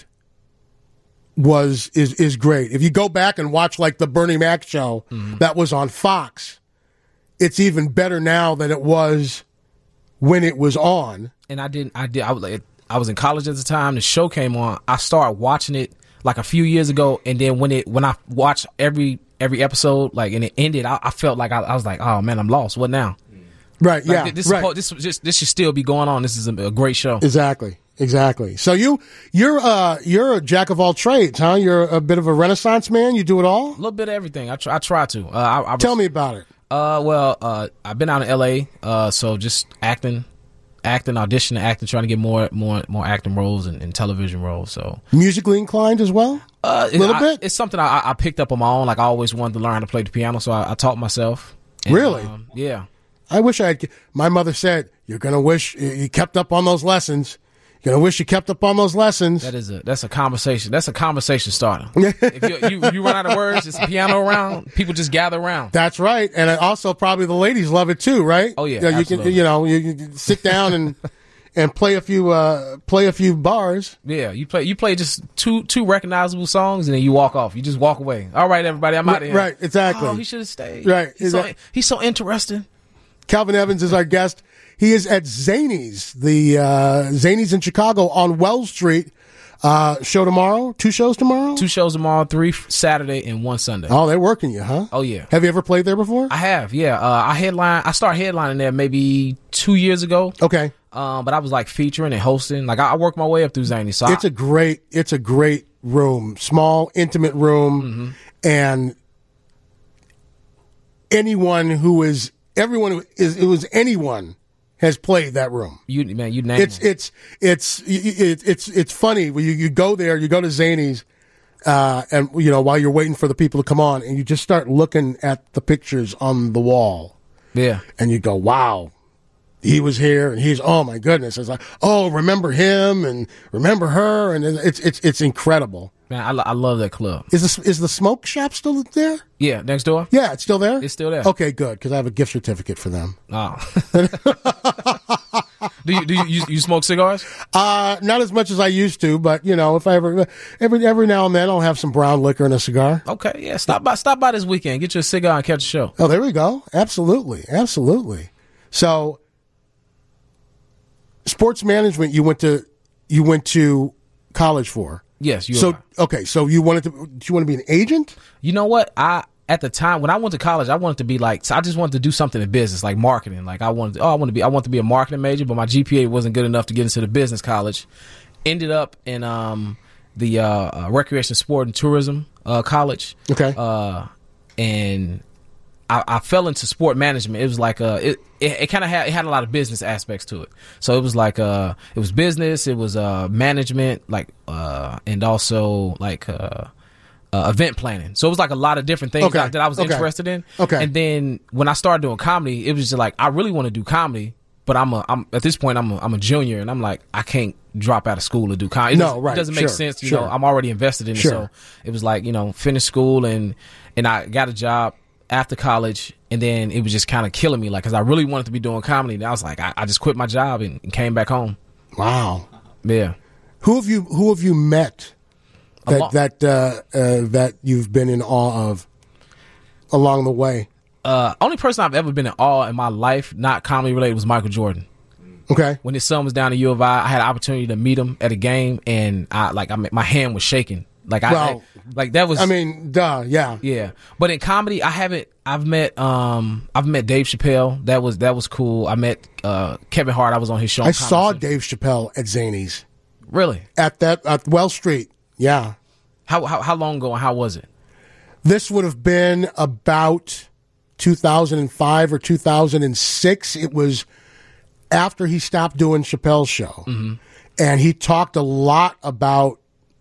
was is is great. If you go back and watch like the Bernie Mac show that was on Fox, it's even better now than it was when it was on. And I didn't. I did. I was like, I was in college at the time. The show came on. I started watching it like a few years ago, and then when it when I watched every every episode, like and it ended, I, I felt like I, I was like, oh man, I'm lost. What now? Right, Like, yeah, This right. is, this this this should still be going on. This is a, a great show. Exactly, exactly. So you you're uh you're a jack of all trades, huh? You're a bit of a Renaissance man. You do it all. A little bit of everything. I try. I try to. Uh, I, I Tell me about it. Uh, well, uh, I've been out in L A. Uh, so just acting, acting, auditioning, acting, trying to get more, more, more acting roles and, and television roles. So Musically inclined as well. uh, Little I- bit? It's something I, I picked up on my own. Like I always wanted to learn how to play the piano, so I, I taught myself. And, Really? um, yeah. I wish I had. My mother said, "You're gonna wish you kept up on those lessons. You're gonna wish you kept up on those lessons." That is a that's a conversation. That's a conversation starter. If you, you you run out of words, it's a piano around. People just gather around. That's right, and also probably the ladies love it too, right? Oh, yeah, you, know, you can absolutely. you know you, you can sit down and and play a few uh, play a few bars. Yeah, you play you play just two two recognizable songs and then you walk off. You just walk away. All right, everybody, I'm out of here. Right, exactly. Oh, he should have stayed. Right, He's so, exact- he's so interesting. Calvin Evans is our guest. He is at Zanies, the uh, Zanies in Chicago on Wells Street. Uh, show tomorrow? Two shows tomorrow? Two shows tomorrow, three f- Saturday and one Sunday. Oh, they're working you, huh? Oh yeah, Have you ever played there before? I have. Yeah, uh, I headline. I started headlining there maybe two years ago. Okay. Um, but I was like featuring and hosting. Like I, I worked my way up through Zany. So It's I, a great, it's a great room, small, intimate room, Mm-hmm. and anyone who is, everyone who is, it was anyone has played that room. you man, you name It's it. it's it's it's it's it's funny when you, you go there, you go to Zanies, uh, and you know while you're waiting for the people to come on, and you just start looking at the pictures on the wall, Yeah, and you go, "Wow, he was here and he's, oh my goodness. It's like, oh, remember him and remember her. And it's, it's, it's incredible. Man, I, lo- I love that club. Is this, is the smoke shop still there? Yeah, next door. Yeah, it's still there? It's still there. Okay, good. Cause I have a gift certificate for them. Oh. do you, do you, you, you smoke cigars? Uh, not as much as I used to, but you know, if I ever, every, every now and then I'll have some brown liquor and a cigar. Okay. Yeah. Stop by, stop by this weekend. Get you a cigar and catch a show. Oh, there we go. Absolutely. Absolutely. So, sports management, you went to, you went to college for. Yes. You So, are. okay. So you wanted to, do you want to be an agent? You know what? I, at the time when I went to college, I wanted to be like, so I just wanted to do something in business, like marketing. Like I wanted, to, oh, I want to be, I want to be a marketing major, but my G P A wasn't good enough to get into the business college. Ended up in, um, the, uh, uh recreation, sport and tourism, uh, college. Okay. Uh, and I, I fell into sport management. It was like uh, it it, it kind of had it had a lot of business aspects to it. So it was like uh, it was business, it was uh, management, like uh, and also like uh, uh, event planning. So it was like a lot of different things Okay. that, that I was Okay. interested in. Okay. And then when I started doing comedy, it was just like I really want to do comedy, but I'm a I'm at this point I'm a, I'm a junior, and I'm like I can't drop out of school to do comedy. It No, doesn't- right, It doesn't make sure, sense. You sure. know, I'm already invested in Sure. it. So it was like, you know, finish school and and I got a job after college, and then it was just kind of killing me, like, because I really wanted to be doing comedy. And I was like, I, I just quit my job and, and came back home. Wow. Yeah. Who have you, who have you met that, Alo- that, uh, uh, that you've been in awe of along the way? Uh, only person I've ever been in awe in my life, not comedy related, was Michael Jordan. Okay. When his son was down at U of I, I had an opportunity to meet him at a game, and I like I mean, my hand was shaking. Like I, Well, I like that was. I mean, duh, yeah. Yeah, but in comedy, I haven't. I've met. Um, I've met Dave Chappelle. That was that was cool. I met uh, Kevin Hart. I was on his show. on I Comedy saw Central. Dave Chappelle at Zanies Really? at that, at Well Street. Yeah. How how how long ago and how was it? This would have been about two thousand five or two thousand six. It was after he stopped doing Chappelle's show. Mm-hmm. And he talked a lot about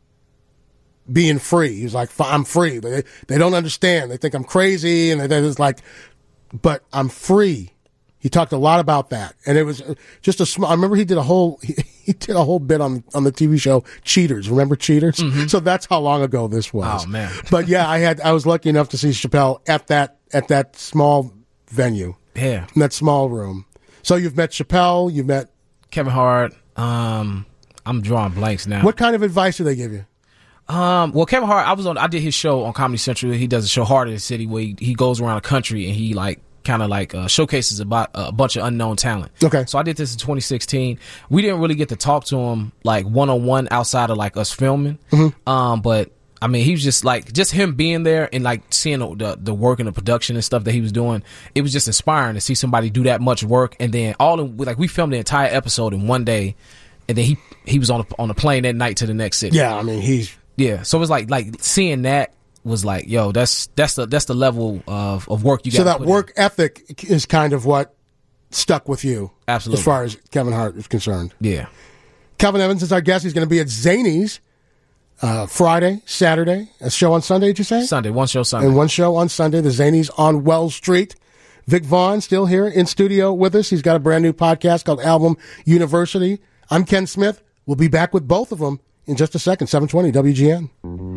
being free. He was like, I'm free. But they, they don't understand. They think I'm crazy. And they, it's like, but I'm free. He talked a lot about that. And it was just a small, I remember he did a whole, he, he did a whole bit on, on the T V show Cheaters. Remember Cheaters? Mm-hmm. So that's how long ago this was. Oh, man. But yeah, I had, I was lucky enough to see Chappelle at that, at that small venue, Yeah. in that small room. So you've met Chappelle, you've met, Kevin Hart. Um, I'm drawing blanks now. what kind of advice do they give you? Um, well, Kevin Hart, I was on. I did his show on Comedy Central. He does a show, Heart of the City, where he, he goes around the country and he like kind of like uh, showcases about uh, a bunch of unknown talent. Okay. So I did this in twenty sixteen. We didn't really get to talk to him like one on one outside of like us filming. Mm-hmm. Um, but I mean, he was just like just him being there and like seeing the, the the work and the production and stuff that he was doing. It was just inspiring to see somebody do that much work, and then all in, like we filmed the entire episode in one day, and then he he was on a, on a plane that night to the next city. Yeah, I mean, he's, Yeah, so it was like like seeing that was like, yo, that's that's the that's the level of, of work you got. so that work ethic is kind of what stuck with you. Absolutely. As far as Kevin Hart is concerned. Yeah, Calvin Evans is our guest. He's going to be at Zanies uh, Friday, Saturday, a show on Sunday, did you say? Sunday, one show Sunday. And one show on Sunday, the Zanies on Wells Street. Vic Vaughn still here in studio with us. He's got a brand new podcast called Album University. I'm Ken Smith. We'll be back with both of them in just a second. seven twenty W G N.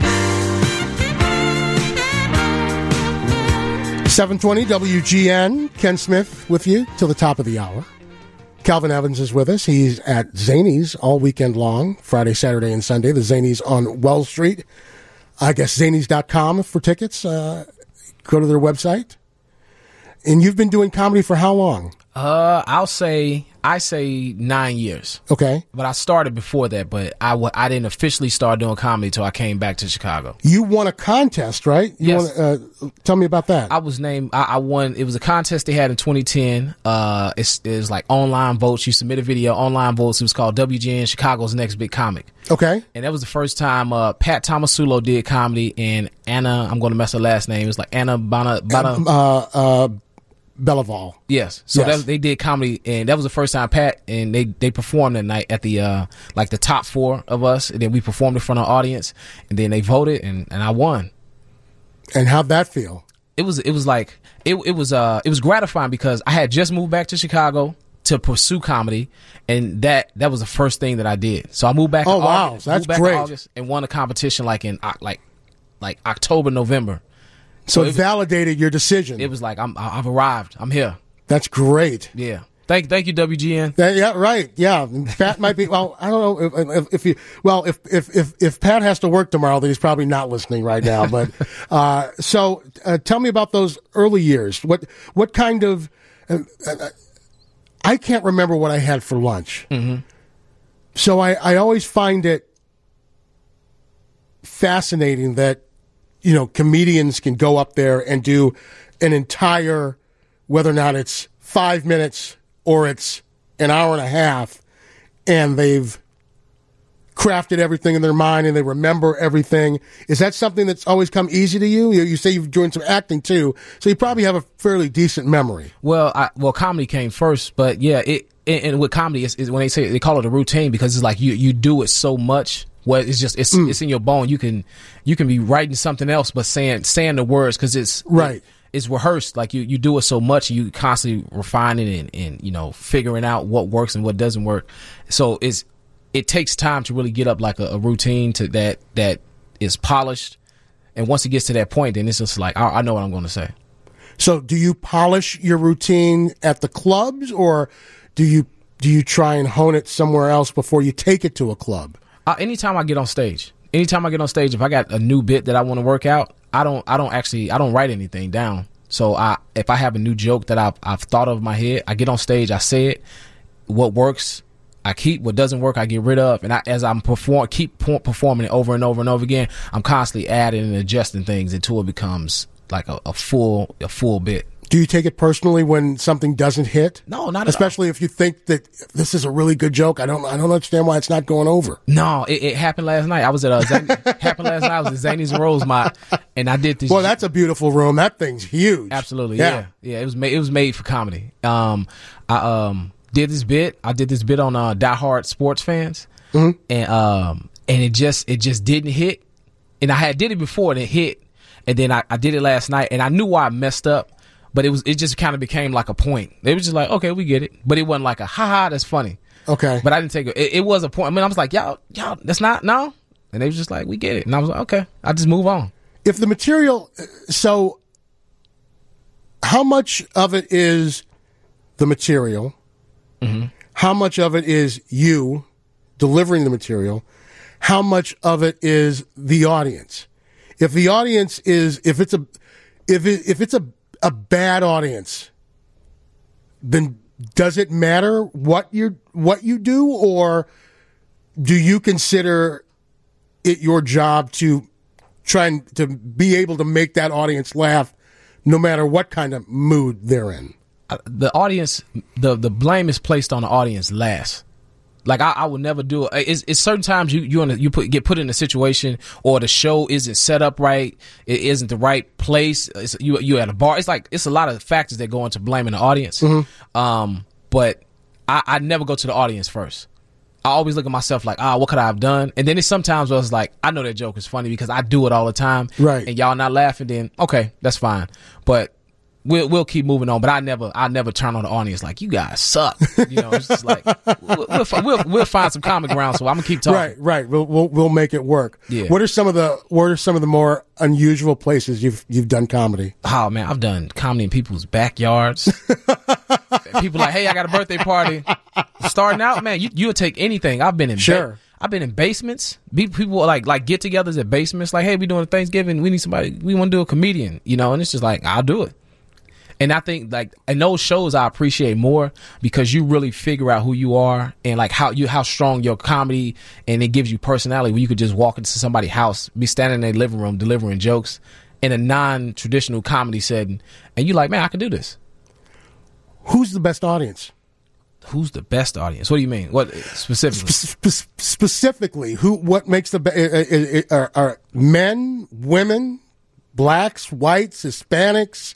seven twenty W G N. Ken Smith with you till the top of the hour. Calvin Evans is with us. He's at Zanies all weekend long, Friday, Saturday, and Sunday. The Zanies on Wells Street. I guess zanies dot com for tickets. Uh, go to their website. And you've been doing comedy for how long? Uh, I'll say I say nine years, Okay. but I started before that. But I, w- I didn't officially start doing comedy till I came back to Chicago. You won a contest, right? You Yes. Won, uh, tell me about that. I was named. I, I won. It was a contest they had in twenty ten. Uh, it's it was like online votes. You submit a video, online votes. It was called W G N Chicago's Next Big Comic. Okay. And that was the first time uh, Pat Tomasulo did comedy, and Anna, I'm going to mess her last name. It was like Anna Bana. Bana Uh, uh, Belival. yes. So Yes. That, they did comedy, and that was the first time Pat and they they performed that night at the uh, like the top four of us, and then we performed in front of an audience, and then they voted, and, and I won. And how'd that feel? It was it was like it it was uh it was gratifying because I had just moved back to Chicago to pursue comedy, and that that was the first thing that I did. So I moved back. Oh in wow, August, that's moved back great! in August and won a competition like in uh, like like October, November. So, So it, it- validated your decision. It was like I'm I've arrived. I'm here. That's great. Yeah. Thank thank you W G N. That- yeah, right. Yeah, Pat might be. Well, I don't know if, if, if you. Well, if, if if if Pat has to work tomorrow, then he's probably not listening right now. But uh, so, uh, tell me about those early years. What what kind of? Uh, uh, I can't remember what I had for lunch. Mm-hmm. So I, I always find it fascinating that, you know, comedians can go up there and do an entire, whether or not it's five minutes or it's an hour and a half, and they've crafted everything in their mind and they remember everything. Is that something that's always come easy to you? You, you say you've doing some acting too, so you probably have a fairly decent memory. Well, I, well, comedy came first, but yeah, it and, and with comedy, it's, it's when they say they call it a routine because it's like you you do it so much. Well, it's just it's Mm. it's in your bone. You can you can be writing something else, but saying saying the words because it's Right. It, it's rehearsed. Like you, you do it so much, you constantly refining and, and you know figuring out what works and what doesn't work. So it's it takes time to really get up like a, a routine to that that is polished. And once it gets to that point, then it's just like I, I know what I'm going to say. So do you polish your routine at the clubs, or do you do you try and hone it somewhere else before you take it to a club? Uh, anytime I get on stage, anytime I get on stage, if I got a new bit that I want to work out, I don't, I don't actually, I don't write anything down. So I, if I have a new joke that I've, I've thought of in my head, I get on stage, I say it. What works, I keep. What doesn't work, I get rid of. And I, as I'm perform, keep performing it over and over and over again, I'm constantly adding and adjusting things until it becomes like a, a full, a full bit. Do you take it personally when something doesn't hit? No, not at Especially if you think that this is a really good joke. I don't, I don't understand why it's not going over. No, it, it happened last night. I was at a Zany, happened last night. I was at Zany's and Rosemont, and I did this. Well, that's a beautiful room. That thing's huge. Absolutely, yeah, yeah. yeah it was made. It was made for comedy. Um, I um did this bit. I did this bit on uh, Die Hard sports fans, mm-hmm. and um and it just it just didn't hit. And I had did it before, and it hit, and then I, I did it last night, and I knew why I messed up. But it was it just kind of became like a point. It was just like, okay, we get it. But it wasn't like a ha ha, that's funny. Okay. But I didn't take it. It, it was a point. I mean, I was like, y'all, y'all, that's not no. And they was just like, we get it. And I was like, okay, I just move on. If the material, so how much of it is the material? Mm-hmm. How much of it is you delivering the material? How much of it is the audience? If the audience is, if it's a, if it, if it's a a bad audience, then does it matter what you what you do, or do you consider it your job to try and to be able to make that audience laugh no matter what kind of mood they're in? Uh, the audience, the the blame is placed on the audience last. Like I, I would never do it. It's, it's certain times you you, in a, you put get put in a situation, or the show isn't set up right, it isn't the right place. It's, you you at a bar. It's like it's a lot of factors that go into blaming the audience. Mm-hmm. Um, but I, I never go to the audience first. I always look at myself like, ah, what could I have done? And then it's sometimes where it's like, I know that joke is funny because I do it all the time, right? And y'all not laughing, then okay, that's fine. But We'll we'll keep moving on, but I never I never turn on the audience like you guys suck. You know, it's just like we'll we'll, we'll, we'll find some common ground. So I'm gonna keep talking. Right, right. We'll we'll we'll make it work. Yeah. What are some of the What are some of the more unusual places you've you've done comedy? Oh man, I've done comedy in people's backyards. People like, hey, I got a birthday party. Starting out, man, you you'll take anything. I've been in sure. Ba- I've been in basements. People like like get-togethers at basements. Like, hey, we doing a Thanksgiving. We need somebody. We want to do a comedian. You know, and it's just like I'll do it. And I think like in those shows I appreciate more because you really figure out who you are and like how you how strong your comedy, and it gives you personality where you could just walk into somebody's house, be standing in their living room delivering jokes in a non-traditional comedy setting, and you like, man, I can do this. Who's the best audience? Who's the best audience? What do you mean? What specifically? Spe- specifically, who? What makes the best? Are, are men, women, blacks, whites, Hispanics?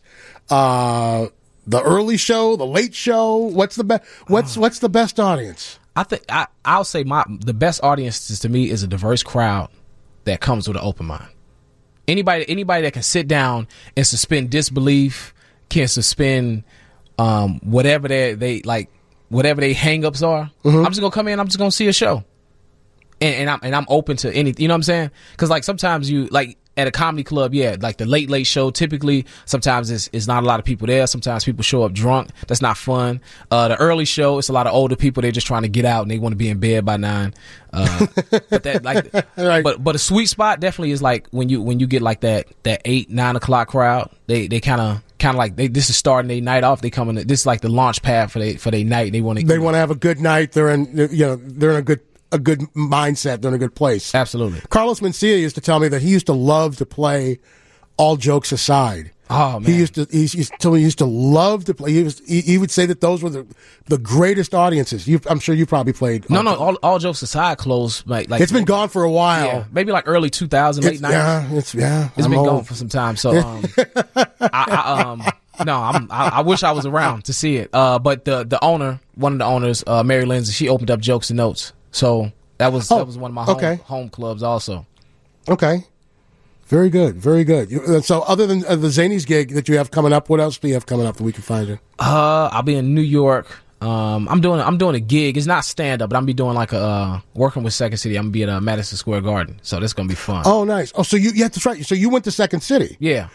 Uh, the early show, the late show. What's the best? What's what's the best audience? I think I I'll say my the best audience is, to me, is a diverse crowd that comes with an open mind. Anybody anybody that can sit down and suspend disbelief, can suspend um whatever they they like whatever they hang-ups are, Mm-hmm. I'm just gonna come in. I'm just gonna see a show, and, and I'm and I'm open to anything. You know what I'm saying? Because like sometimes you like at a comedy club, yeah, like the late late show. Typically, sometimes it's, it's not a lot of people there. Sometimes people show up drunk. That's not fun. Uh, the early show, it's a lot of older people. They're just trying to get out and they want to be in bed by nine. Uh, but that like, Right. but but a sweet spot definitely is like when you when you get like that that eight nine o'clock crowd. They they kind of. Kind of like they, this is starting their night off. They coming. This is like the launch pad for they for their night. They want to. They want to have a good night. They're in, you know, they're in a good a good mindset. They're in a good place. Absolutely. Carlos Mencia used to tell me that he used to love to play. All jokes aside, Oh man, he used to. He used to tell me he used to love to play. He was. He, he would say that those were the the greatest audiences. You, I'm sure you probably played. no, no. All, all jokes aside, closed. Like, like It's been gone for a while. yeah, maybe like early two thousand, late It's, nineties. yeah, it's yeah. It's I'm been old. gone for some time. So, um, I, I, um, no, I'm, I, I wish I was around to see it. Uh, but the the owner, one of the owners, uh, Mary Lindsay, she opened up Jokes and Notes. So that was Oh, that was one of my home, okay. home clubs also. Okay. Very good. Very good. You, uh, so, other than uh, the Zanies gig that you have coming up, what else do you have coming up that we can find you? Uh, I'll be in New York. Um, I'm doing I'm doing a gig. It's not stand up, but I'm be doing like a uh, working with Second City. I'm gonna be at uh, Madison Square Garden, so that's gonna be fun. Oh, nice. Oh, so you yeah, that's right. So you went to Second City. Yeah.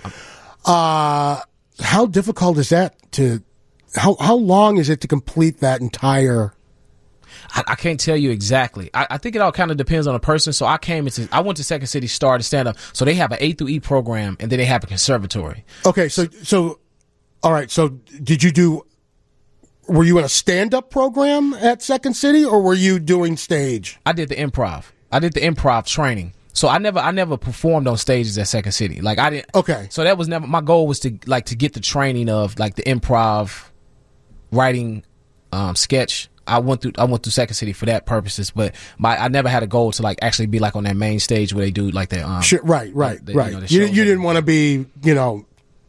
Uh how difficult is that to? How how long is it to complete that entire? I, I can't tell you exactly. I, I think it all kind of depends on the person. So I came into, I went to Second City, started stand up. So they have an A through E program, and then they have a conservatory. Okay, so so, all right. So did you do? Were you in a stand up program at Second City, or were you doing stage? I did the improv. I did the improv training. So I never, I never performed on stages at Second City. Like I didn't. Okay. So that was never my goal. Was to like to get the training of like the improv, writing, um, sketch. I went through I went through Second City for that purposes, but my I never had a goal to like actually be like on that main stage where they do like that. Um, Sure, right, right, the- the- right. you know, the You, shows you that- didn't want to be, you know,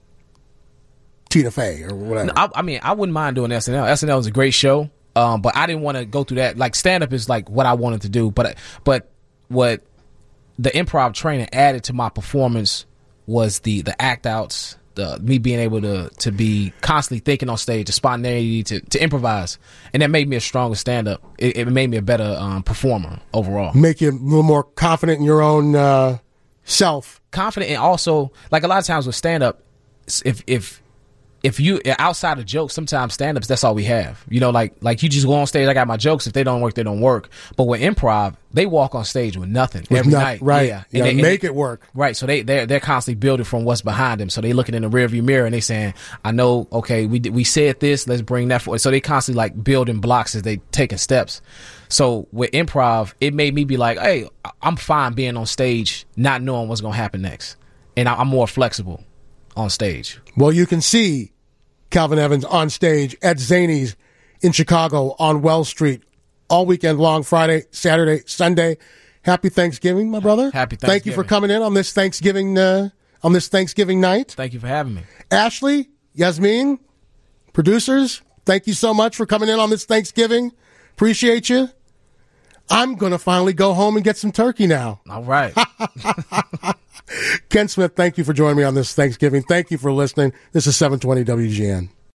Tina Fey or whatever. I, I mean, I wouldn't mind doing S N L. S N L was a great show, um, but I didn't want to go through that. Like stand up is like what I wanted to do, but but what the improv training added to my performance was the the act outs. The, me being able to to be constantly thinking on stage, the spontaneity to, to improvise, and that made me a stronger stand up. It, it made me a better um, performer overall. Make you a little more confident in your own uh, self. Confident, and also like a lot of times with stand up, if if if you outside of jokes, sometimes stand ups that's all we have. You know, like like you just go on stage. I got my jokes. If they don't work, they don't work. But with improv, they walk on stage with nothing With every noth- night. right. Yeah, You gotta they- make they- it work. Right, so they they're they're constantly building from what's behind them. So they looking in the rearview mirror and they saying, "I know, okay, we did- we said this, let's bring that forward." So they constantly like building blocks as they taking steps. So with improv, it made me be like, "Hey, I'm fine being on stage, not knowing what's gonna happen next, and I- I'm more flexible on stage." Well, you can see Calvin Evans on stage at Zanies in Chicago on Wells Street all weekend long, Friday, Saturday, Sunday. Happy Thanksgiving, my brother. Happy Thank you for Thanksgiving. coming in on this Thanksgiving uh, on this Thanksgiving night. Thank you for having me. Ashley, Yasmin, producers, thank you so much for coming in on this Thanksgiving. Appreciate you. I'm going to finally go home and get some turkey now. All right. Ken Smith, thank you for joining me on this Thanksgiving. Thank you for listening. This is seven twenty W G N.